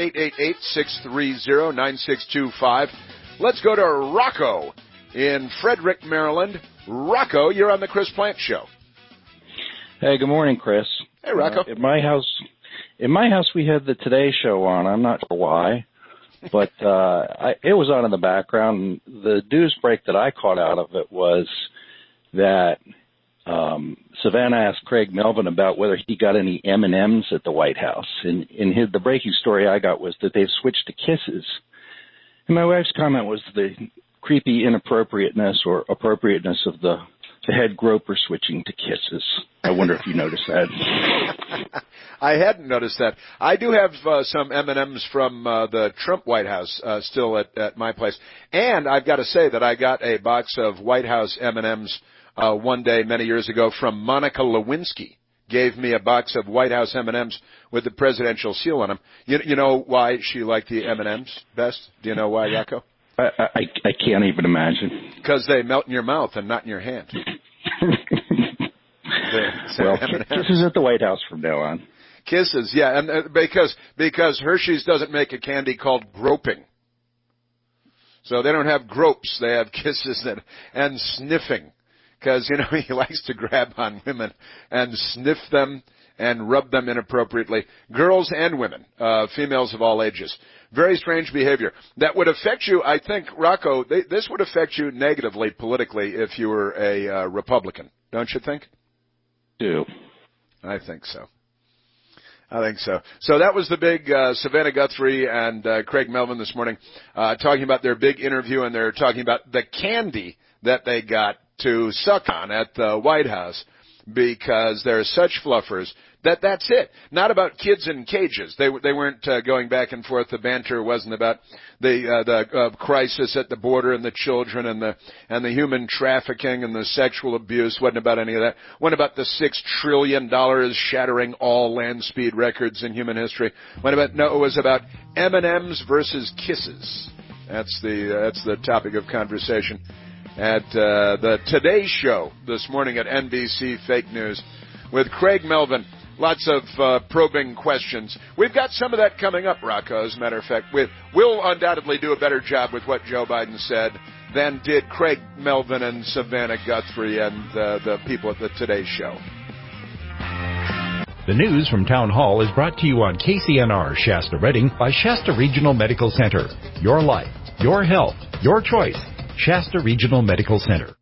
Speaker 23: 888-630-9625. Let's go to Rocco in Frederick, Maryland. Rocco, you're on the Chris Plante Show.
Speaker 14: Hey, good morning, Chris.
Speaker 23: Hey, Rocco.
Speaker 14: In my house, we had the Today Show on. I'm not sure why, but it was on in the background. The news break that I caught out of it was that Savannah asked Craig Melvin about whether he got any M&Ms at the White House. And the breaking story I got was that they've switched to Kisses. And my wife's comment was the creepy inappropriateness or appropriateness of the head groper switching to Kisses. I wonder if you noticed that.
Speaker 23: I hadn't noticed that. I do have some M&Ms from the Trump White House still at my place. And I've got to say that I got a box of White House M&Ms one day many years ago from Monica Lewinsky. Gave me a box of White House M&Ms with the presidential seal on them. You know why she liked the M&Ms best? Do you know why, Rocco?
Speaker 14: I can't even imagine.
Speaker 23: Because they melt in your mouth and not in your hand.
Speaker 14: Well, Kisses at the White House from now on.
Speaker 23: Kisses, yeah, and because Hershey's doesn't make a candy called groping. So they don't have gropes, they have kisses and sniffing. Because, he likes to grab on women and sniff them and rub them inappropriately. Girls and women, females of all ages. Very strange behavior. That would affect you, I think, Rocco, this would affect you negatively politically if you were a Republican. Don't you think?
Speaker 14: Do.
Speaker 23: I think so. So that was the big Savannah Guthrie and Craig Melvin this morning talking about their big interview, and they're talking about the candy that they got to suck on at the White House because they're such fluffers that's it. Not about kids in cages. They weren't going back and forth. The banter wasn't about the crisis at the border and the children and the human trafficking and the sexual abuse. Wasn't about any of that. Wasn't about the $6 trillion shattering all land speed records in human history. It was about M&Ms versus Kisses. That's the topic of conversation at the Today Show this morning at NBC Fake News with Craig Melvin. Lots of probing questions. We've got some of that coming up, Rocco. As a matter of fact, we'll undoubtedly do a better job with what Joe Biden said than did Craig Melvin and Savannah Guthrie and the people at the Today Show.
Speaker 22: The news from Town Hall is brought to you on KCNR Shasta Redding by Shasta Regional Medical Center. Your life, your health, your choice. Shasta Regional Medical Center.